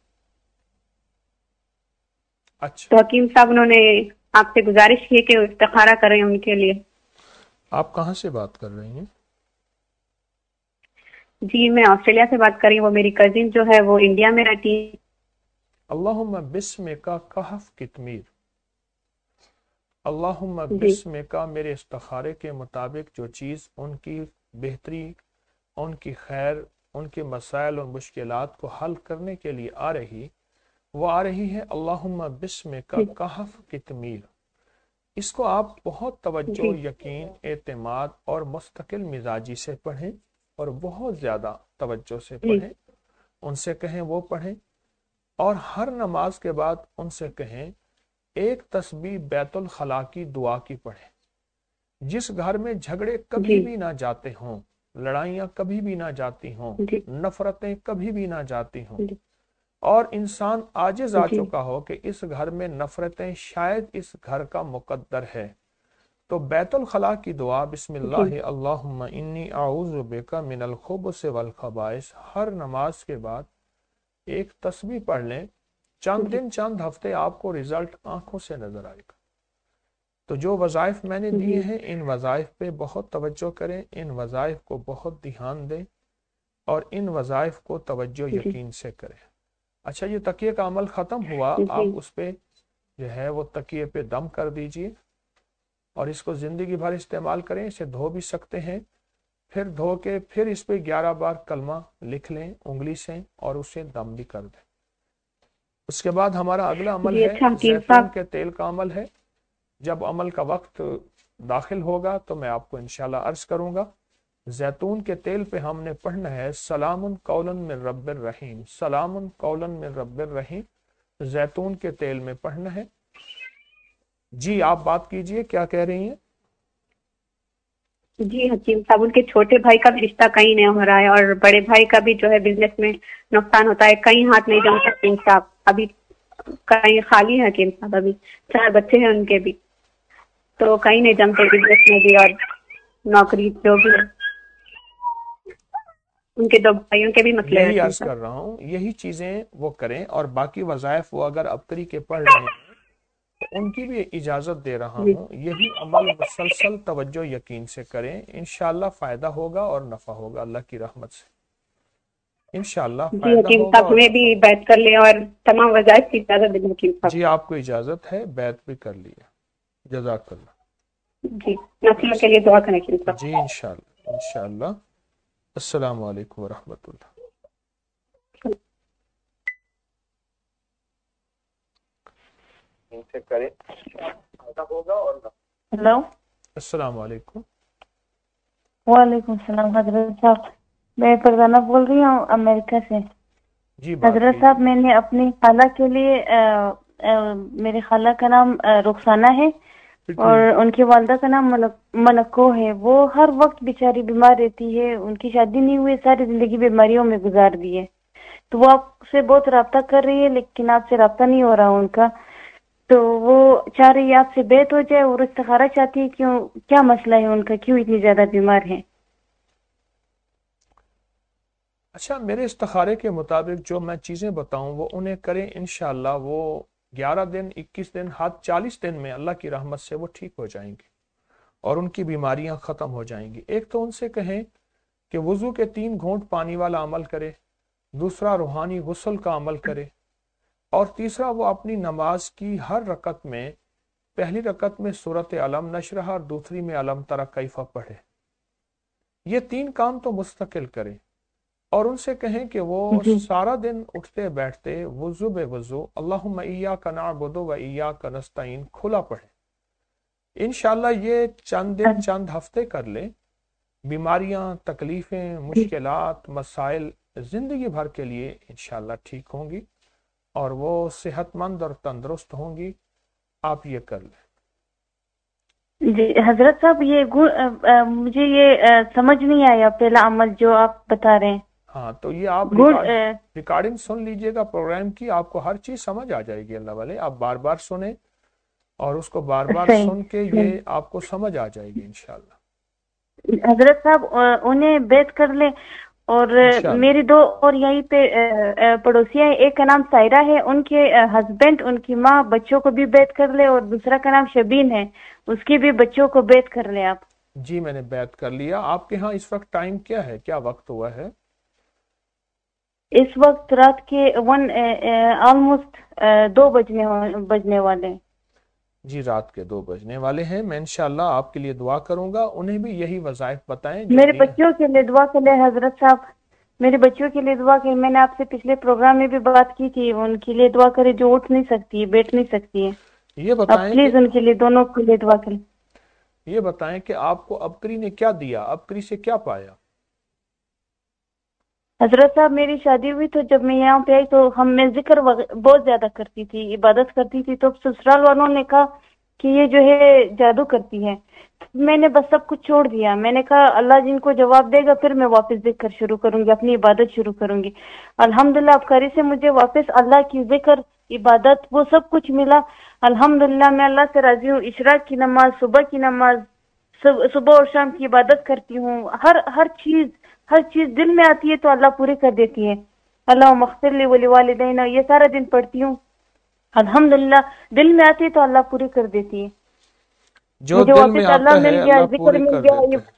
[SPEAKER 1] اچھا.
[SPEAKER 9] تو حکیم صاحب انہوں نے آپ سے گزارش کی کہ استخارہ کریں ان کے لیے.
[SPEAKER 1] آپ کہاں سے بات کر رہی ہیں؟
[SPEAKER 9] جی میں آسٹریلیا سے بات کر رہی ہوں. وہ میری کزن جو ہے وہ انڈیا میں رہتی ہے.
[SPEAKER 1] اللہم بسمکا کہف کتمیر. اللہم بسمکا میرے استخارے کے مطابق جو چیز ان کی بہتری ان کی خیر، ان کے مسائل اور مشکلات کو حل کرنے کے لیے آ رہی، وہ آ رہی ہے اللہم بسمک کہف کی تمیل۔ اس کو آپ بہت توجہ، یقین، اعتماد اور مستقل مزاجی سے پڑھیں، اور بہت زیادہ توجہ سے پڑھیں۔ ان سے کہیں وہ پڑھیں، اور ہر نماز کے بعد ان سے کہیں ایک تسبیح بیت الخلاء کی دعا کی پڑھیں۔ جس گھر میں جھگڑے کبھی بھی نہ جاتے ہوں، لڑائیاں کبھی بھی نہ جاتی ہوں، نفرتیں کبھی بھی نہ جاتی ہوں، اور انسان عاجز آ چکا ہو کہ اس گھر میں نفرتیں شاید اس گھر کا مقدر ہے، تو بیت الخلاء کی دعا بسم اللہ اللہم انی اعوذ بک من الخبث والخبائث ہر نماز کے بعد ایک تسبیح پڑھ لیں۔ چند دن چند ہفتے آپ کو رزلٹ آنکھوں سے نظر آئے گا۔ تو جو وظائف میں نے دیے ہیں ان وظائف پہ بہت توجہ کریں، ان وظائف کو بہت دھیان دیں، اور ان وظائف کو توجہ یقین سے کریں۔ اچھا، یہ تکیے کا عمل ختم ہوا، آپ اس پہ جو ہے وہ تکیے پہ دم کر دیجئے، اور اس کو زندگی بھر استعمال کریں۔ اسے دھو بھی سکتے ہیں، پھر دھو کے پھر اس پہ گیارہ بار کلمہ لکھ لیں انگلی سے، اور اسے دم بھی کر دیں۔ اس کے بعد ہمارا اگلا عمل ہے زیتون کے تیل کا عمل ہے۔ جب عمل کا وقت داخل ہوگا تو میں آپ کو انشاءاللہ عرض کروں گا۔ زیتون کے تیل پہ ہم نے پڑھنا ہے سلام قولا من رب الرحیم، سلام قولا من رب الرحیم، زیتون کے تیل میں پڑھنا ہے۔ جی آپ بات کیجئے، کیا کہہ رہی ہیں؟
[SPEAKER 15] جی حکیم صاحب، ان کے چھوٹے بھائی کا بھی رشتہ کہیں نہیں ہو رہا ہے، اور بڑے بھائی کا بھی جو ہے بزنس میں نقصان ہوتا ہے، کہیں ہاتھ نہیں جم سکتے حکیم صاحب، ابھی کہیں خالی ہے حکیم صاحب، ابھی چار بچے ہیں ان کے بھی، تو کہیں نہیں جمتے بزنس میں بھی اور نوکری جو بھی ہے، ان کے دو بھائیوں کے بھی مسئلے ہیں۔
[SPEAKER 1] یہی عرض کر رہا ہوں، یہی چیزیں وہ کریں، اور باقی وظائف وہ اگر ابتری کے پڑھ رہے ہیں تو ان کی بھی اجازت دے رہا ہوں، یہی عمل مسلسل توجہ یقین سے کریں، انشاءاللہ فائدہ ہوگا اور نفع ہوگا اللہ کی رحمت سے، انشاءاللہ
[SPEAKER 15] جی
[SPEAKER 1] فائدہ
[SPEAKER 15] حکیم
[SPEAKER 1] ہوگا۔
[SPEAKER 15] صاحب، ہمیں بھی بیعت کر لیں اور تمام وظائف کی اجازت دیں حکیم صاحب۔
[SPEAKER 1] جی آپ کو اجازت ہے، بیعت بھی کر لیا، جزاک اللہ۔
[SPEAKER 15] جی نسلوں کے لیے دعا کریں حکیم صاحب۔
[SPEAKER 1] جی انشاءاللہ انشاءاللہ۔ السلام علیکم ورحمۃ اللہ۔
[SPEAKER 16] ہلو،
[SPEAKER 1] السلام علیکم۔
[SPEAKER 16] وعلیکم السلام حضرت صاحب، میں فرزانہ بول رہی ہوں امریکہ سے۔
[SPEAKER 1] جی
[SPEAKER 16] حضرت صاحب، میں نے اپنی خالہ کے لیے آ, آ, میری خالہ کا نام رخسانہ ہے، اور ان کی والدہ کا نام منکو ہے۔ وہ ہر وقت بیچاری بیمار رہتی ہے، ان کی شادی نہیں ہوئی، ساری زندگی بیماریوں میں گزار دی ہے، تو وہ آپ سے بہت رابطہ کر رہی ہے، لیکن آپ سے رابطہ نہیں ہو رہا ان کا، تو وہ چاہ رہی ہے آپ سے بیعت ہو جائے، اور استخارہ چاہتی ہے کیوں، کیا مسئلہ ہے ان کا، کیوں اتنی زیادہ بیمار ہیں؟
[SPEAKER 1] اچھا، میرے استخارے کے مطابق جو میں چیزیں بتاؤں وہ انہیں کریں، انشاءاللہ وہ گیارہ دن، اکیس دن، ہاتھ چالیس دن میں اللہ کی رحمت سے وہ ٹھیک ہو جائیں گے، اور ان کی بیماریاں ختم ہو جائیں گی۔ ایک تو ان سے کہیں کہ وضو کے تین گھونٹ پانی والا عمل کرے، دوسرا روحانی غسل کا عمل کرے، اور تیسرا وہ اپنی نماز کی ہر رکعت میں پہلی رکعت میں سورۃ علم نشرہ اور دوسری میں علم تری کیف پڑھے۔ یہ تین کام تو مستقل کریں، اور ان سے کہیں کہ وہ سارا دن اٹھتے بیٹھتے وضو بے وضو اللہم ایاک نعبد و ایاک نستعین کھلا پڑھیں۔ انشاءاللہ یہ چند دن چند ہفتے کر لیں، بیماریاں، تکلیفیں، مشکلات، مسائل زندگی بھر کے لیے انشاءاللہ ٹھیک ہوں گی، اور وہ صحت مند اور تندرست ہوں گی۔ آپ یہ کر لیں۔
[SPEAKER 16] جی حضرت صاحب، یہ مجھے یہ سمجھ نہیں آیا پہلا عمل جو آپ بتا رہے ہیں۔
[SPEAKER 1] ہاں تو یہ آپ ریکارڈنگ سن لیجئے گا پروگرام کی، آپ کو ہر چیز سمجھ آ جائے گی اللہ والے، آپ بار بار سنیں اور اس کو بار بار سن کے یہ آپ کو سمجھ آ جائے گی انشاءاللہ۔
[SPEAKER 16] حضرت صاحب انہیں بیعت کر لیں، اور میری دو اور یہیں پہ پڑوسیاں ہیں، ایک کا نام سائرہ ہے، ان کے ہسبینڈ، ان کی ماں، بچوں کو بھی بیعت کر لے، اور دوسرا کا نام شبین ہے، اس کی بھی بچوں کو بیعت کر لیں آپ۔
[SPEAKER 1] جی میں نے بیعت کر لیا۔ آپ کے ہاں اس وقت ٹائم کیا ہے، کیا وقت ہوا ہے؟
[SPEAKER 16] اس وقت رات کے ون آلموسٹ دو بجنے بجنے والے ہیں۔
[SPEAKER 1] जी रात के दो बजने वाले हैं। मैं इंशाल्लाह आपके लिए दुआ करूंगा, उन्हें भी यही वज़ाइफ बताएं जो
[SPEAKER 16] मेरे
[SPEAKER 1] दिए हैं।
[SPEAKER 16] बच्चों के लिए दुआ के लिए हजरत साहब, मेरे बच्चों के लिए दुआ करें। मैंने आपसे पिछले प्रोग्राम में भी बात की थी, उनके लिए दुआ करें जो उठ नहीं सकती है, बैठ नहीं सकती है।
[SPEAKER 1] ये
[SPEAKER 16] आप
[SPEAKER 1] बताएं
[SPEAKER 16] प्लीज
[SPEAKER 1] कि
[SPEAKER 16] उनके लिए, दोनों के लिए दुआ करें।
[SPEAKER 1] ये बताएं कि आपको अबकरी ने क्या दिया, अबकरी से क्या पाया?
[SPEAKER 16] हजरत साहब मेरी शादी हुई तो जब मैं यहाँ पे आई तो हम मैं जिक्र वग- बहुत ज्यादा करती थी, इबादत करती थी, तो ससुराल वालों ने कहा कि ये जो है जादू करती है। मैंने बस सब कुछ छोड़ दिया। मैंने कहा अल्लाह जिनको जवाब देगा फिर मैं वापस जिक्र शुरू करूंगी, अपनी इबादत शुरू करूंगी। अल्हम्दुलिल्लाह अबकारी से मुझे वापस अल्लाह की जिक्र, इबादत, वो सब कुछ मिला। अल्हम्दुलिल्लाह मैं अल्लाह से राजी हूँ। इशराक की नमाज, सुबह की नमाज, सुब- सुबह और शाम की इबादत करती हूँ। हर हर चीज हर चीज दिल में आती है तो अल्लाह पूरी कर देती है। अल्लाह मग़फ़िर वली वालिदैन, ये सारा दिन पढ़ती हूँ। अल्हम्दुलिल्लाह दिल में आती है तो अल्लाह पूरी कर देती है।
[SPEAKER 1] जो
[SPEAKER 16] मुझे
[SPEAKER 1] दिल में
[SPEAKER 16] वापस
[SPEAKER 1] आता
[SPEAKER 16] अल्लाह मिल
[SPEAKER 1] है
[SPEAKER 16] गया,
[SPEAKER 1] अल्लाह
[SPEAKER 16] जिक्र
[SPEAKER 1] पूरी
[SPEAKER 16] मिल
[SPEAKER 1] कर
[SPEAKER 16] गया,
[SPEAKER 1] देते हैं।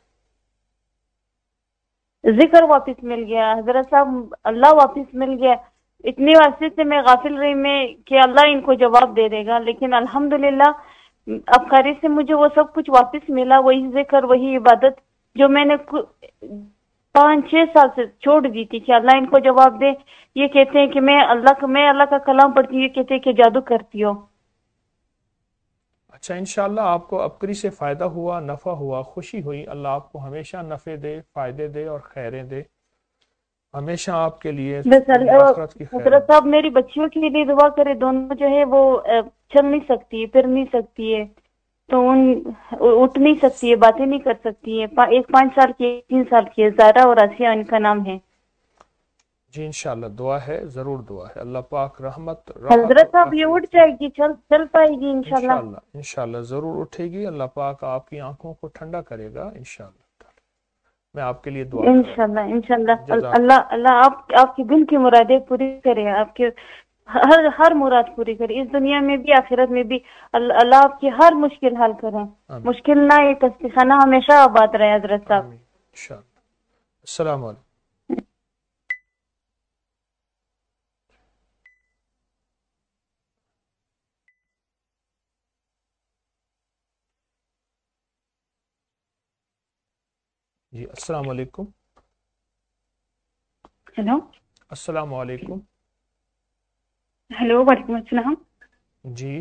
[SPEAKER 16] ये जिक्र वापस मिल गया। हजरत साहब अल्लाह वापस मिल गया। इतनी वास्ते से मैं गाफिल रही मैं कि अल्लाह इनको जवाब दे देगा, लेकिन अल्हम्दुलिल्लाह अबकारी से मुझे वो सब कुछ वापस मिला। वही जिक्र, वही इबादत जो मैंने कु- पाँच छह साल से छोड़ दी थी कि अल्लाह इनको जवाब दे। ये कहते हैं कि मैं अल्लाह का मैं अल्लाह का कलाम पढ़ती हूँ, ये कहते हैं कि जादू करती हो।
[SPEAKER 1] अच्छा इंशाल्लाह आपको अबकरी से फ़ायदा हुआ, नफ़ा हुआ, खुशी हुई। अल्लाह आपको हमेशा नफ़े दे, फ़ायदे दे और खैरें दे, हमेशा आपके लिए
[SPEAKER 16] बस
[SPEAKER 1] दुनिया आखिरत की खैर।
[SPEAKER 16] हजरत साहब मेरी बच्चियों के लिए दुआ करे। दोनों जो है वो अ, चल नहीं सकती है, फिर नहीं सकती है, तो उन उठ नहीं सकती है, बातें नहीं कर सकती है। पा, एक पाँच साल की, एक तीन साल की है, ज़ारा और आसिया इनका नाम है।
[SPEAKER 1] जी इंशाल्लाह दुआ है, ज़रूर दुआ है। अल्लाह पाक रहमत राहत
[SPEAKER 16] हजरत
[SPEAKER 1] और
[SPEAKER 16] साहब ये उठ जाएगी, चल चल पाएगी इंशाल्लाह।
[SPEAKER 1] इंशाल्लाह इंशाल्लाह ज़रूर उठेगी। अल्लाह पाक आपकी आंखों को ठंडा करेगा इंशाल्लाह। मैं आपके लिए दुआ करूंगा।
[SPEAKER 16] इंशाल्लाह इंशाल्लाह
[SPEAKER 1] जज़ाक
[SPEAKER 16] अल्लाह अल्लाह आप आपकी दिल की मुरादें पूरी करे, आपके हर हर मुराद पूरी करे, इस दुनिया में भी आखिरत में भी। अल्लाह अल्लाह आपकी हर मुश्किल हल करे। मुश्किल ना ये तस्बीखाना हमेशा आबाद रहे हजरत साहब।
[SPEAKER 1] इंशाल्लाह। अस्सलाम वालेकुम। जी अस्सलाम वालेकुम।
[SPEAKER 17] हेलो
[SPEAKER 1] अस्सलाम वालेकुम।
[SPEAKER 17] हेलो वालेकुम अस्सलाम।
[SPEAKER 1] जी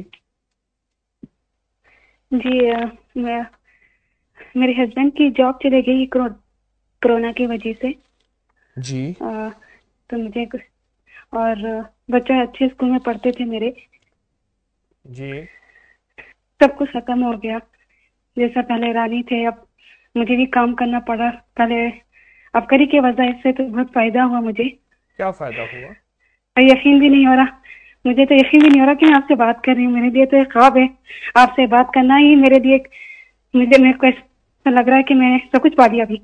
[SPEAKER 17] जी अ, मैं मेरे हस्बैंड की जॉब चली गई करो, कोरोना की वजह से।
[SPEAKER 1] जी
[SPEAKER 17] अ, तो मुझे कुछ और अ, बच्चे अच्छे स्कूल में पढ़ते थे मेरे,
[SPEAKER 1] जी
[SPEAKER 17] सब कुछ खत्म हो गया। जैसा पहले रानी थे, अब मुझे भी काम करना पड़ा। पहले अब करी के वजह से तो बहुत फायदा हुआ मुझे।
[SPEAKER 1] क्या फायदा हुआ?
[SPEAKER 17] यकीन भी नहीं हो रहा, मुझे तो यकीन भी नहीं हो रहा कि मैं आपसे बात कर रही हूँ। मेरे लिए तो एक ख्वाब है, आपसे बात करना ही मेरे लिए एक- मुझे मेरे को ऐसा लग रहा है कि मैंने सब कुछ पा लिया अभी।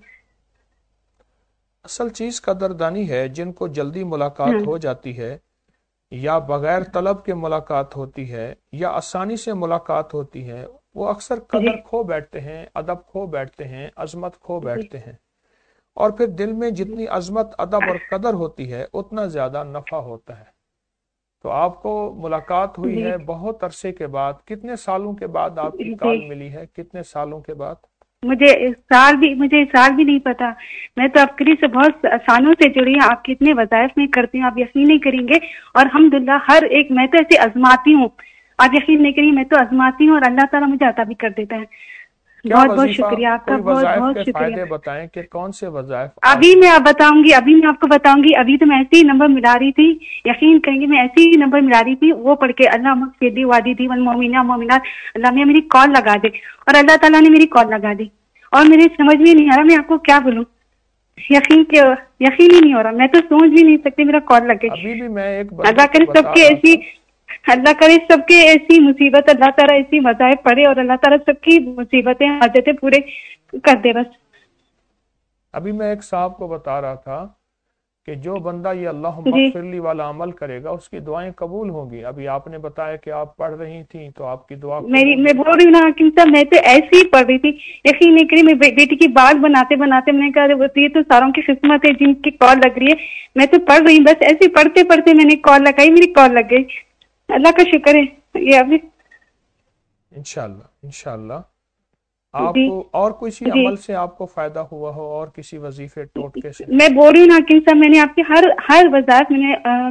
[SPEAKER 1] असल चीज कदरदानी है। जिनको जल्दी मुलाकात हो जाती है या बगैर तलब के मुलाकात होती है या आसानी से मुलाकात होती है, वो अक्सर कदर खो बैठते हैं, अदब खो बैठते हैं, अजमत खो बैठते हैं। और फिर दिल में जितनी अजमत, अदब और कदर होती है उतना ज्यादा नफा होता है। तो आपको मुलाकात हुई है बहुत अरसे के बाद। कितने सालों के बाद आपकी कॉल मिली है? कितने सालों के बाद?
[SPEAKER 17] मुझे इस साल भी मुझे इस साल भी नहीं पता। मैं तो अबकरी से बहुत सालों से जुड़ी हूँ। आप कितने वज़ाइफ में करती हूँ, आप यकीन नहीं करेंगे। और अल्हम्दुलिल्लाह हर एक, मैं तो ऐसे आजमाती हूँ, आप यकीन नहीं करेंगे, मैं तो आजमाती हूँ और अल्लाह ताला मुझे अता भी कर देता है। बहुत बहुत शुक्रिया आपका, बहुत बहुत शुक्रिया।
[SPEAKER 1] बताएं कि कौन से वज़ाइफ?
[SPEAKER 17] अभी मैं आप बताऊंगी, अभी मैं आपको बताऊंगी। अभी तो मैं ऐसे ही नंबर मिला रही थी, यकीन करेंगे, मैं ऐसे ही नंबर मिला रही थी, वो पढ़ के अल्लाह मग़फ़िरली वालिदी वल मोमिना मोमिनात, अल्लाह में मेरी कॉल लगा दे। और अल्लाह ताला ने मेरी कॉल लगा दी और मेरे समझ में नहीं आ रहा मैं आपको क्या बोलूं। यकीन के यकीन ही नहीं हो रहा, मैं तो सोच भी नहीं सकती मेरा कॉल लगे।
[SPEAKER 1] अभी भी मैं एक
[SPEAKER 17] अल्लाह करे सबके ऐसी अल्लाह करे सबके ऐसी मुसीबत, अल्लाह ताला ऐसी वज़ाइफ पड़े और अल्लाह ताला सबकी मुसीबतें हाजतें पूरे कर दे। बस
[SPEAKER 1] अभी मैं एक साहब को बता रहा था कि जो बंदा ये अल्लाह मग़फ़िरली वाला अमल करेगा उसकी दुआएं कबूल होंगी। अभी आपने बताया कि आप पढ़ रही थी तो आपकी दुआ
[SPEAKER 17] मेरी मैं बोल रही हूँ ना हकीम साहब, मैं तो ऐसे ही पढ़ रही थी, यकीन नहीं करी। मैं बे, बेटी की बात बनाते बनाते मैंने कहा ये तो सारों की किस्मत है जिनकी कॉल लग रही है। मैं तो पढ़ रही, बस ऐसे पढ़ते पढ़ते मैंने कॉल लगाई, मेरी कॉल लग गई। अल्लाह का शुक्र है। ये अभी
[SPEAKER 1] इंशाअल्लाह इंशाअल्लाह आपको और किसी अमल से आपको फायदा हुआ हो और किसी वजीफे टोटके से?
[SPEAKER 17] मैं बोल रही हूँ ना कि साहब मैंने आपके हर हर वजात मैंने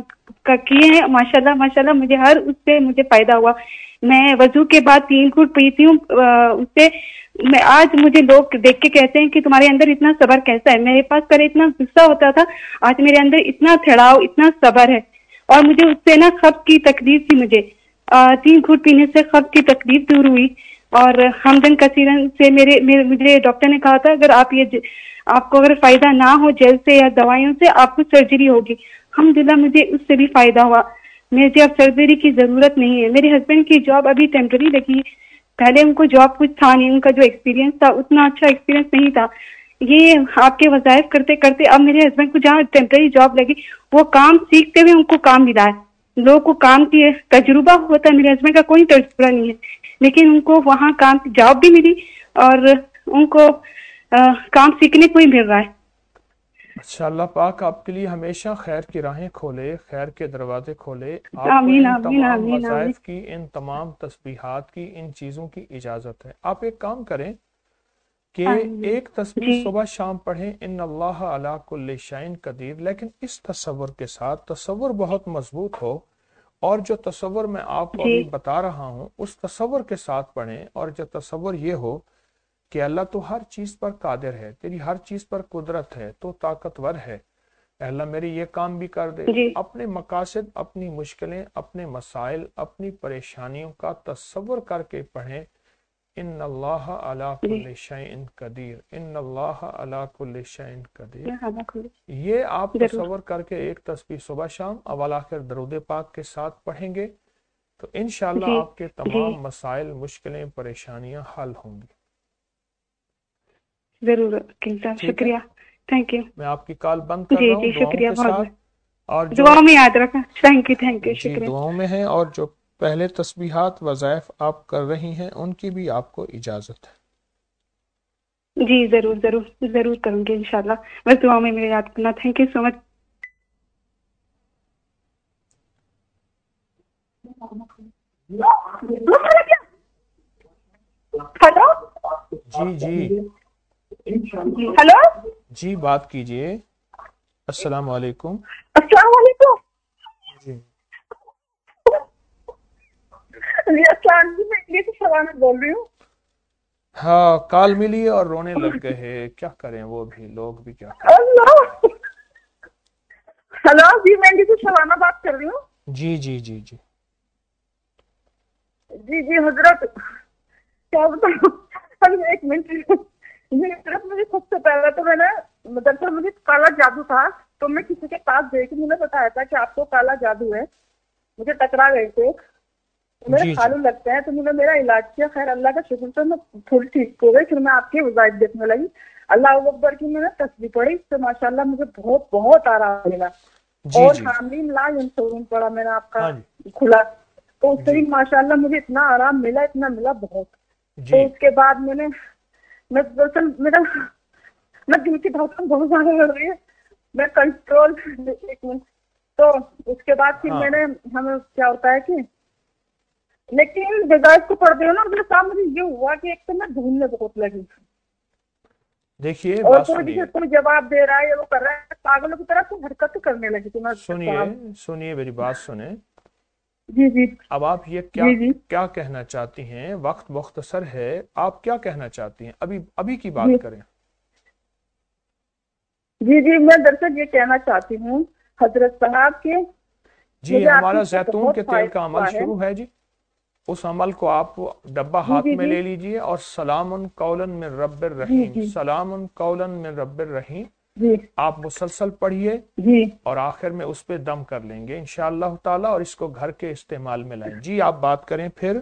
[SPEAKER 17] आ, किए हैं माशाल्लाह माशाल्लाह, मुझे हर उससे मुझे फायदा हुआ। मैं वजू के बाद तीन घूंट पीती हूँ उससे। मैं आज मुझे लोग देख के कहते हैं कि तुम्हारे अंदर इतना सब्र कैसा है। मेरे पास पहले इतना गुस्सा होता था, आज मेरे अंदर इतना ठहराव इतना सब्र है। और मुझे उससे ना खब्ज की तकलीफ थी, मुझे आ, तीन घूंट पीने से खब्ज की तकलीफ दूर हुई। और हमदन कसीरन से मेरे, मेरे मुझे डॉक्टर ने कहा था अगर आप ये आपको अगर फायदा ना हो जेल से या दवाइयों से आपको सर्जरी होगी। अल्हम्दुलिल्लाह मुझे उससे भी फायदा हुआ, मुझे अब सर्जरी की जरूरत नहीं है। मेरे हस्बैंड की जॉब अभी टेम्पररी लगी, पहले उनको जॉब कुछ था नहीं, उनका जो एक्सपीरियंस था उतना अच्छा एक्सपीरियंस नहीं था। ये आपके वज़ाइफ करते करते अब मेरे हस्बैंड को जहाँ टेम्पररी जॉब लगी वो काम सीखते हुए उनको काम मिला है। लोगों को काम की तजुर्बा होता है, मेरे हस्बैंड का कोई तजुर्बा नहीं है, लेकिन उनको वहाँ काम की जॉब भी मिली और उनको आ, काम सीखने को ही मिल रहा है।
[SPEAKER 1] अच्छा, अल्लाह पाक आपके लिए हमेशा खैर की राहें खोले, खैर के दरवाजे खोले। आपको
[SPEAKER 17] आमीन,
[SPEAKER 1] इन
[SPEAKER 17] आमीन,
[SPEAKER 1] तमाम
[SPEAKER 17] आमीन,
[SPEAKER 1] वज़ाइफ की, इन तमाम तस्बीहात की, इन चीज़ों की इजाज़त है। आप एक काम करें कि एक तस्बीह सुबह शाम पढ़ें, इन अल्लाह अला कुल्लि शैइन कदीर, लेकिन इस तसव्वुर के साथ, तसव्वुर बहुत मजबूत हो और जो तसव्वुर मैं आपको अभी बता रहा हूँ उस तसव्वुर के साथ पढ़ें। और जो तसव्वुर ये हो कि अल्लाह तो हर चीज़ पर कादिर है, तेरी हर चीज़ पर कुदरत है, तो ताकतवर है, अल्लाह मेरी ये काम भी कर दे। अपने मकासद, अपनी मुश्किलें, अपने मसाइल, अपनी परेशानियों का तसव्वुर करके पढ़ें। इन्नल्लाह अला कुल्लि शैइन कदीर, इन्नल्लाह अला कुल्लि शैइन कदीर। ये आप तसव्वुर करके एक तस्बीह सुबह शाम अव्वल आखिर दरूद पाक के साथ पढ़ेंगे तो इंशाअल्लाह आपके तमाम मसाइल, मुश्किलें, परेशानियां हल होंगी।
[SPEAKER 17] जरूर, शुक्रिया, थैंक यू।
[SPEAKER 1] मैं आपकी कॉल बंद कर रहा हूँ
[SPEAKER 17] शुक्रिया बहुत,
[SPEAKER 1] और
[SPEAKER 17] दुआओं में याद रखना। थैंक यू, थैंक यू, शुक्रिया।
[SPEAKER 1] दुआओं में है और जो पहले तस्बीहात वज़ाइफ आप कर रही हैं उनकी भी आपको इजाजत है।
[SPEAKER 17] जी जरूर जरूर जरूर करूंगी इंशाल्लाह, बस दुआओं में मेरे याद करना। Thank you so much.
[SPEAKER 2] Hello
[SPEAKER 1] जी जी
[SPEAKER 2] हेलो
[SPEAKER 1] जी, बात कीजिए। अस्सलाम वालेकुम।
[SPEAKER 2] अस्सलाम वालेकुम
[SPEAKER 1] जी
[SPEAKER 2] जी अस्सलाम जी, मैं ये तो सवाना बोल रही हूँ।
[SPEAKER 1] हाँ, काल मिली और रोने लग गए हैं, क्या करें, वो भी लोग भी क्या करें।
[SPEAKER 2] हेलो हेलो जी, मैं जी सवाना बात कर रही हूँ।
[SPEAKER 1] जी जी जी जी
[SPEAKER 2] जी जी हजरत, क्या बताऊँ, एक मिनट जी हजरत, मुझे सबसे पहले तो मैंने मतलब मुझे काला जादू था, तो मैं किसी के पास गई थी, मुझे बताया था कि आपको काला जादू है। मुझे टकरा गए थे, मेरे खालू लगते हैं, तो मुझे मेरा इलाज किया, खैर अल्लाह का शुक्र से मैं थोड़ी ठीक हो गई। फिर मैं आपकी वज़ाइफ देखने लगी, अल्लाह अकबर की मैंने तस्बीह पढ़ी, इससे माशाल्लाह मुझे बहुत बहुत आराम मिला। और हामीम ला यंसुरून पढ़ा मैंने आपका खुला, तो उससे भी माशाल्लाह मुझे इतना आराम मिला, इतना मिला बहुत। तो उसके बाद मैंने मैं दरअसल मेरा मैं दिल की धड़कन बहुत ज्यादा बढ़ रही है, मैं कंट्रोल एक मिनट। तो उसके बाद फिर मैंने हमें क्या होता है कि लेकिन वज़ाइफ को पढ़ते हो ना, मेरे साथ मुझे ये हुआ कि एक तो मैं ढूंढने बहुत लगी।
[SPEAKER 1] देखिए
[SPEAKER 2] और कोई कोई जवाब दे रहा है, वो कर रहा है, पागलों की तरह तो हरकत करने लगी थी।
[SPEAKER 1] सुनिए सुनिए मेरी बात सुने।
[SPEAKER 2] जी जी
[SPEAKER 1] अब आप ये क्या जी जी। क्या कहना चाहती हैं? वक्त मुख्तसर है, आप क्या कहना चाहती हैं? अभी अभी की बात करें।
[SPEAKER 2] जी जी, मैं दरअसल ये कहना चाहती हूँ हजरत साहब के,
[SPEAKER 1] जी हमारा जैतून के तेल का अमल शुरू है जी। उस अमल को आप डब्बा हाथ में ले लीजिए और सलामुन कौलन मिन रब्बिर रहीम, सलामुन कौलन मिन रब्बिर रहीम आप मुसलसल पढ़िए और आखिर में उस पे दम कर लेंगे इंशाअल्लाह ताला, और इसको घर के इस्तेमाल में लाएं। जी आप बात करें फिर।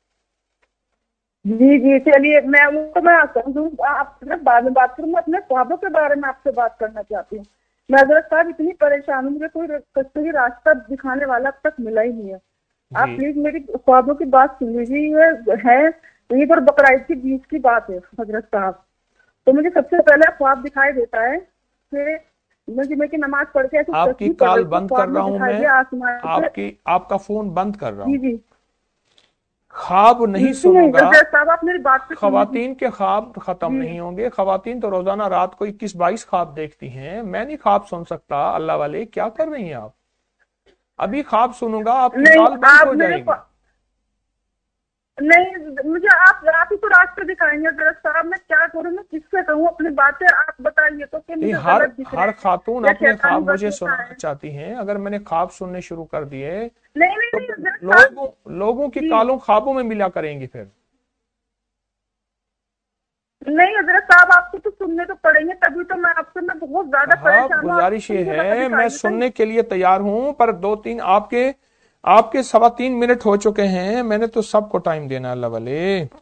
[SPEAKER 2] जी जी चलिए, मैं वो तो मैं आपसे बाद में बात करूँ। मैं अपने ख्वाबों के बारे में आपसे बात करना चाहती हूँ। मैं हजरत साहब इतनी परेशान हूँ, मुझे कोई कोई रास्ता दिखाने वाला अब तक मिला ही नहीं है। आप प्लीज मेरी ख्वाबों की बात सुन लीजिए। है ईद और बकरीद की बीच की बात है हजरत साहब। तो मुझे सबसे पहले ख्वाब दिखाई देता है कि मुझे मैं की नमाज पढ़ के
[SPEAKER 1] आपकी कॉल बंद कर रहा हूँ मैं, आपकी आपका फोन बंद कर रहा हूँ।
[SPEAKER 2] जी जी
[SPEAKER 1] ख्वाब नहीं
[SPEAKER 2] नहीं
[SPEAKER 1] सुनूंगा।
[SPEAKER 2] हजरत साहब आप मेरी बात पे सुनिए।
[SPEAKER 1] खवातीन के ख्वाब खत्म नहीं होंगे। खवातीन तो रोजाना रात को इक्कीस बाईस ख्वाब देखती हैं, मैं नहीं ख्वाब सुन सकता। अल्लाह वाले क्या कर रही हैं आप? अभी ख्वाब सुनूंगा आपकी
[SPEAKER 2] नहीं,
[SPEAKER 1] बाल बंद
[SPEAKER 2] आप
[SPEAKER 1] हो
[SPEAKER 2] मेरे
[SPEAKER 1] जाएगी।
[SPEAKER 2] पा- नहीं मुझे आप आप ही तो रास्ते दिखाएंगे हजरत साहब, मैं क्या करूँ, मैं किससे कहूँ अपनी बातें, आप बताइए तो कि मुझे
[SPEAKER 1] नहीं, हर
[SPEAKER 2] गलत दिख रहे
[SPEAKER 1] हर
[SPEAKER 2] हैं
[SPEAKER 1] खातून
[SPEAKER 2] या
[SPEAKER 1] अपने
[SPEAKER 2] शैतानी
[SPEAKER 1] ख्वाब मुझे
[SPEAKER 2] वसवसा
[SPEAKER 1] सुनाना
[SPEAKER 2] है।
[SPEAKER 1] चाहती हैं। अगर मैंने ख्वाब सुनने शुरू कर दिए
[SPEAKER 2] नहीं नहीं नहीं हजरत साहब,
[SPEAKER 1] लोगों लोगों की
[SPEAKER 2] जी।
[SPEAKER 1] कालों ख्वाबों में मिला करेंगी फिर।
[SPEAKER 2] नहीं हजरत साहब आपको तो सुनने तो पड़ेंगे, तभी तो मैं आपसे मैं बहुत ज्यादा
[SPEAKER 1] हाँ,
[SPEAKER 2] परेशान हूँ।
[SPEAKER 1] गुजारिश ये
[SPEAKER 2] मुझे राह
[SPEAKER 1] है, मैं
[SPEAKER 2] दिखाइए
[SPEAKER 1] सुनने के लिए तैयार हूँ, पर दो तीन आपके आपके सवा तीन मिनट हो चुके हैं। मैंने तो सबको टाइम देना अल्लाह वाले।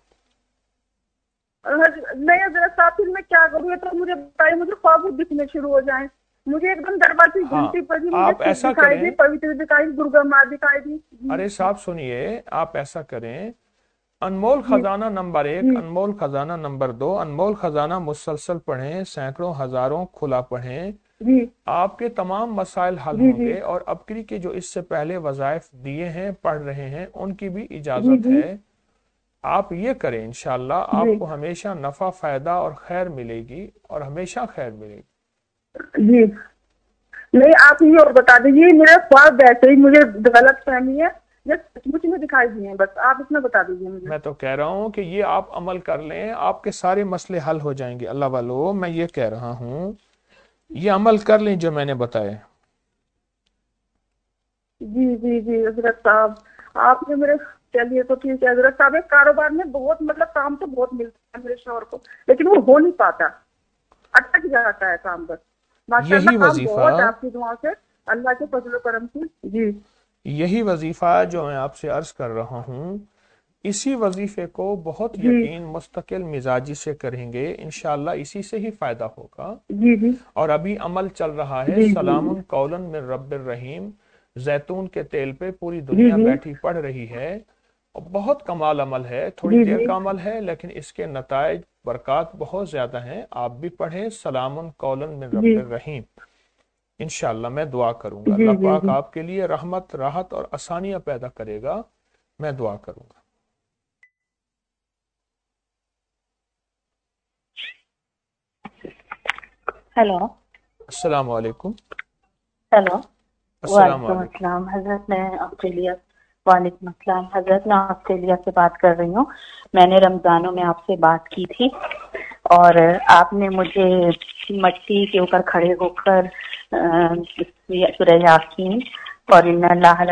[SPEAKER 2] हज- नहीं हजरत साहब फिर मैं क्या करूँ, ये तो मुझे बताइए, मुझे ख्वाब दिखने शुरू हो जाए, मुझे एकदम दरबार की
[SPEAKER 1] हाँ,
[SPEAKER 2] घंटी पड़ी, मुझे
[SPEAKER 1] आप
[SPEAKER 2] शिव
[SPEAKER 1] ऐसा
[SPEAKER 2] दिखाई दी,
[SPEAKER 1] करें।
[SPEAKER 2] पवित्र दिखाई, दुर्गा माँ दिखाई दी।
[SPEAKER 1] अरे साहब सुनिए, आप ऐसा करें, अनमोल
[SPEAKER 2] जी।
[SPEAKER 1] खजाना नंबर एक,
[SPEAKER 2] जी।
[SPEAKER 1] अनमोल खजाना नंबर दो, अनमोल खजाना मुसलसल पढ़ें, सैकड़ों हजारों खुला पढ़ें,
[SPEAKER 2] जी
[SPEAKER 1] आपके तमाम मसाइल हल
[SPEAKER 2] जी जी
[SPEAKER 1] होंगे। और अबकरी के जो इससे पहले वज़ाइफ दिए हैं, पढ़ रहे हैं, उनकी भी
[SPEAKER 2] जी
[SPEAKER 1] इजाजत
[SPEAKER 2] जी
[SPEAKER 1] है। आप ये करें, इंशाल्लाह
[SPEAKER 2] जी
[SPEAKER 1] आपको हमेशा नफा फायदा और खैर मिलेगी, और हमेशा खैर मिलेगी।
[SPEAKER 2] जी। नहीं आप ये और बता दीजिए, मेरा ख्वाब वैसे ही मुझे गलत फहमी है, ये सचमुच में दिखाई दिए हैं, बस आप इतना बता दीजिए मुझे।
[SPEAKER 1] मैं तो कह रहा हूँ कि ये आप अमल कर लें, आपके सारे मसले हल हो जाएंगे अल्लाह वालो। मैं ये कह रहा हूँ, ये अमल कर लें जो मैंने बताया।
[SPEAKER 2] जी जी जी हजरत साहब, आपने मेरे, चलिए तो ठीक है हजरत साहब। एक कारोबार में बहुत मतलब काम तो बहुत मिलता है मेरे शौहर को, लेकिन वो हो नहीं पाता, अटक जाता है काम बस। माशाल्लाह
[SPEAKER 1] यही
[SPEAKER 2] काम
[SPEAKER 1] वजीफा
[SPEAKER 2] बहुत है आपकी दुआ से, अल्लाह के फजल करम से। जी
[SPEAKER 1] यही वजीफा जो मैं आपसे अर्ज कर रहा हूँ, इसी वजीफे को बहुत
[SPEAKER 2] जी
[SPEAKER 1] यकीन मुस्तकिल मिजाजी से करेंगे, इंशाल्लाह इसी से ही फायदा होगा।
[SPEAKER 2] जी जी
[SPEAKER 1] और अभी अमल चल रहा है,
[SPEAKER 2] जी जी
[SPEAKER 1] सलामुन कौलन मिन रब्बिर रहीम, जैतून के तेल पे पूरी
[SPEAKER 2] जी
[SPEAKER 1] दुनिया
[SPEAKER 2] जी
[SPEAKER 1] बैठी पढ़ रही है। और बहुत कमाल अमल है, थोड़ी
[SPEAKER 2] जी
[SPEAKER 1] देर
[SPEAKER 2] जी
[SPEAKER 1] का अमल है, लेकिन इसके नताइज बरकत बहुत ज्यादा हैं। आप भी पढ़ें सलामुन कौलन मिन
[SPEAKER 2] जी
[SPEAKER 1] रब्बिर रहीम। इंशाल्लाह मैं दुआ करूंगा,
[SPEAKER 2] जी
[SPEAKER 1] अल्लाह
[SPEAKER 2] जी
[SPEAKER 1] पाक
[SPEAKER 2] जी
[SPEAKER 1] आपके लिए रहमत, राहत और आसानियां पैदा करेगा। मैं दुआ करूंगा।
[SPEAKER 18] हेलो
[SPEAKER 1] अस्सलाम वालेकुम।
[SPEAKER 18] हेलो
[SPEAKER 1] अस्सलाम
[SPEAKER 18] वालेकुम
[SPEAKER 1] वालेकुम।
[SPEAKER 18] अस्सलाम हजरत, मैं ऑस्ट्रेलिया वालेकुम अस्सलाम हजरत, मैं ऑस्ट्रेलिया से बात कर रही हूँ। मैंने रमजानों में आपसे बात की थी और आपने मुझे मट्टी के ऊपर खड़े होकर सूरह यासीन और इन्नल्लाह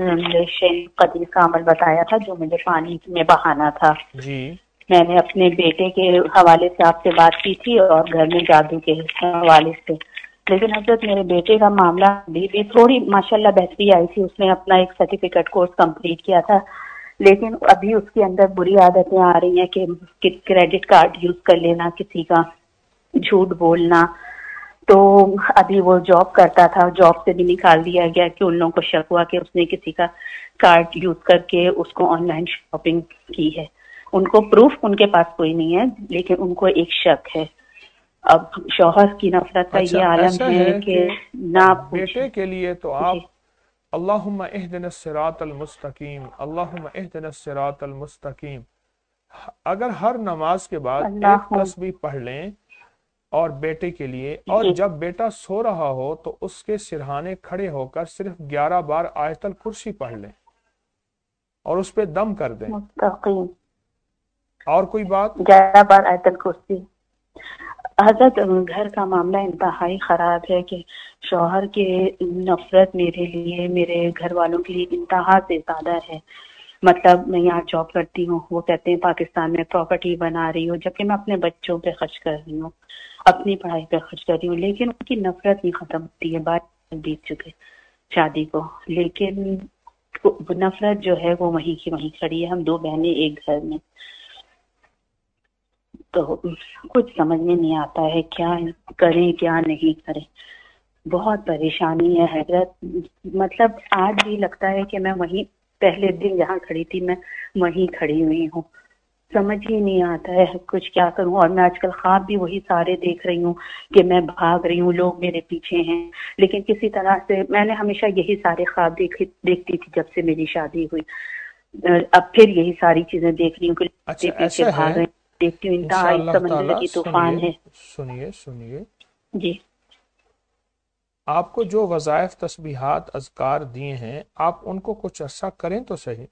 [SPEAKER 18] कदीर का अमल बताया था, जो मुझे पानी में बहाना था।
[SPEAKER 1] जी
[SPEAKER 18] मैंने अपने बेटे के हवाले से आपसे बात की थी और घर में जादू के हवाले से, लेकिन हजरत मेरे बेटे का मामला अभी भी थोड़ी माशाल्लाह बेहतरी आई थी। उसने अपना एक सर्टिफिकेट कोर्स कंप्लीट किया था, लेकिन अभी उसके अंदर बुरी आदतें आ रही हैं कि, कि क्रेडिट कार्ड यूज कर लेना, किसी का झूठ बोलना। तो अभी वो जॉब करता था, जॉब से भी निकाल दिया गया कि उन लोगों को शक हुआ कि उसने किसी का कार्ड यूज करके उसको ऑनलाइन शॉपिंग की है। उनको प्रूफ उनके पास कोई नहीं है, लेकिन उनको एक शक है। अब शौहर की नफरत का
[SPEAKER 1] अच्छा,
[SPEAKER 18] ये आलम
[SPEAKER 1] ऐसा
[SPEAKER 18] है,
[SPEAKER 1] है
[SPEAKER 18] कि
[SPEAKER 1] कि
[SPEAKER 18] ना
[SPEAKER 1] बेटे के लिए तो आप अल्लाहुम्मा इहदिनस सिरातल मुस्तकीम, अल्लाहुम्मा इहदिनस सिरातल मुस्तकीम, अगर हर नमाज के बाद एक तस्बीह पढ़ लें और बेटे के लिए, और जब बेटा सो रहा हो तो उसके सिरहाने खड़े होकर सिर्फ ग्यारह बार आयतल कुर्सी पढ़ लें और उस पे दम कर दें।
[SPEAKER 18] मुस्तकीम
[SPEAKER 1] और कोई बात?
[SPEAKER 18] ग्यारह बार आयतल कुर्सी। हजरत घर का मामला इंतहाई खराब है कि शौहर के नफरत मेरे लिए, मेरे घर वालों के लिए इंतहा से ज्यादा है। मतलब मैं यहाँ जॉब करती हूँ, वो कहते हैं पाकिस्तान में प्रॉपर्टी बना रही हूँ, जबकि मैं अपने बच्चों पे खर्च कर रही हूँ, अपनी पढ़ाई पे खर्च कर रही हूँ, लेकिन उनकी नफरत नहीं खत्म होती है। बात बीत चुके शादी को, लेकिन नफरत जो है वो वहीं की वहीं खड़ी है। हम दो बहनें एक घर में, तो कुछ समझ में नहीं आता है क्या करें क्या नहीं करें। बहुत परेशानी है हजरत। मतलब आज भी लगता है कि मैं वहीं पहले दिन जहाँ खड़ी थी मैं वहीं खड़ी हुई हूँ। समझ ही नहीं आता है कुछ क्या करूँ। और मैं आजकल ख्वाब भी वही सारे देख रही हूँ कि मैं भाग रही हूँ, लोग मेरे पीछे हैं, लेकिन किसी तरह से मैंने हमेशा यही सारे ख्वाब देख देखती थी जब से मेरी शादी हुई। अब फिर यही सारी चीजें देख रही हूँ कि
[SPEAKER 1] अच्छा
[SPEAKER 18] पीछे
[SPEAKER 1] ऐसा
[SPEAKER 18] भाग
[SPEAKER 1] है,
[SPEAKER 18] रहे हैं, देखती हूँ इंतहा
[SPEAKER 1] इंशाअल्लाह
[SPEAKER 18] समंदर
[SPEAKER 1] ताला
[SPEAKER 18] की तूफान
[SPEAKER 1] सुनिए
[SPEAKER 18] है।
[SPEAKER 1] सुनिए सुनिए
[SPEAKER 18] जी
[SPEAKER 1] आपको जो वज़ाइफ तस्बीहात अज़कार दिए हैं आप उनको कुछ अर्सा करें तो सही।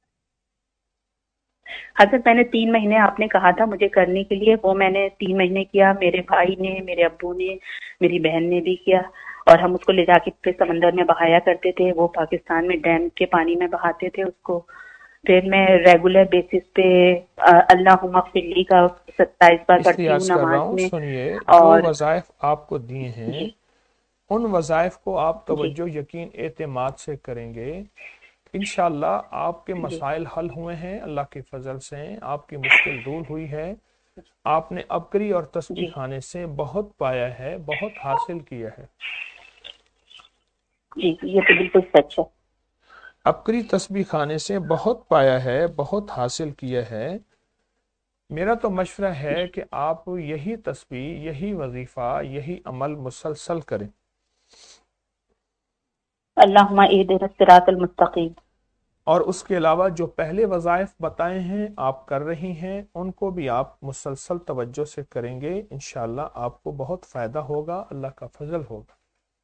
[SPEAKER 18] हजरत मैंने तीन महीने आपने कहा था मुझे करने के लिए, वो मैंने तीन महीने किया, मेरे भाई ने, मेरे अब्बू ने, मेरी बहन ने भी किया, और हम उसको ले जाके फिर समंदर में बहाया करते थे। वो पाकिस्तान में डैम के पानी में बहाते थे उसको। फिर मैं रेगुलर बेसिस पे अल्लाहुम्मा फ़िरली का सत्ताईस बार पढ़ती
[SPEAKER 1] इसलिए
[SPEAKER 18] हूँ
[SPEAKER 1] अर्ज कर रहा
[SPEAKER 18] नमाज
[SPEAKER 1] हूँ,
[SPEAKER 18] में।
[SPEAKER 1] सुनिए जो
[SPEAKER 18] और
[SPEAKER 1] वज़ाइफ आपको दिए हैं उन वज़ाइफ को आप
[SPEAKER 18] जी
[SPEAKER 1] तवज्जो यकीन एतमाद से करेंगे, इंशाअल्लाह आपके
[SPEAKER 18] जी
[SPEAKER 1] मसाइल हल हुए हैं, अल्लाह के फजल से आपकी मुश्किल दूर हुई है। आपने अबकरी और तस्बीह
[SPEAKER 18] जी
[SPEAKER 1] खाने से बहुत पाया है, बहुत हासिल किया है।
[SPEAKER 18] जी ये तो बिल्कुल सच है।
[SPEAKER 1] अबकरी तस्बीह खाने से बहुत पाया है, बहुत हासिल किया है। मेरा तो मशवरा है कि आप यही तस्बीह, यही वजीफा, यही अमल मुसलसल करें।
[SPEAKER 18] अल्लाहुम्मा इहदिना सिरातल मुस्तकीम।
[SPEAKER 1] और उसके अलावा जो पहले वज़ाइफ बताए हैं आप कर रही हैं उनको भी आप मुसलसल तवज्जो से करेंगे, इंशाअल्लाह आपको बहुत फ़ायदा होगा, अल्लाह का फजल होगा।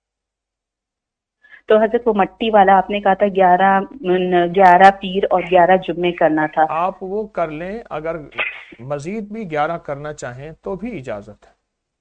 [SPEAKER 18] तो हजरत वो मट्टी वाला आपने कहा था ग्यारह ग्यारह पीर और ग्यारह जुम्मे करना था।
[SPEAKER 1] आप वो कर लें, अगर मजीद भी ग्यारह करना चाहें तो भी इजाज़त है।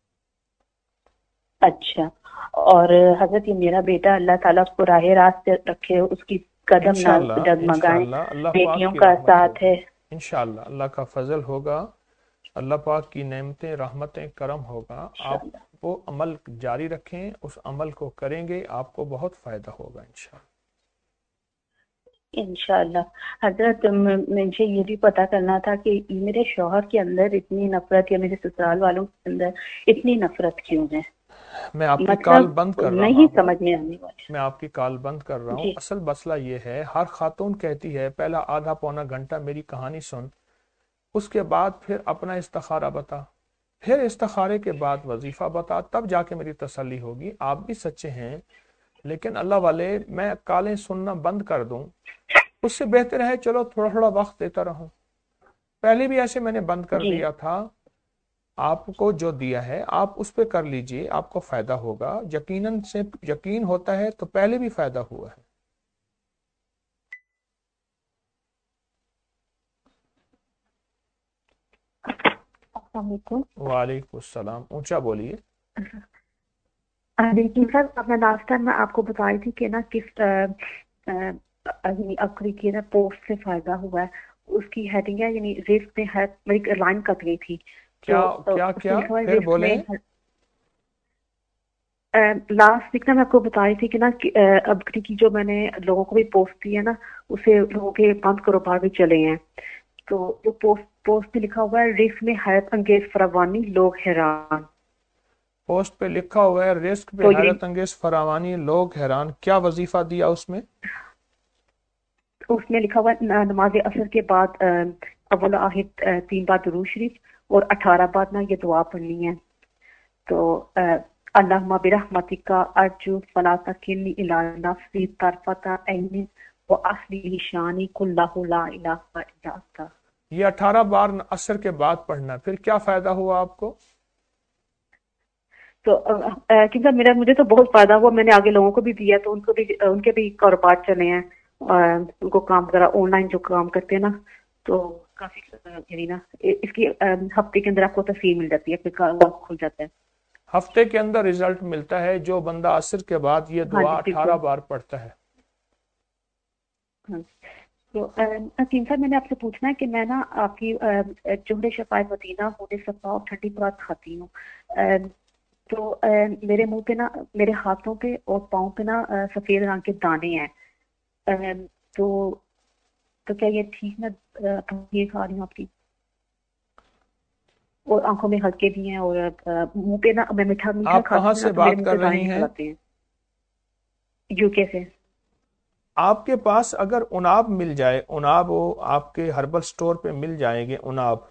[SPEAKER 18] अच्छा, और हजरत ये मेरा बेटा अल्लाह ताला उसको राह रास्त रखे, उसकी कदम ना
[SPEAKER 1] इंशाअल्लाह
[SPEAKER 18] डगमगाए,
[SPEAKER 1] इंशाअल्लाह अल्लाह पाक
[SPEAKER 18] बेटियों
[SPEAKER 1] की
[SPEAKER 18] का
[SPEAKER 1] रहमत
[SPEAKER 18] साथ
[SPEAKER 1] होगी,
[SPEAKER 18] है।
[SPEAKER 1] इंशाअल्लाह अल्लाह का फजल होगा, अल्लाह पाक की नेमतें रहमतें करम होगा। आप वो अमल जारी रखें, उस अमल को करेंगे आपको बहुत फ़ायदा होगा इंशाअल्लाह।
[SPEAKER 18] इंशाअल्लाह। हजरत मुझे ये भी पता करना था कि मेरे शौहर के अंदर इतनी नफरत, या मेरे ससुराल वालों के अंदर इतनी नफरत क्यों है?
[SPEAKER 1] मैं आपकी
[SPEAKER 18] मतलब
[SPEAKER 1] कॉल बंद कर रहा
[SPEAKER 18] नहीं
[SPEAKER 1] हूँ,
[SPEAKER 18] समझ में आने वाली।
[SPEAKER 1] मैं आपकी कॉल बंद कर रहा हूँ।
[SPEAKER 18] जी
[SPEAKER 1] असल मसला ये है, हर खातून कहती है पहला आधा पौना घंटा मेरी कहानी सुन, उसके बाद फिर अपना इस्तिखारा बता, फिर इस्तिखारे के बाद वजीफा बता, तब जाके मेरी तसल्ली होगी। आप भी सच्चे हैं, लेकिन अल्लाह वाले मैं कालें सुनना बंद कर दूं उससे बेहतर है चलो थोड़ा थोड़ा वक्त देता रहूं। पहले भी ऐसे मैंने बंद कर
[SPEAKER 18] जी
[SPEAKER 1] दिया था। आपको जो दिया है आप उस पर कर लीजिए, आपको फायदा होगा। यकीनन से यकीन होता है तो पहले भी फायदा हुआ है। वालेकुम सलाम, ऊंचा बोलिए।
[SPEAKER 19] देखिए सर, अपना लास्ट टाइम मैं आपको बताई थी कि ना किस अखरी की ना पोस्ट से फायदा हुआ है, उसकी हेडिंग है यानी रिस्क में है, मेरी लाइन कट गई थी।
[SPEAKER 1] क्या
[SPEAKER 19] तो
[SPEAKER 1] क्या
[SPEAKER 19] उसमें
[SPEAKER 1] क्या
[SPEAKER 19] लिखा हुआ है
[SPEAKER 1] फिर
[SPEAKER 19] रिस्क
[SPEAKER 1] बोले।
[SPEAKER 19] में। लास्ट वीक ना मैं आपको बताई थी कि ना अबकरी की जो मैंने लोगों को भी पोस्ट दी है ना, उसे लोगों के पांच कारोबार भी चले हैं। तो जो पोस्ट पोस्ट में लिखा हुआ है रिस्क में हैरत अंगेज फरावानी लोग हैरान।
[SPEAKER 1] पोस्ट पे लिखा हुआ है रिस्क पे
[SPEAKER 19] तो
[SPEAKER 1] हैरत अंगेज फरावानी लोग हैरान, क्या वजीफा दिया उसमें?
[SPEAKER 19] उसमें लिखा हुआ है नमाज असर के बाद अव्वल आखिर तीन बार दुरूद शरीफ और अठारह बार ना ये दुआ पढ़नी है। तो अल्लाहुम्मा बिरहमतिका अर्जू फला तकिलनी इला नफ्सी तरफता ऐनी व असली शानी कुल्लहु ला इलाहा इल्ला अंता।
[SPEAKER 1] ये अठारह बार असर के बाद पढ़ना, फिर क्या फायदा हुआ आपको?
[SPEAKER 19] तो क्योंकि मेरा मुझे तो बहुत फायदा हुआ, मैंने आगे लोगों को भी दिया, तो उनको भी उनके भी कारोबार चले हैं, उनको काम वगैरह ऑनलाइन जो काम करते हैं ना, तो काफी यानी ना इसकी हफ्ते के अंदर आपको तस्वीर मिल जाती है, फिर खुल जाता है।
[SPEAKER 1] हफ्ते के अंदर रिजल्ट मिलता है जो बंदा असर के बाद ये दुआ अठारह बार पढ़ता है।
[SPEAKER 19] तो असीम साहब, मैंने आपसे पूछना है कि मैं ना आपकी जुमले शफाए मदीना होने सफा और ठंडी बात खाती हूँ, तो आ, मेरे मुंह पे ना, मेरे हाथों पे और पाँव पे ना सफेद रंग के दाने हैं, आ, तो तो क्या ये ठीक ना ये खा रही हूँ आपकी, और आंखों में हल्के भी हैं, और मुंह पे ना मैं मीठा मीठा
[SPEAKER 1] आप कहाँ से बात कर रही हैं?
[SPEAKER 19] यूके से।
[SPEAKER 1] आपके पास अगर उनाब मिल जाए, उनाब वो आपके हर्बल स्टोर पे मिल जाएंगे, उनाब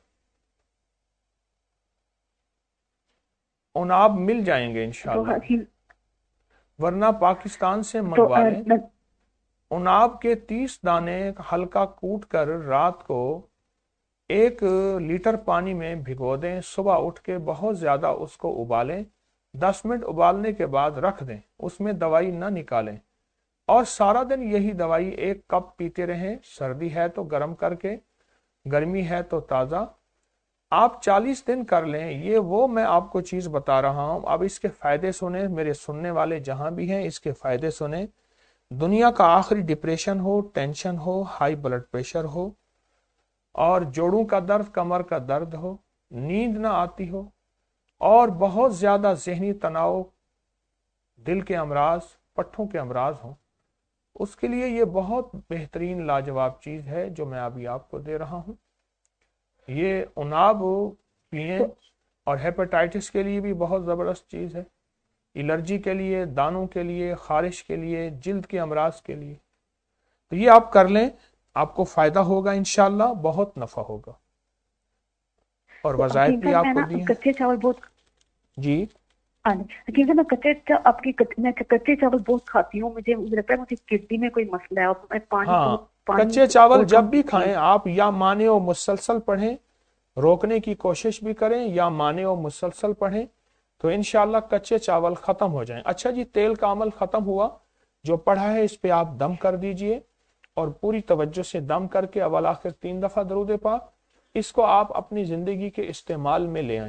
[SPEAKER 1] उनाब मिल जाएंगे इंशाल्लाह,
[SPEAKER 19] तो
[SPEAKER 1] वरना पाकिस्तान से मंगवा
[SPEAKER 19] तो,
[SPEAKER 1] लें। उनाब के तीस दाने हल्का कूट कर रात को एक लीटर पानी में भिगो दें, सुबह उठ के बहुत ज्यादा उसको उबालें, दस मिनट उबालने के बाद रख दें, उसमें दवाई ना निकालें और सारा दिन यही दवाई एक कप पीते रहें। सर्दी है तो गर्म करके, गर्मी है तो ताज़ा। आप चालीस दिन कर लें। ये वो मैं आपको चीज़ बता रहा हूं। अब इसके फ़ायदे सुने, मेरे सुनने वाले जहां भी हैं इसके फ़ायदे सुने। दुनिया का आखिरी डिप्रेशन हो, टेंशन हो, हाई ब्लड प्रेशर हो और जोड़ों का दर्द, कमर का दर्द हो, नींद ना आती हो और बहुत ज़्यादा जहनी तनाव, दिल के अमराज, पट्ठों के अमराज हों, उसके लिए ये बहुत बेहतरीन लाजवाब चीज़ है जो मैं अभी आपको दे रहा हूँ। ये उनाब पिए और हेपेटाइटिस के लिए भी बहुत ज़बरदस्त चीज़ है, एलर्जी के लिए, दानों के लिए, खारिश के लिए, जिल्द के अमराज के लिए। तो ये आप कर लें, आपको फ़ायदा होगा इंशाल्लाह, बहुत नफ़ा होगा। और वज़ाइफ भी आपको दी हैं।
[SPEAKER 19] कच्चे चावल बहुत
[SPEAKER 1] जी
[SPEAKER 19] क्योंकि मैं कच्चे चा, आपकी कच, मैं कच्चे चावल बहुत खाती हूँ। मुझे मुझे लगता है मुझे किडनी में कोई मसला है और मैं पानी
[SPEAKER 1] हाँ,
[SPEAKER 19] पानी
[SPEAKER 1] कच्चे चावल जब भी खाएं आप या माने और मुसलसल पढ़ें, रोकने की कोशिश भी करें या माने और मुसलसल पढ़ें तो इंशाल्लाह कच्चे चावल खत्म हो जाएं। अच्छा जी, तेल का अमल खत्म हुआ, जो पढ़ा है इस पे आप दम कर दीजिए और पूरी तवज्जो से दम करके अवल आखिर तीन दफा दरूद पाक, इसको आप अपनी जिंदगी के इस्तेमाल में ले आए।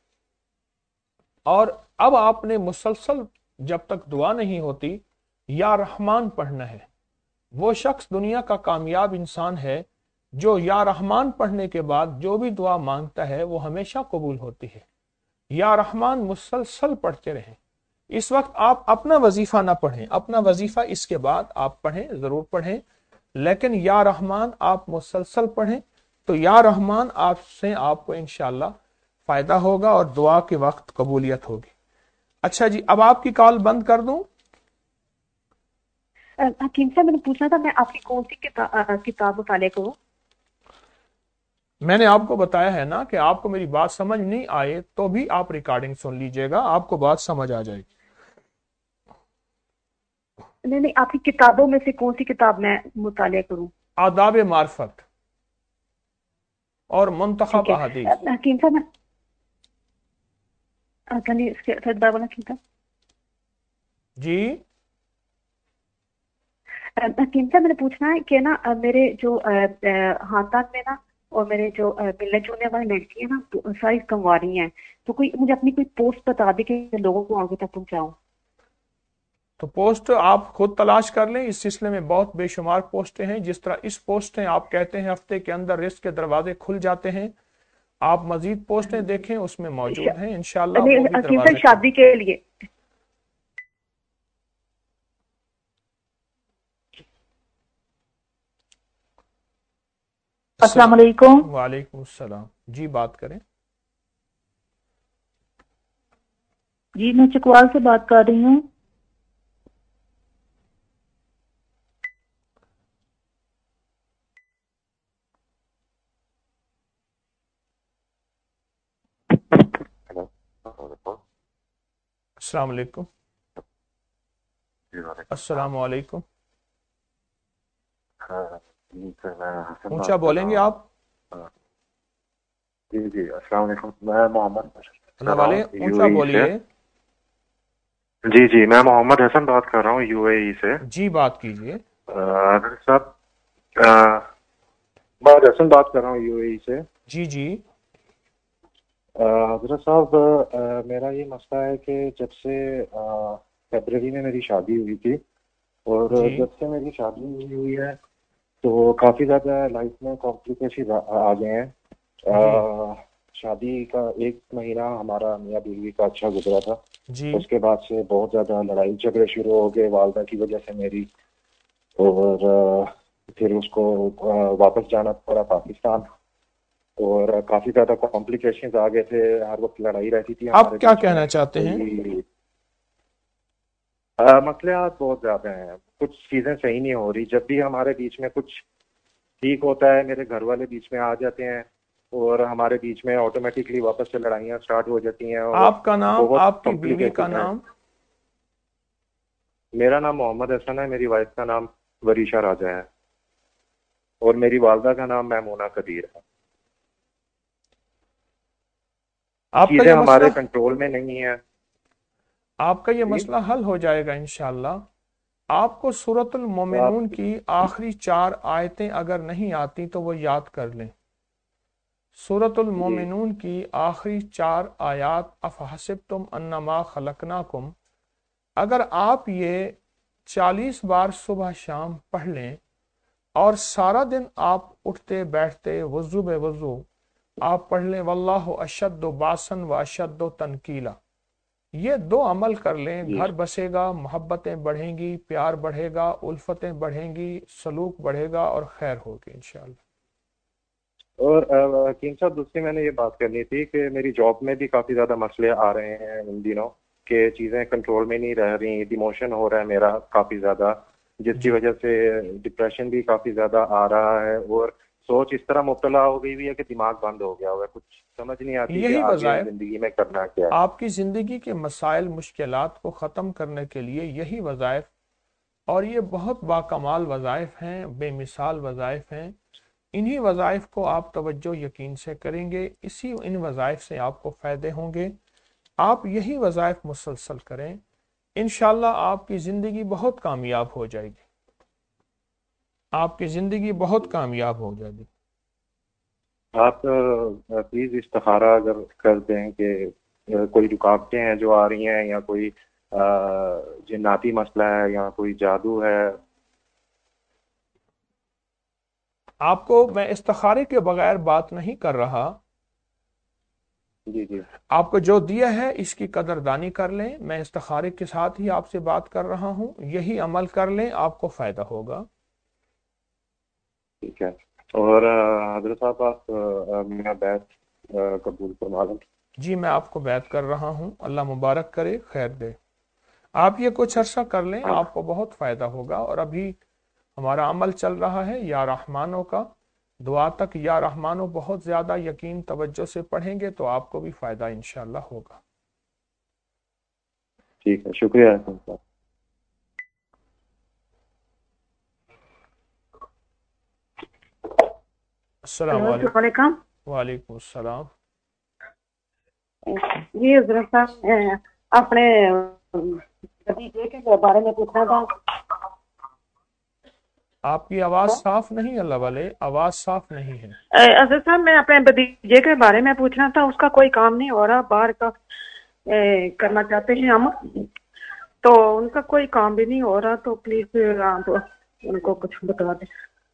[SPEAKER 1] और अब आपने मुसलसल जब तक दुआ नहीं होती या रहमान पढ़ना है। वो शख्स दुनिया का कामयाब इंसान है जो या रहमान पढ़ने के बाद जो भी दुआ मांगता है वो हमेशा कबूल होती है। या रहमान मुसलसल पढ़ते रहें। इस वक्त आप अपना वजीफा ना पढ़ें, अपना वजीफा इसके बाद आप पढ़ें, जरूर पढ़ें, लेकिन या रहमान आप मुसलसल पढ़ें तो या रहमान आपसे आपको इंशाल्लाह फायदा होगा और दुआ के वक्त कबूलियत होगी। अच्छा जी, अब आपकी कॉल बंद कर दूं?
[SPEAKER 19] हकीम साहब, मैंने पूछना था मैं आपकी कौन सी किताब किताब मुताले करूं?
[SPEAKER 1] मैंने आपको बताया है ना कि आपको मेरी बात समझ नहीं आए तो भी आप रिकॉर्डिंग सुन लीजिएगा, आपको बात समझ आ जाएगी।
[SPEAKER 19] नहीं नहीं, आपकी किताबों में से कौन सी किताब मैं मुताले करूं?
[SPEAKER 1] आदाब मार्फत और मुंतखब अहादीस।
[SPEAKER 19] हकीम साहब, मैं इसके बोला था
[SPEAKER 1] जी।
[SPEAKER 19] हकीम साहब, मैंने पूछना है कि ना मेरे जो खानदान में ना और मेरे जो मिलने जुलने वाली लड़की है ना तो सारी कमवा रही हैं, तो कोई मुझे अपनी कोई पोस्ट बता दे कि लोगों को आगे तक पहुंचाऊं।
[SPEAKER 1] तो पोस्ट आप खुद तलाश कर लें, इस सिलसिले में बहुत बेशुमार पोस्टें हैं। जिस तरह इस पोस्टें आप कहते हैं हफ्ते के अंदर रिस्क के दरवाजे खुल जाते हैं, आप मजीद पोस्टें देखें, उसमें मौजूद हैं इंशाल्लाह।
[SPEAKER 19] शादी के लिए
[SPEAKER 5] अस्सलाम वालेकुम।
[SPEAKER 1] वालेकुम अस्सलाम जी, बात करें।
[SPEAKER 5] जी, मैं चकवाल से बात कर रही हूँ।
[SPEAKER 1] अस्सलाम वालेकुम। अस्सलाम वालेकुम। ऊंचा बोलेंगे आप?
[SPEAKER 20] जी जी, अस्सलाम वालेकुम। मैं मोहम्मद
[SPEAKER 1] वाले ऊंचा बोलिए।
[SPEAKER 20] जी जी, मैं मोहम्मद हसन बात कर रहा हूँ यूएई से।
[SPEAKER 1] जी, बात कीजिए।
[SPEAKER 20] साहब, मोहम्मद हसन बात कर रहा हूँ यूएई से।
[SPEAKER 1] जी जी।
[SPEAKER 20] हजरत साहब, मेरा ये मसला है कि जब से फरवरी में मेरी शादी हुई थी और जब से मेरी शादी हुई हुई है तो काफी ज्यादा लाइफ में कॉम्प्लिकेशन आ गए हैं। शादी का एक महीना हमारा मियाँ बीवी का अच्छा गुजरा था
[SPEAKER 1] जी।
[SPEAKER 20] उसके बाद से बहुत ज्यादा लड़ाई झगड़े शुरू हो गए वालदा की वजह से मेरी, और फिर उसको वापस जाना पड़ा पाकिस्तान और काफी ज्यादा कॉम्प्लिकेशंस आ गए थे, हर वक्त लड़ाई रहती थी।
[SPEAKER 1] आप क्या कहना चाहते हैं?
[SPEAKER 20] मसले बहुत ज्यादा हैं, कुछ चीजें सही नहीं हो रही। जब भी हमारे बीच में कुछ ठीक होता है मेरे घर वाले बीच में आ जाते हैं और हमारे बीच में ऑटोमेटिकली वापस से लड़ाइयाँ स्टार्ट हो जाती हैं।
[SPEAKER 1] आपका नाम, आपकी बीवी का नाम?
[SPEAKER 20] मेरा नाम मोहम्मद हसन है, मेरी वाइफ का नाम वरीशा राजा है और मेरी वालदा का नाम मैमूना कदीर है।
[SPEAKER 1] आपका
[SPEAKER 20] चीजें
[SPEAKER 1] ये
[SPEAKER 20] हमारे
[SPEAKER 1] मसला
[SPEAKER 20] कंट्रोल में नहीं है।
[SPEAKER 1] आपका ये मसला हल हो जाएगा इंशाअल्लाह। आपको सूरतुल मोमिनून की आखिरी चार आयतें अगर नहीं आती तो वो याद कर लें। सूरतुल मोमिनून की आखिरी चार आयात अफहसिबतुम अन्नमा खलकनाकुम, अगर आप ये चालीस बार सुबह शाम पढ़ लें और सारा दिन आप उठते बैठते वजू बे वजू आप पढ़ लें वल्लाहु अशद्दु बासन व अशद्दु तनकीला, ये दो अमल कर लें, घर बसेगा, मोहब्बतें बढ़ेंगी, प्यार बढ़ेगा, उल्फतें बढ़ेंगी, सलूक बढ़ेगा और खैर होगी इंशाअल्लाह।
[SPEAKER 20] और हकीम साहब दूसरी मैंने ये बात करनी थी कि मेरी जॉब में भी काफी ज्यादा मसले आ रहे हैं इन दिनों कि चीजें कंट्रोल में नहीं रह रही, डिमोशन हो रहा है मेरा काफी ज्यादा, जिसकी वजह से डिप्रेशन भी काफी ज्यादा आ रहा है और सोच इस तरह मुब्तला हो गई हुई है कि दिमाग बंद हो गया हुआ है, कुछ समझ नहीं आती कि आगे जिंदगी में करना क्या है।
[SPEAKER 1] आपकी जिंदगी के मसाइल मुश्किलात को ख़त्म करने के लिए यही वज़ाइफ, और ये बहुत बाकमाल वज़ाइफ हैं, बेमिसाल वज़ाइफ हैं, इन्हीं वज़ाइफ को आप तवज्जो यकीन से करेंगे, इसी इन वज़ाइफ से आपको फ़ायदे होंगे। आप यही वज़ाइफ मुसलसल करें, इंशाअल्लाह आपकी ज़िंदगी बहुत कामयाब हो जाएगी, आपकी ज़िंदगी बहुत कामयाब हो जाएगी।
[SPEAKER 20] आप प्लीज इस्तिखारा अगर कर दें कि कोई रुकावटें हैं जो आ रही हैं या कोई जिन्नाती मसला है या कोई जादू है।
[SPEAKER 1] आपको मैं इस्तिखारे के बगैर बात नहीं कर रहा,
[SPEAKER 20] जी जी
[SPEAKER 1] आपको जो दिया है इसकी कदरदानी कर लें, मैं इस्तिखारे के साथ ही आपसे बात कर रहा हूँ, यही अमल कर लें, आपको फायदा होगा।
[SPEAKER 20] ठीक है। और हजरत साहब आप मेरा बैत कबूल फरमा लें।
[SPEAKER 1] जी मैं आपको बैत कर रहा हूँ, अल्लाह मुबारक करे, खैर दे। आप ये कुछ अर्सा कर लें, आपको बहुत फायदा होगा। और अभी हमारा अमल चल रहा है या रहमानों का, दुआ तक या रहमानों बहुत ज्यादा यकीन तवज्जो से पढ़ेंगे तो आपको भी फायदा इंशाअल्लाह होगा।
[SPEAKER 20] ठीक है, शुक्रिया साहब।
[SPEAKER 1] अस्सलाम
[SPEAKER 2] वालेकुम।
[SPEAKER 1] वालेकुम अस्सलाम।
[SPEAKER 2] जी हज़रत साहब अपने भतीजे के बारे में पूछना था।
[SPEAKER 1] आपकी आवाज साफ नहीं, अल्लाह वाले आवाज साफ नहीं है।
[SPEAKER 2] हज़रत साहब मैं अपने भतीजे के बारे में पूछना था, उसका कोई काम नहीं हो रहा, बाहर का ए, करना चाहते हैं हम, तो उनका कोई काम भी नहीं हो रहा, तो प्लीज आप उनको कुछ बता दें।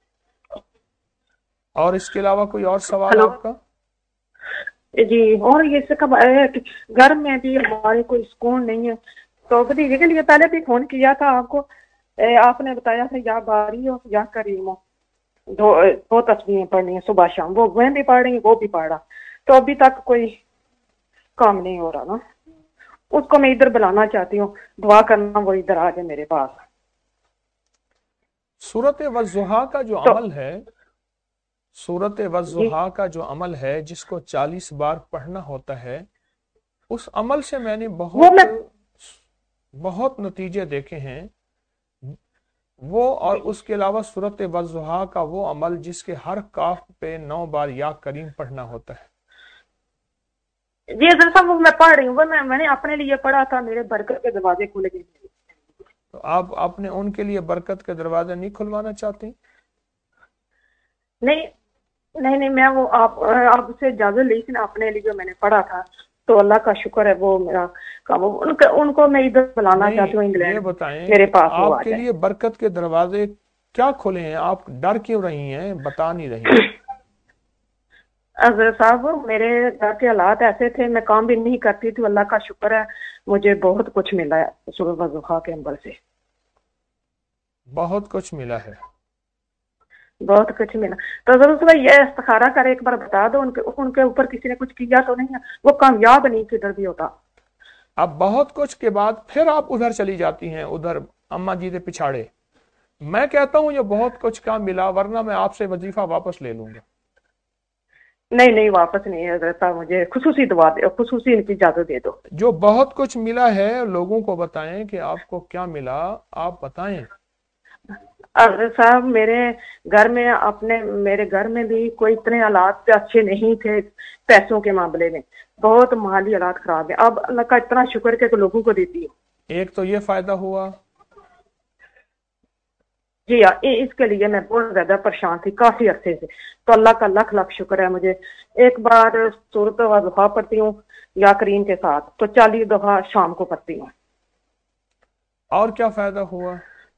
[SPEAKER 1] और इसके अलावा कोई और सवाल आपका?
[SPEAKER 2] जी, और ये कब घर में भी हमारे कोई सुकून नहीं है, तो भतीजे के लिए पहले भी फोन किया था आपको, ए, आपने बताया था या बारी हो या करीम हो, दो दो तस्वीरें पढ़नी है सुबह शाम, वो मैं भी पढ़ रही वो भी पढ़ रहा, तो अभी तक कोई काम नहीं हो रहा ना, उसको मैं इधर बुलाना चाहती हूँ, दुआ करना वो इधर आ जाए मेरे पास।
[SPEAKER 1] सूरत वज़्ज़ुहा का जो तो, अमल है सूरत वज़्ज़ुहा का जो अमल है जिसको चालीस बार पढ़ना होता है, उस अमल से मैंने बहुत बहुत नतीजे देखे हैं वो। और उसके अलावा सूरत वज़्ज़ुहा का वो अमल जिसके हर काफ पे नौ बार या करीम पढ़ना होता है।
[SPEAKER 2] जी जैसा वो मैं पढ़ रही हूँ, वो मैं मैंने अपने लिए पढ़ा था, मेरे बरकत के दरवाजे खुले गए।
[SPEAKER 1] तो आप आपने उनके लिए बरकत के दरवाजे नहीं खुलवाना चाहती?
[SPEAKER 2] नहीं नहीं नहीं मैं वो आप आपसे इजाजत ली थी ना, अपने लिए मैंने पढ़ा था, तो अल्लाह का शुक्र है वो मेरा काम, उनको उनको मैं इधर बुलाना चाहती हूँ इंग्लैंड।
[SPEAKER 1] ये बताएं
[SPEAKER 2] मेरे पास
[SPEAKER 1] आपके लिए बरकत के दरवाजे क्या खुले हैं? आप डर क्यों रही हैं, बता नहीं रही?
[SPEAKER 2] हज़रत साहब मेरे घर के हालात ऐसे थे, मैं काम भी नहीं करती थी, अल्लाह का शुक्र है मुझे बहुत कुछ मिला है सूरत वज़्ज़ुहा के अमल से,
[SPEAKER 1] बहुत कुछ मिला है,
[SPEAKER 2] बहुत कुछ मिला। तो जरूर भाई ये इस्तिखारा कर एक बार बता दो, उनके उनके ऊपर किसी ने कुछ किया तो नहीं है, वो कामयाब नहीं किधर भी होता।
[SPEAKER 1] अब बहुत कुछ के बाद फिर आप उधर चली जाती हैं, उधर अम्मा जी के पिछाड़े। मैं कहता हूँ ये बहुत कुछ काम मिला, वरना मैं आपसे वजीफा वापस ले लूंगा।
[SPEAKER 2] नहीं नहीं वापस नहीं है हज़रत साहब, मुझे खुसूसी दुआ दे, खुसूसी इनकी इजाजत दे दो।
[SPEAKER 1] जो बहुत कुछ मिला है लोगों को बताएं कि आपको क्या मिला, आप बताएं।
[SPEAKER 21] حضرت صاحب میرے گھر میں اپنے میرے گھر میں بھی کوئی اتنے حالات اچھے نہیں تھے پیسوں کے معاملے میں، بہت مالی حالات خراب ہے. اب اللہ کا اتنا شکر کہ لوگوں کو دیتی ہوں.
[SPEAKER 1] ایک تو یہ فائدہ ہوا.
[SPEAKER 21] جی ہاں، اس کے لیے میں بہت زیادہ پریشان تھی کافی عرصے سے، تو اللہ کا لاکھ لاکھ شکر ہے مجھے. ایک بار سورت وضحیٰ پڑھتی ہوں یا کریم کے ساتھ تو چالیس دفعہ شام کو پڑھتی ہوں.
[SPEAKER 1] اور کیا فائدہ ہوا؟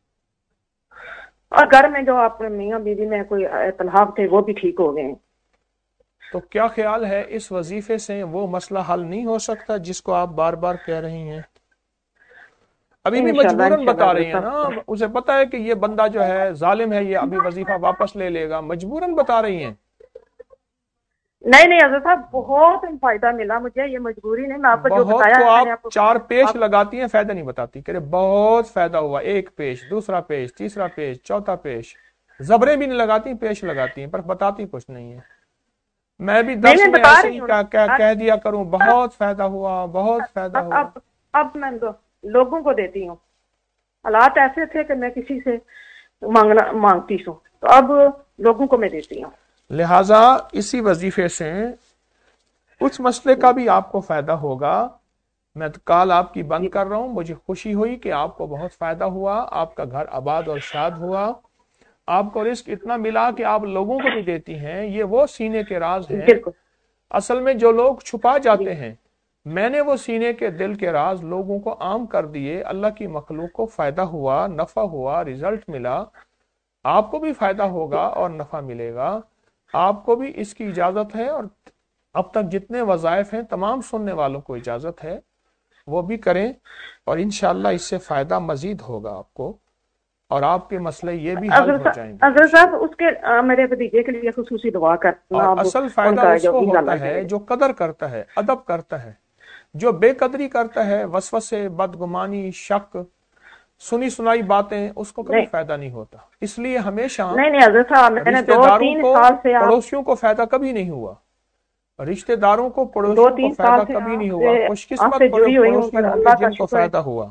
[SPEAKER 21] اور گھر میں جو اپنے میاں بیوی میں کوئی اختلاف تھے وہ بھی ٹھیک ہو گئے ہیں.
[SPEAKER 1] تو کیا خیال ہے اس وظیفے سے وہ مسئلہ حل نہیں ہو سکتا جس کو آپ بار بار کہہ رہی ہیں؟ ابھی بھی مجبوراً بتا رہی ہیں نا، اسے پتا ہے کہ یہ بندہ جو ہے ظالم ہے، یہ ابھی وظیفہ واپس لے لے گا، مجبوراً بتا رہی ہیں.
[SPEAKER 21] نہیں نہیں حضرت صاحب بہت فائدہ ملا مجھے، یہ مجبوری نہیں، میں آپ کو جو
[SPEAKER 1] بہت
[SPEAKER 21] بتایا
[SPEAKER 1] کو
[SPEAKER 21] ہے
[SPEAKER 1] آپ چار پیش لگاتی ہیں، فائدہ نہیں بتاتی. کہ بہت فائدہ ہوا، ایک پیش، دوسرا پیش، تیسرا پیش، چوتھا پیش، زبریں بھی نہیں لگاتی، پیش لگاتی ہیں، پر بتاتی کچھ نہیں ہے. میں بھی درس میں ایسے ہی کہہ دیا کروں بہت فائدہ ہوا، بہت فائدہ ہوا.
[SPEAKER 21] اب اب میں لوگوں کو دیتی ہوں. حالات ایسے تھے کہ میں کسی سے مانگنا مانگتی ہوں، تو اب لوگوں کو میں دیتی ہوں.
[SPEAKER 1] لہٰذا اسی وظیفے سے اس مسئلے کا بھی آپ کو فائدہ ہوگا. میں کال آپ کی بند کر رہا ہوں. مجھے خوشی ہوئی کہ آپ کو بہت فائدہ ہوا، آپ کا گھر آباد اور شاد ہوا، آپ کو رزق اتنا ملا کہ آپ لوگوں کو بھی دیتی ہیں. یہ وہ سینے کے راز ہیں اصل میں جو لوگ چھپا جاتے ہیں. میں نے وہ سینے کے دل کے راز لوگوں کو عام کر دیے. اللہ کی مخلوق کو فائدہ ہوا، نفع ہوا، رزلٹ ملا. آپ کو بھی فائدہ ہوگا اور نفع ملے گا. آپ کو بھی اس کی اجازت ہے، اور اب تک جتنے وظائف ہیں تمام سننے والوں کو اجازت ہے وہ بھی کریں، اور انشاءاللہ اس سے فائدہ مزید ہوگا آپ کو، اور آپ کے مسئلے یہ بھی حل ہو جائیں گے.
[SPEAKER 21] حضرت صاحب اس کے میرے بھتیجے کے لیے خصوصی دعا کرنا.
[SPEAKER 1] اور اصل فائدہ اس کو ہوتا ہے جو قدر کرتا ہے، ادب کرتا ہے. جو بے قدری کرتا ہے، وسوسے، بدگمانی، شک، سنی سنائی باتیں، اس کو کبھی فائدہ نہیں ہوتا. اس لیے ہمیشہ رشتہ داروں کو پڑوسیوں کو فائدہ کبھی نہیں ہوا. رشتہ داروں کو پڑوسیوں کو فائدہ کبھی نہیں ہوا. خوش قسمت پڑوسی ہوں گے جن کو فائدہ ہوا.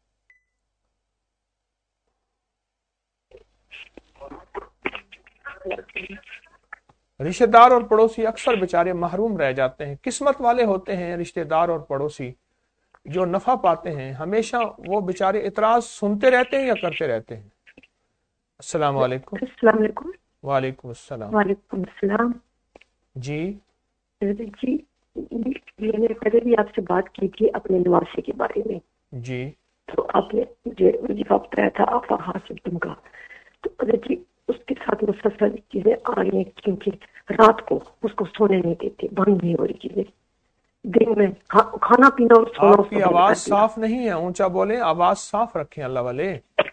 [SPEAKER 1] رشتہ دار اور پڑوسی اکثر بیچارے محروم رہ جاتے ہیں. قسمت والے ہوتے ہیں رشتہ دار اور پڑوسی جو نفع پاتے ہیں. ہمیشہ وہ بیچارے اعتراض سنتے رہتے ہیں یا کرتے رہتے ہیں. السلام علیکم.
[SPEAKER 22] السلام علیکم.
[SPEAKER 1] وعلیکم السلام.
[SPEAKER 22] وعلیکم السلام.
[SPEAKER 1] جی
[SPEAKER 22] جی میں نے پہلے بھی آپ سے بات کی تھی اپنے نواسے کے بارے میں.
[SPEAKER 1] جی
[SPEAKER 22] تو آپ نے مجھے وظیفہ بتایا تھا آپ حاصل تم کا. تو جی اس کے ساتھ مسلسل چیزیں آ رہی ہیں کیونکہ رات کو اس کو سونے نہیں دیتے، بند نہیں ہو رہی چیزیں. دن میں کھانا پینا اور سونا.
[SPEAKER 1] آپ کی آواز صاف نہیں ہے، اونچا بولیں، آواز صاف رکھیں اللہ والے.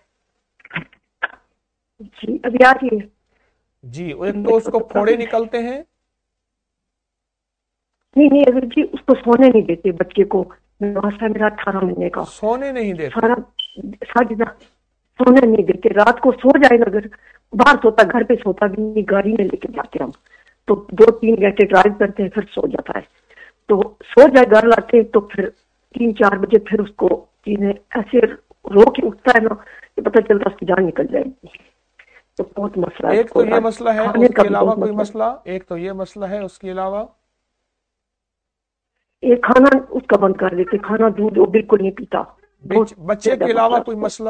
[SPEAKER 22] جی ابھی آ رہی ہے.
[SPEAKER 1] جی ایک تو اس کو پھوڑے نکلتے ہیں.
[SPEAKER 22] نہیں نہیں اگر جی اس کو سونے نہیں دیتے بچے کو. نواسا میرا اٹھارہ مہینے کا.
[SPEAKER 1] سونے نہیں دیتے؟
[SPEAKER 22] سارا ساری سونے نہیں دیتے. رات کو سو جائے گا، اگر باہر سوتا، گھر پہ سوتا بھی نہیں، گاڑی میں لے کے جاتے ہم تو دو تین گھنٹے ڈرائیو کرتے ہیں پھر سو جاتا ہے. تو سو جائے گھر لاتے تو پھر تین چار بجے پھر اس کو چیزیں ایسے رو کے اٹھتا ہے نا کہ پتہ چلتا اس کی جان نکل جائے گی. تو بہت مسئلہ ہے.
[SPEAKER 1] ایک تو یہ مسئلہ ہے، اس کے علاوہ کوئی مسئلہ؟ ایک تو یہ مسئلہ ہے، اس کے علاوہ
[SPEAKER 22] ایک کھانا اس کا بند کر دیتے، کھانا دودھ وہ بالکل نہیں پیتا.
[SPEAKER 1] بچے کے علاوہ کوئی مسئلہ؟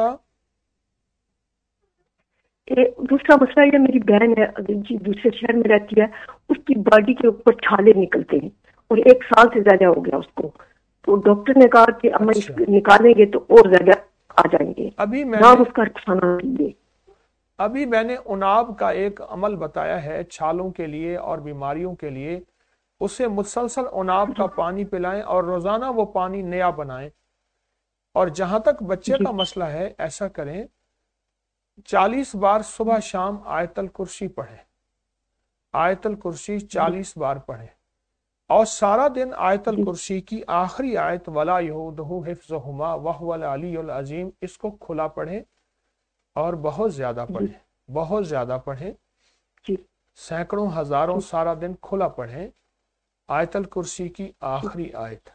[SPEAKER 22] دوسرا مسئلہ یہ میری بہن ہے جی دوسرے شہر میں رہتی ہے، اس کی باڈی کے اوپر چھالے نکلتے ہیں اور ایک سال سے زیادہ ہو گیا اس کو. تو ڈاکٹر نے کہا کہ ہم نکالیں گے تو اور زیادہ آ جائیں گے.
[SPEAKER 1] ابھی میں
[SPEAKER 22] نام اس کا کھانا پیے.
[SPEAKER 1] ابھی میں نے اناب کا ایک عمل بتایا ہے چھالوں کے لیے اور بیماریوں کے لیے. اسے مسلسل اناب کا پانی پلائیں اور روزانہ وہ پانی نیا بنائیں. اور جہاں تک بچے کا مسئلہ ہے ایسا کریں، چالیس بار صبح شام آیت الکرسی پڑھیں. آیت الکرسی چالیس بار پڑھیں اور سارا دن آیت الکرسی کی آخری آیت وَلَا يَئُودُهُ حِفْظُهُمَا وَهُوَ الْعَلِيُّ الْعَظِيمُ اس کو کھلا پڑھیں اور بہت زیادہ پڑھیں. بہت زیادہ پڑھیں، سینکڑوں ہزاروں سارا دن کھلا پڑھیں. آیت الکرسی کی آخری آیت.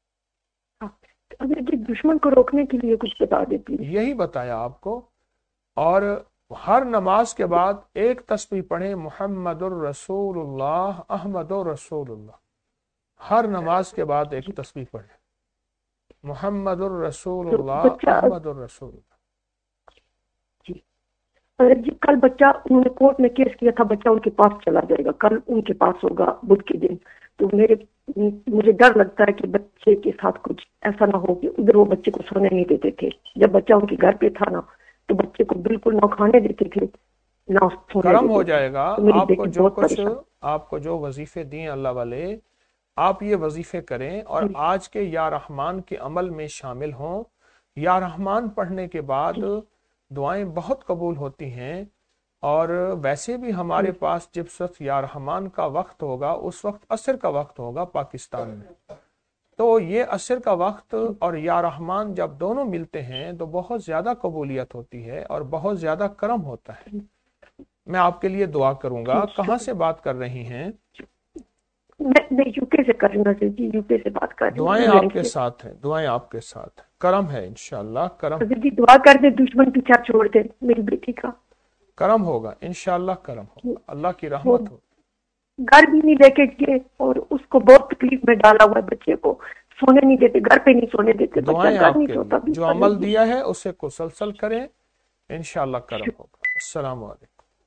[SPEAKER 22] اگر دشمن کو روکنے کے لیے کچھ بتا دیتی.
[SPEAKER 1] یہی بتایا آپ کو اور ہر نماز کے بعد ایک تسبیح پڑھیں محمد الرسول اللہ احمد الرسول اللہ. ہر نماز کے بعد ایک تسبیح پڑھیں محمد الرسول اللہ احمد الرسول اللہ.
[SPEAKER 22] جی کل بچہ انہوں نے کورٹ میں کیس کیا تھا، بچہ ان کے پاس چلا جائے گا، کل ان کے پاس ہوگا بدھ کے دن. تو میرے مجھے ڈر لگتا ہے کہ بچے کے ساتھ کچھ ایسا نہ ہو کہ ادھر وہ بچے کو سونے نہیں دیتے تھے. جب بچہ ان کے گھر پہ تھا نا تو بچے کو بالکل نہ کھانے دیتے تھے نہ سونے.
[SPEAKER 1] کرم ہو جائے گا. آپ کو جو کچھ آپ کو جو وظیفے دیے اللہ والے، آپ یہ وظیفے کریں اور آج کے یا رحمان کے عمل میں شامل ہوں. یا رحمان پڑھنے کے بعد دعائیں بہت قبول ہوتی ہیں، اور ویسے بھی ہمارے پاس جب صرف یا رحمان کا وقت ہوگا اس وقت عصر کا وقت ہوگا پاکستان میں. تو یہ عصر کا وقت اور یا رحمان جب دونوں ملتے ہیں تو بہت زیادہ قبولیت ہوتی ہے اور بہت زیادہ کرم ہوتا ہے. میں آپ کے لیے دعا کروں گا. کہاں سے بات کر رہی ہیں؟
[SPEAKER 22] میں یو کے سے کر رہی ہوں جی، یو کے سے بات کر رہی ہوں.
[SPEAKER 1] دعائیں آپ کے ساتھ ہیں، دعائیں آپ کے ساتھ ہیں. کرم ہے انشاءاللہ. کرم
[SPEAKER 22] جی دعا کر دے دشمن پیچھا چھوڑ دے میری بیٹی کا.
[SPEAKER 1] کرم ہوگا انشاءاللہ، کرم ہوگا، اللہ کی رحمت ہو.
[SPEAKER 22] گھر بھی نہیں لے کے گئے اور اس کو بہت تکلیف میں ڈالا ہوا ہے، بچے کو سونے نہیں دیتے، گھر پہ نہیں سونے دیتے.
[SPEAKER 1] دعائیں آپ کے لیے، جو عمل دیا ہے اسے مسلسل کریں انشاءاللہ کرم ہوگا. السلام علیکم.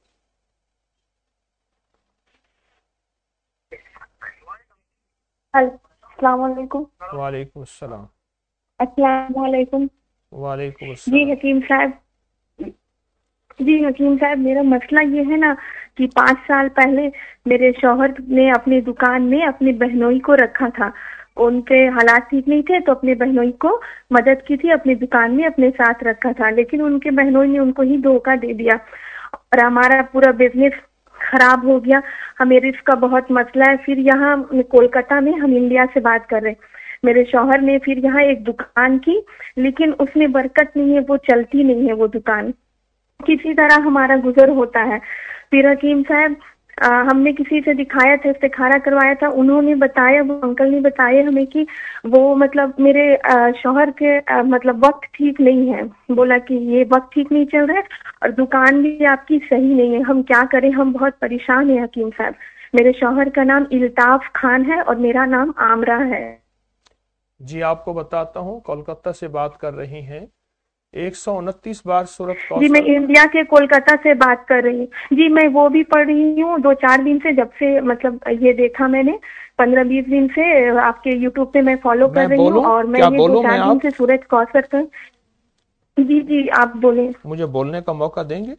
[SPEAKER 9] السلام علیکم.
[SPEAKER 1] وعلیکم السلام.
[SPEAKER 9] السلام علیکم.
[SPEAKER 1] وعلیکم السلام.
[SPEAKER 9] جی حکیم صاحب، جی حکیم صاحب میرا مسئلہ یہ ہے نا کہ پانچ سال پہلے میرے شوہر نے اپنی دکان میں اپنی بہنوئی کو رکھا تھا. ان کے حالات ٹھیک نہیں تھے تو اپنی بہنوئی کو مدد کی تھی، اپنی دکان میں اپنے ساتھ رکھا تھا، لیکن ان کے بہنوئی نے ان کو ہی دھوکہ دے دیا اور ہمارا پورا بزنس خراب ہو گیا. ہمیں رزق کا بہت مسئلہ ہے. پھر یہاں کولکتہ میں ہم انڈیا سے بات کر رہے ہیں. میرے شوہر نے پھر یہاں ایک دکان کی، لیکن اس میں برکت نہیں ہے، وہ چلتی نہیں ہے وہ دکان. کسی طرح ہمارا گزر ہوتا ہے. پھر حکیم صاحب ہم نے کسی سے دکھایا تھا، استخارہ کروایا تھا، انہوں نے بتایا، وہ انکل نے بتایا ہمیں کہ وہ مطلب میرے شوہر کے مطلب وقت ٹھیک نہیں ہے. بولا کہ یہ وقت ٹھیک نہیں چل رہا ہے اور دکان بھی آپ کی صحیح نہیں ہے. ہم کیا کریں؟ ہم بہت پریشان ہیں حکیم صاحب. میرے شوہر کا نام الطاف خان ہے اور میرا نام عامرہ ہے.
[SPEAKER 1] جی آپ کو بتاتا ہوں، کولکتہ سے بات کر رہی ہیں. ایک سو انتیس بار سورت کوثر.
[SPEAKER 9] جی میں انڈیا کے کولکتہ سے بات کر رہی ہوں. جی میں وہ بھی پڑھ رہی ہوں دو چار دن سے، جب سے مطلب یہ دیکھا میں نے پندرہ بیس دن سے آپ کے یوٹیوب پہ میں فالو کر رہی ہوں، اور میں یہ دو چار دن سے سورت کوثر کر. جی جی آپ بولیں.
[SPEAKER 1] مجھے بولنے کا موقع دیں گے؟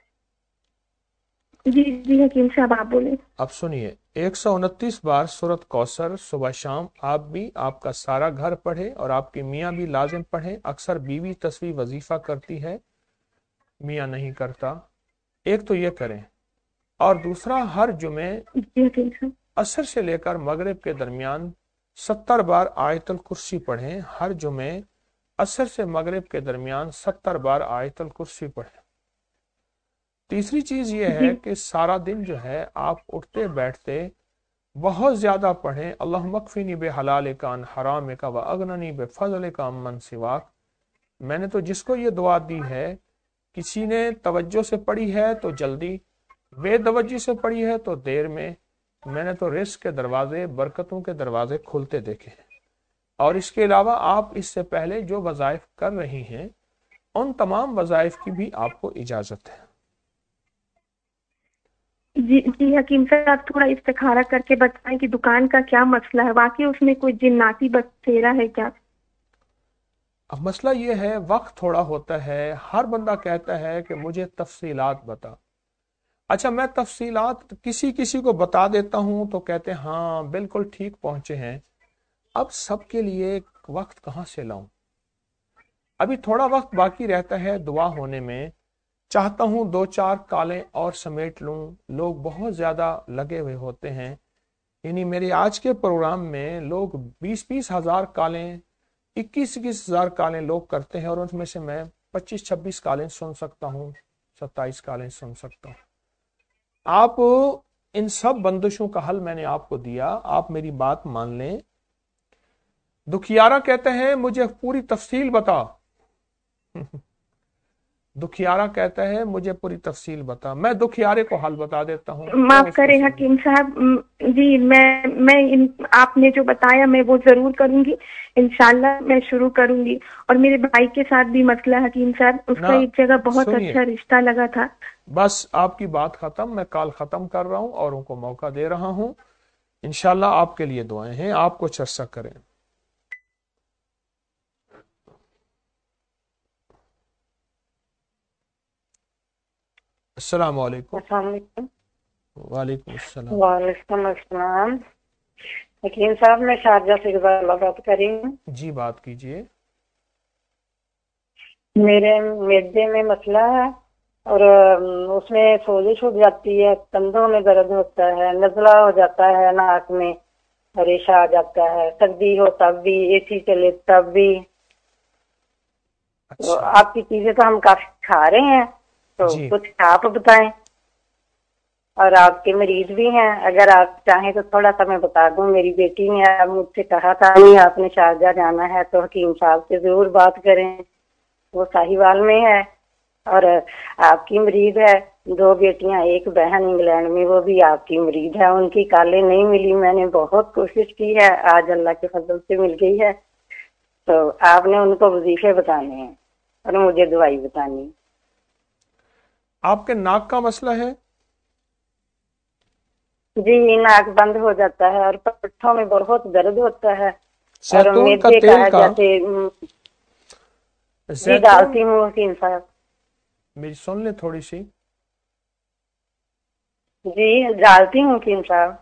[SPEAKER 9] جی جی حکیم صاحب آپ بولیں.
[SPEAKER 1] اب سنیے، ایک سو انتیس بار سورت کوثر صبح شام آپ بھی، آپ کا سارا گھر پڑھے اور آپ کے میاں بھی لازم پڑھیں. اکثر بیوی تسبیح وظیفہ کرتی ہے، میاں نہیں کرتا. ایک تو یہ کریں، اور دوسرا ہر جمعے عصر سے لے کر مغرب کے درمیان ستر بار آیت الکرسی پڑھیں. ہر جمعے عصر سے مغرب کے درمیان ستر بار آیت الکرسی پڑھیں. تیسری چیز یہ ہے کہ سارا دن جو ہے آپ اٹھتے بیٹھتے بہت زیادہ پڑھیں اللہم اکفنی بحلالک عن حرامک واغننی بفضلک عمن سواک. میں نے تو جس کو یہ دعا دی ہے، کسی نے توجہ سے پڑھی ہے تو جلدی، بے توجہ سے پڑھی ہے تو دیر میں. میں نے تو رزق کے دروازے، برکتوں کے دروازے کھلتے دیکھے ہیں. اور اس کے علاوہ آپ اس سے پہلے جو وظائف کر رہی ہیں ان تمام وظائف کی بھی آپ کو اجازت ہے.
[SPEAKER 9] جی جی حکیم صاحب تھوڑا استخارہ کر کے بتائیں کہ دکان کا کیا مسئلہ ہے، واقعی اس میں کوئی جناتی بسیرا ہے کیا؟
[SPEAKER 1] اب مسئلہ یہ ہے، وقت تھوڑا ہوتا ہے. ہر بندہ کہتا ہے کہ مجھے تفصیلات بتا. اچھا میں تفصیلات کسی کسی کو بتا دیتا ہوں تو کہتے ہیں ہاں بالکل ٹھیک پہنچے ہیں. اب سب کے لیے وقت کہاں سے لاؤں؟ ابھی تھوڑا وقت باقی رہتا ہے دعا ہونے میں. چاہتا ہوں دو چار کالیں اور سمیٹ لوں. لوگ بہت زیادہ لگے ہوئے ہوتے ہیں. یعنی میرے آج کے پروگرام میں لوگ بیس بیس ہزار کالیں، اکیس اکیس ہزار کالیں لوگ کرتے ہیں، اور ان میں سے میں پچیس چھبیس کالیں سن سکتا ہوں، ستائیس کالیں سن سکتا ہوں. آپ ان سب بندشوں کا حل میں نے آپ کو دیا. آپ میری بات مان لیں. دکھیارا کہتے ہیں مجھے پوری تفصیل بتا. दुखियारा कहता है मुझे पूरी तफसील बता। मैं दुखियारे को हाल बता देता हूँ।
[SPEAKER 3] माफ करें हकीम साहब, म, जी मैं मैं इन, आपने जो बताया मैं वो जरूर करूंगी, इंशाल्लाह मैं शुरू करूंगी। और मेरे भाई के साथ भी मसला हकीम साहब, उसका एक जगह बहुत अच्छा रिश्ता लगा था।
[SPEAKER 1] बस आपकी बात खत्म, मैं कॉल खत्म कर रहा हूँ और उनको मौका दे रहा हूँ। इंशाल्लाह आपके लिए दुआएं हैं, आप कुछ अर्सा करें। अस्सलाम वालेकुम। वालेकुम अस्सलाम।
[SPEAKER 4] वालेकुम अस्सलाम। हकीम साहब मैं शारजा से बात कर रही हूँ।
[SPEAKER 1] जी बात कीजिए।
[SPEAKER 4] मेरे मिर्दे में मसला है और उसमें सोजिश हो जाती है, कंधों में दर्द होता है, नजला हो जाता है, नाक में रेशा आ जाता है, सर्दी हो तब भी, एसी चले तब भी। अच्छा। तो आपकी चीजें तो हम काफी खा रहे हैं, तो कुछ आप बताएं। और आपके मरीज भी हैं, अगर आप चाहें तो थोड़ा सा मैं बता दूं। मेरी बेटी ने मुझसे कहा था नहीं आपने शारजा जाना है तो हकीम साहब से जरूर बात करें, वो साहिवाल में है और आपकी मरीज है। दो बेटियां, एक बहन इंग्लैंड में, वो भी आपकी मरीज है। उनकी कालें नहीं मिली, मैंने बहुत कोशिश की है, आज अल्लाह के फजल से मिल गई है। तो आपने उनको वजीफे बताने हैं और मुझे दवाई बतानी है।
[SPEAKER 1] आपके नाक का मसला है?
[SPEAKER 4] जी नाक बंद हो जाता है और पट्ठों में बहुत दर्द होता है। और
[SPEAKER 1] जैतून का तेल का
[SPEAKER 4] जैसे डालती हूँ हकीम साहब।
[SPEAKER 1] मेरी सुन ले थोड़ी सी।
[SPEAKER 4] जी डालती हूँ हकीम साहब।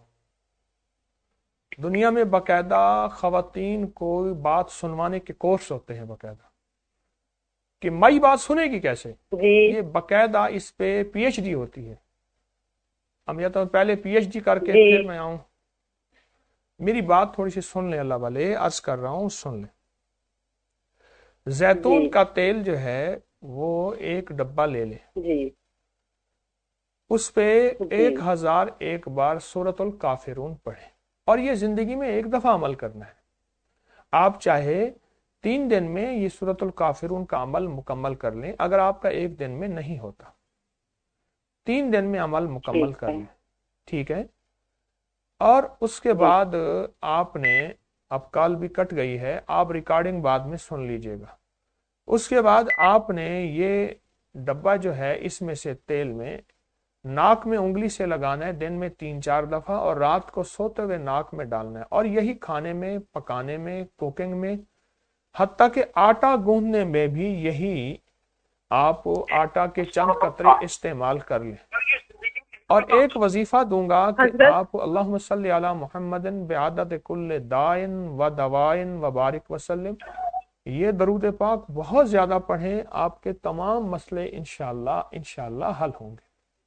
[SPEAKER 1] दुनिया में बाकायदा खवातीन को बात सुनवाने के कोर्स होते हैं बाकायदा, कि मई बात सुनेगी कैसे।
[SPEAKER 4] जी।
[SPEAKER 1] ये बाकायदा इस पे पीएचडी होती है। हम या तो पहले पीएचडी करके फिर मैं आऊं। मेरी बात थोड़ी सी सुन ले अल्लाह वाले, अर्ज कर रहा हूं सुन ले। जैतून का तेल जो है वो एक डब्बा ले ले
[SPEAKER 4] जी।
[SPEAKER 1] उस पे एक हजार एक बार सूरतुल काफिरून पढ़े और ये जिंदगी में एक दफा अमल करना है। आप चाहे तीन दिन में ये सूरतुल काफिरून का अमल मुकम्मल कर लें, अगर आपका एक दिन में नहीं होता तीन दिन में अमल मुकम्मल कर लें, ठीक है। और उसके बाद आपने, अब कॉल भी कट गई है, आप रिकॉर्डिंग बाद में सुन लीजिएगा। उसके बाद आपने ये डब्बा जो है इसमें से तेल में नाक में उंगली से लगाना है दिन में तीन चार दफा और रात को सोते हुए नाक में डालना है। और यही खाने में, पकाने में, कुकिंग में, हत्ता के आटा गूंदने में भी यही आप आटा के चंद कतरे इस्तेमाल कर लें। और एक वजीफा दूंगा कि आप अल्लाहुम्मा सल्ली अला मुहम्मदिन बिआदत कुल्ले दाइन व दवाइन व बारिक वसल्लम, ये दरूद पाक बहुत ज्यादा पढ़ें, आपके तमाम मसले इंशाअल्लाह इंशाअल्लाह हल होंगे।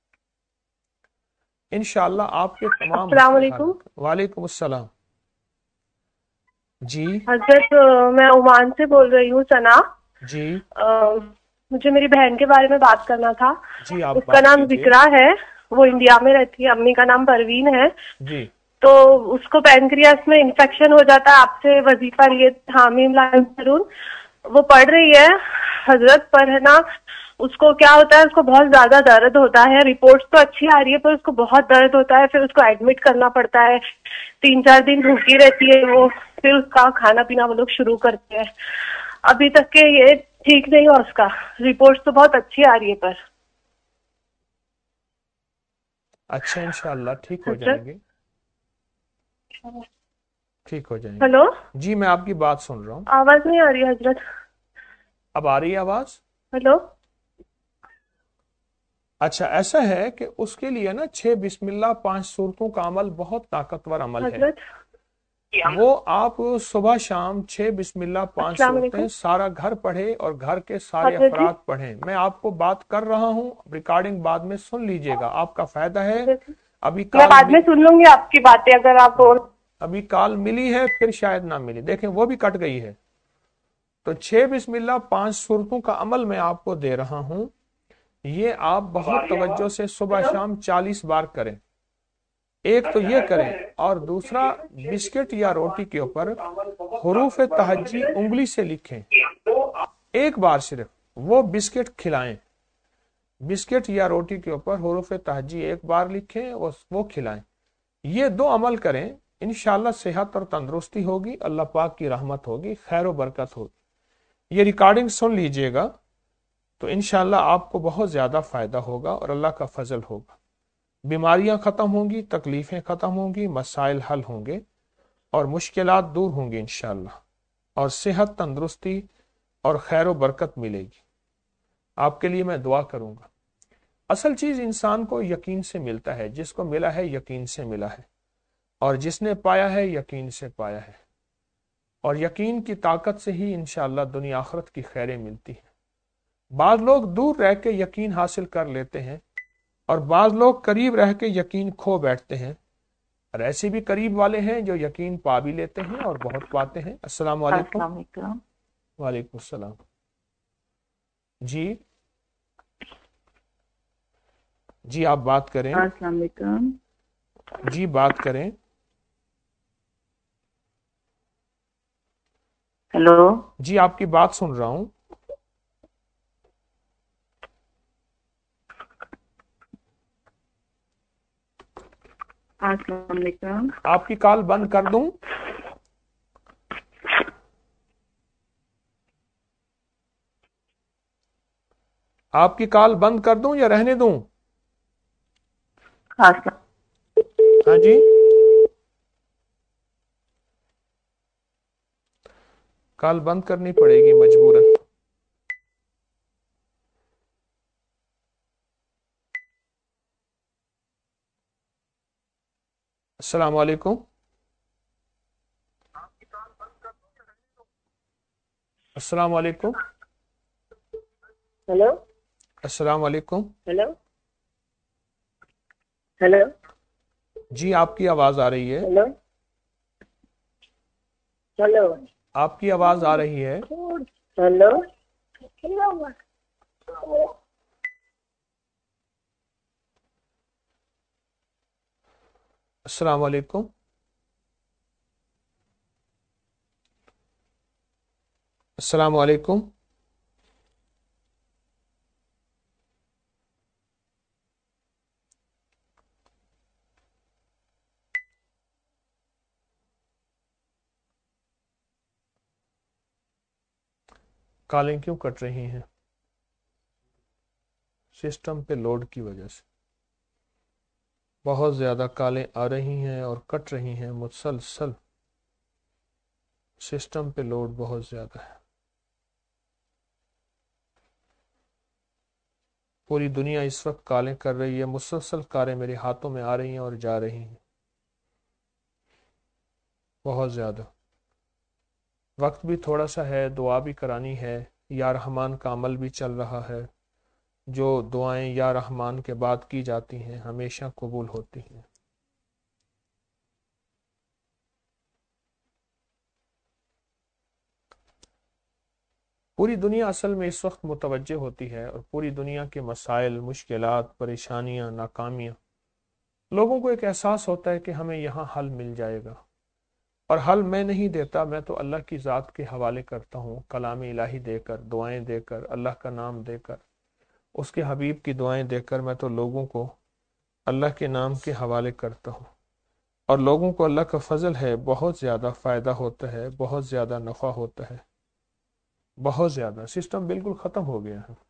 [SPEAKER 1] इंशाअल्लाह आपके तमाम।
[SPEAKER 23] अस्सलाम वालेकुम।
[SPEAKER 1] वालेकुम अस्सलाम। जी
[SPEAKER 23] हजरत, मैं ओमान से बोल रही हूँ, सना
[SPEAKER 1] जी।
[SPEAKER 23] आ, मुझे मेरी बहन के बारे में बात करना था।
[SPEAKER 1] जी आप
[SPEAKER 23] उसका नाम जिक्रा है, वो इंडिया में रहती है, अम्मी का नाम परवीन है
[SPEAKER 1] जी।
[SPEAKER 23] तो उसको पैनक्रियास में इन्फेक्शन हो जाता है। आपसे वजीफा लिए हामीम लाइम जरूर, वो पढ़ रही है हजरत, पर है ना उसको क्या होता है, उसको बहुत ज्यादा दर्द होता है। रिपोर्ट्स तो अच्छी आ रही है पर उसको बहुत दर्द होता है, फिर उसको एडमिट करना पड़ता है, तीन चार दिन भूखी रहती है वो, फिर उसका खाना पीना वो लोग शुरू करते हैं। अभी तक के ये ठीक नहीं हुआ उसका, रिपोर्ट्स तो बहुत अच्छी आ रही है पर।
[SPEAKER 1] अच्छा इंशाअल्लाह ठीक हो जाएंगे, ठीक हो जाएंगे।
[SPEAKER 23] हेलो
[SPEAKER 1] जी मैं आपकी बात सुन रहा हूँ।
[SPEAKER 23] आवाज नहीं आ रही हजरत?
[SPEAKER 1] अब आ रही है आवाज?
[SPEAKER 23] हेलो।
[SPEAKER 1] अच्छा ऐसा है कि उसके लिए ना छह बिस्मिल्लाह पांच सूरतों का अमल बहुत ताकतवर अमल है। वो आप सुबह शाम छह बिस्मिल्लाह पांच सूरतें सारा घर पढ़े और घर के सारे अफराद पढ़े। मैं आपको बात कर रहा हूँ, रिकॉर्डिंग बाद में सुन लीजिएगा, आपका फायदा है। अभी
[SPEAKER 23] मैं बाद में सुन लूंगी आपकी बातें, अगर आप बोल।
[SPEAKER 1] अभी कॉल मिली है फिर शायद ना मिली, देखें वो भी कट गई है। तो छह बिस्मिल्लाह पांच सूरतों का अमल मैं आपको दे रहा हूं, ये आप बहुत तवज्जो से सुबह शाम चालीस बार करें। एक तो ये करें और दूसरा बिस्किट या रोटी के ऊपर हुरूफ तहज्जी उंगली से लिखें, एक बार सिर्फ वो बिस्किट खिलाएं, बिस्किट या रोटी के ऊपर हुरूफ तहजी एक बार लिखें और वो खिलाएं। ये दो अमल करें, इंशाअल्लाह सेहत और तंदुरुस्ती होगी, अल्लाह पाक की रहमत होगी, खैर व बरकत होगी। ये रिकॉर्डिंग सुन लीजिएगा तो इंशाअल्लाह आपको बहुत ज़्यादा फ़ायदा होगा और अल्लाह का फजल होगा। बीमारियां ख़त्म होंगी, तकलीफ़ें ख़त्म होंगी, मसाइल हल होंगे और मुश्किलात दूर होंगी इंशाअल्लाह, और सेहत, तंदुरुस्ती और खैर व बरकत मिलेगी। आपके लिए मैं दुआ करूँगा। असल चीज़ इंसान को यकीन से मिलता है, जिसको मिला है यकीन से मिला है, और जिसने पाया है यकीन से पाया है, और यकीन की ताकत से ही इंशाअल्लाह दुनिया आखिरत की खैरें मिलती हैं। बाद लोग दूर रह के यकीन हासिल कर लेते हैं और बाद लोग करीब रह के यकीन खो बैठते हैं, और ऐसे भी करीब वाले हैं जो यकीन पा भी लेते हैं और बहुत पाते हैं। अस्सलाम वालेकुम। वालेकुम सलाम। जी जी आप बात करें।
[SPEAKER 6] अस्सलाम वालेकुम।
[SPEAKER 1] जी बात करें।
[SPEAKER 6] हेलो
[SPEAKER 1] जी आपकी बात सुन रहा हूं।
[SPEAKER 6] अस्सलाम वालेकुम।
[SPEAKER 1] आपकी कॉल बंद कर दूं? आपकी कॉल बंद कर दूं या रहने दूं? हाँ जी, कॉल बंद करनी पड़ेगी मजबूरन। अस्सलाम वालेकुम। अस्सलाम वालेकुम।
[SPEAKER 6] हेलो
[SPEAKER 1] अस्सलाम वालेकुम।
[SPEAKER 6] हेलो हेलो
[SPEAKER 1] जी आपकी आवाज आ रही है।
[SPEAKER 6] हेलो हेलो
[SPEAKER 1] आपकी आवाज आ रही है।
[SPEAKER 6] हेलो
[SPEAKER 1] अस्सलाम वालेकुम। अस्सलाम वालेकुम। कॉलें क्यों कट रही हैं? सिस्टम पे लोड की वजह से बहुत ज़्यादा कॉलें आ रही हैं और कट रही हैं मुसलसल। सिस्टम पे लोड बहुत ज़्यादा है। पूरी दुनिया इस वक्त कॉलें कर रही है, मुसलसल कॉलें मेरे हाथों में आ रही हैं और जा रही हैं बहुत ज़्यादा। वक्त भी थोड़ा सा है, दुआ भी करानी है, या रहमान का अमल भी चल रहा है। जो दुआएं या रहमान के बाद की जाती हैं हमेशा कबूल होती हैं। पूरी दुनिया असल में इस वक्त मुतवज्जे होती है और पूरी दुनिया के मसाइल, मुश्किलात, परेशानियां, नाकामियां, लोगों को एक एहसास होता है कि हमें यहाँ हल मिल जाएगा। और हल मैं नहीं देता, मैं तो अल्लाह की ज़ात के हवाले करता हूँ, कलाम इलाही देकर, दुआएं देकर, अल्लाह का नाम देकर, उसके हबीब की दुआएं देकर मैं तो लोगों को अल्लाह के नाम के हवाले करता हूँ। और लोगों को अल्लाह का फजल है, बहुत ज़्यादा फ़ायदा होता है, बहुत ज़्यादा नफ़ा होता है, बहुत ज़्यादा। सिस्टम बिल्कुल ख़त्म हो गया है।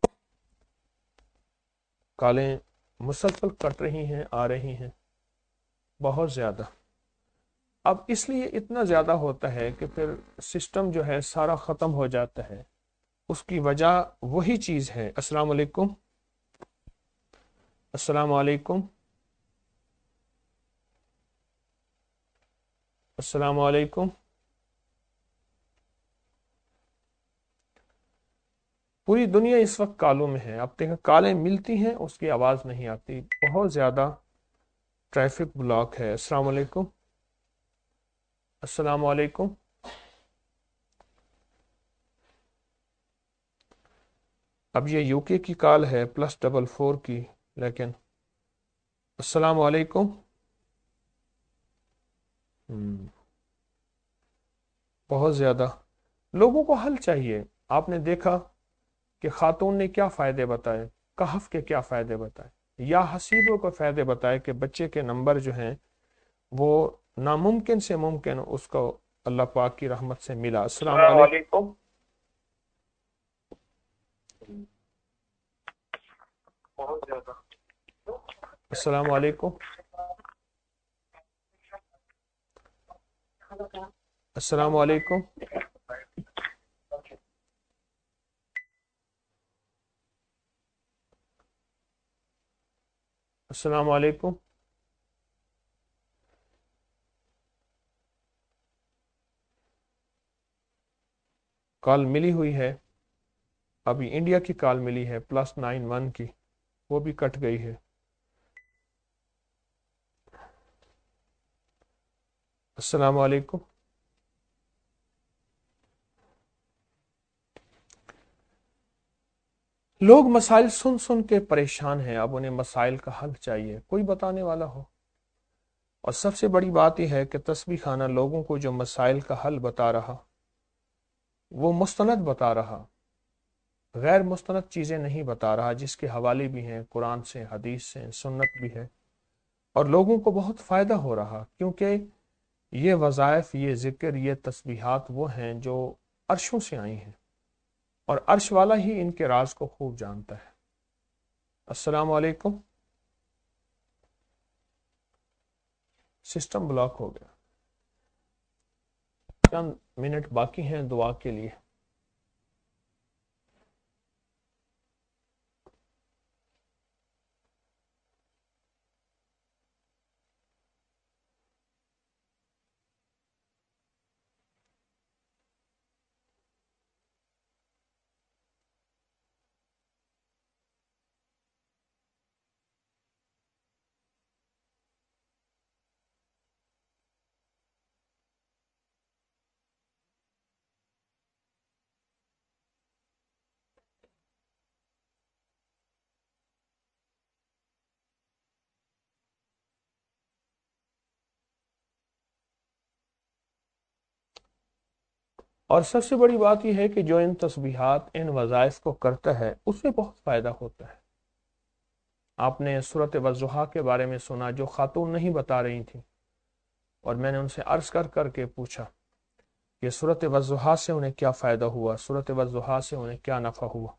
[SPEAKER 1] कालें मुसलसल कट रही हैं, आ रही हैं बहुत ज़्यादा। अब इसलिए इतना ज़्यादा होता है कि फिर सिस्टम जो है सारा ख़त्म हो जाता है। उसकी वजह वही चीज़ है। अस्सलाम वालेकुम। अस्सलाम वालेकुम। अस्सलाम वालेकुम। पूरी दुनिया इस वक्त कालों में है। अब देखो कालें मिलती हैं, उसकी आवाज़ नहीं आती, बहुत ज़्यादा ट्रैफिक ब्लॉक है। अस्सलाम वालेकुम। अस्सलाम वालेकुम। अब ये यूके की कॉल है प्लस डबल फोर की, लेकिन अस्सलाम वालेकुम। बहुत ज़्यादा लोगों को हल चाहिए। आपने देखा کہ خاتون نے کیا فائدے بتائے، کہف کے کیا فائدے بتائے، یا حسیبوں کو فائدے بتائے کہ بچے کے نمبر جو ہیں وہ ناممکن سے ممکن اس کو اللہ پاک کی رحمت سے ملا۔ السلام علیکم۔ السلام علیکم۔ السلام علیکم۔ السلام علیکم۔ کال ملی ہوئی ہے، ابھی انڈیا کی کال ملی ہے پلس نائن ون کی، وہ بھی کٹ گئی ہے۔ السلام علیکم۔ لوگ مسائل سن سن کے پریشان ہیں، اب انہیں مسائل کا حل چاہیے، کوئی بتانے والا ہو۔ اور سب سے بڑی بات یہ ہے کہ تسبیح خانہ لوگوں کو جو مسائل کا حل بتا رہا وہ مستند بتا رہا، غیر مستند چیزیں نہیں بتا رہا، جس کے حوالے بھی ہیں قرآن سے، حدیث سے، سنت بھی ہے، اور لوگوں کو بہت فائدہ ہو رہا، کیونکہ یہ وظائف، یہ ذکر، یہ تسبیحات وہ ہیں جو عرشوں سے آئی ہیں، اور عرش والا ہی ان کے راز کو خوب جانتا ہے۔ السلام علیکم۔ سسٹم بلاک ہو گیا، چند منٹ باقی ہیں دعا کے لیے۔ اور سب سے بڑی بات یہ ہے کہ جو ان تسبیحات، ان وظائف کو کرتا ہے اس میں بہت فائدہ ہوتا ہے۔ آپ نے سورۃ والضحیٰ کے بارے میں سنا، جو خاتون نہیں بتا رہی تھیں، اور میں نے ان سے عرض کر کر کے پوچھا کہ سورۃ والضحیٰ سے انہیں کیا فائدہ ہوا، سورۃ والضحیٰ سے انہیں کیا نفع ہوا۔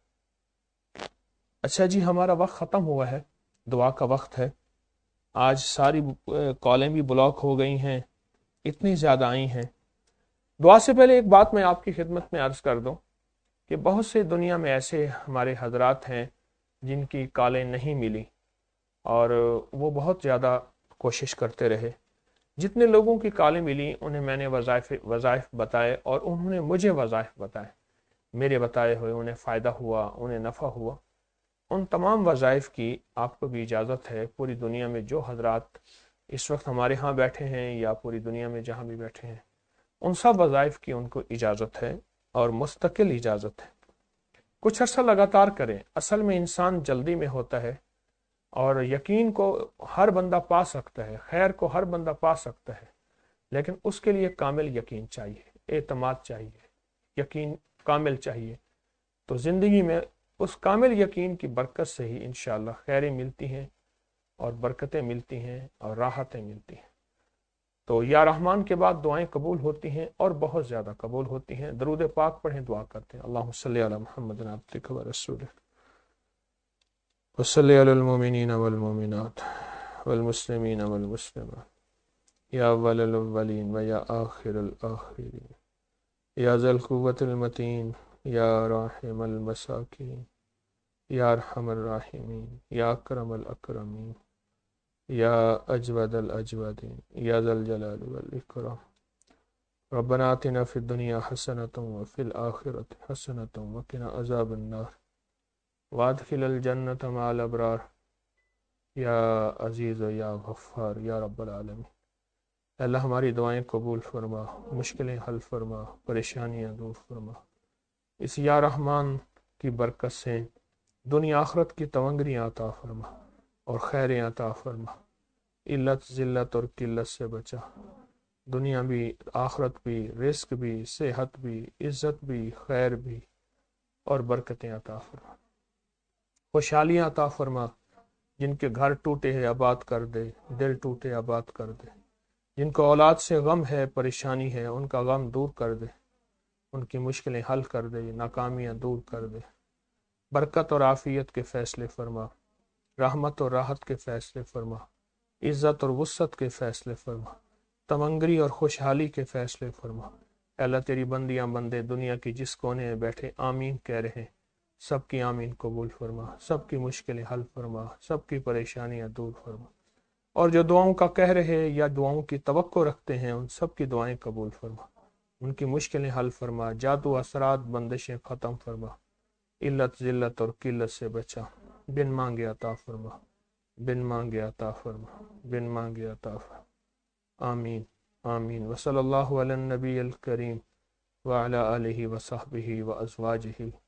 [SPEAKER 1] اچھا جی، ہمارا وقت ختم ہوا ہے، دعا کا وقت ہے۔ آج ساری کالیں بھی بلاک ہو گئی ہیں، اتنی زیادہ آئی ہیں۔ دعا سے پہلے ایک بات میں آپ کی خدمت میں عرض کر دوں کہ بہت سے دنیا میں ایسے ہمارے حضرات ہیں جن کی کالیں نہیں ملی، اور وہ بہت زیادہ کوشش کرتے رہے۔ جتنے لوگوں کی کالیں ملی انہیں میں نے وظائف وظائف بتائے، اور انہوں نے مجھے وظائف بتائے، میرے بتائے ہوئے انہیں فائدہ ہوا، انہیں نفع ہوا۔ ان تمام وظائف کی آپ کو بھی اجازت ہے، پوری دنیا میں جو حضرات اس وقت ہمارے ہاں بیٹھے ہیں یا پوری دنیا میں جہاں بھی بیٹھے ہیں، ان سب وظائف کی ان کو اجازت ہے، اور مستقل اجازت ہے۔ کچھ عرصہ لگاتار کریں۔ اصل میں انسان جلدی میں ہوتا ہے، اور یقین کو ہر بندہ پا سکتا ہے، خیر کو ہر بندہ پا سکتا ہے، لیکن اس کے لیے کامل یقین چاہیے، اعتماد چاہیے، یقین کامل چاہیے۔ تو زندگی میں اس کامل یقین کی برکت سے ہی انشاءاللہ خیریں ملتی ہیں، اور برکتیں ملتی ہیں، اور راحتیں ملتی ہیں۔ تو یا رحمان کے بعد دعائیں قبول ہوتی ہیں، اور بہت زیادہ قبول ہوتی ہیں۔ درود پاک پڑھیں، دعا کرتے ہیں۔ اللہم صلی علی محمد عبدک و رسولک، وصلی علی المؤمنین والمؤمنات والمسلمین والمسلمات، یا اول الاولین و یا آخر الآخرین، یا ذی القوة المتین، یا راحم المساکین، یا ارحم الراحمین، یا اکرم الاکرمین، یا اجود الاجودین، یا ذا الجلال والاکرام۔ ربنا آتنا فی الدنیا حسنۃ وفی الآخرۃ حسنۃ وقنا عذاب النار، وادخل الجنۃ مع الابرار، یا عزیز و یا غفار یا رب العالمین۔ اللہ ہماری دعائیں قبول فرما، مشکلیں حل فرما، پریشانیاں دور فرما۔ اس یا رحمان کی برکت سے دنیا آخرت کی تونگریاں عطا فرما، اور خیریں عطا فرما۔ علت، ذلت اور قلت سے بچا، دنیا بھی، آخرت بھی، رزق بھی، صحت بھی، عزت بھی، خیر بھی، اور برکتیں عطا فرما، خوشحالیاں عطا فرما، جن کے گھر ٹوٹے ہیں آباد کر دے، دل ٹوٹے آباد کر دے، جن کو اولاد سے غم ہے، پریشانی ہے، ان کا غم دور کر دے، ان کی مشکلیں حل کر دے، ناکامیاں دور کر دے، برکت اور عافیت کے فیصلے فرما، رحمت اور راحت کے فیصلے فرما، عزت اور وسعت کے فیصلے فرما، تمنگری اور خوشحالی کے فیصلے فرما۔ اے اللہ تیری بندیاں بندے دنیا کی جس کونے میں بیٹھے آمین کہہ رہے ہیں، سب کی آمین قبول فرما، سب کی مشکلیں حل فرما، سب کی پریشانیاں دور فرما، اور جو دعاؤں کا کہہ رہے یا دعاؤں کی توقع رکھتے ہیں ان سب کی دعائیں قبول فرما، ان کی مشکلیں حل فرما، جادو اثرات بندشیں ختم فرما، علت ذلت اور قلت سے بچا، بن مانگے عطا فرما، بن مانگے عطا فرما، بن مانگے عطا فرما، آمین آمین۔ وصلی اللہ علی النبی الکریم وعلی آلہ وصحبہ وازواجہ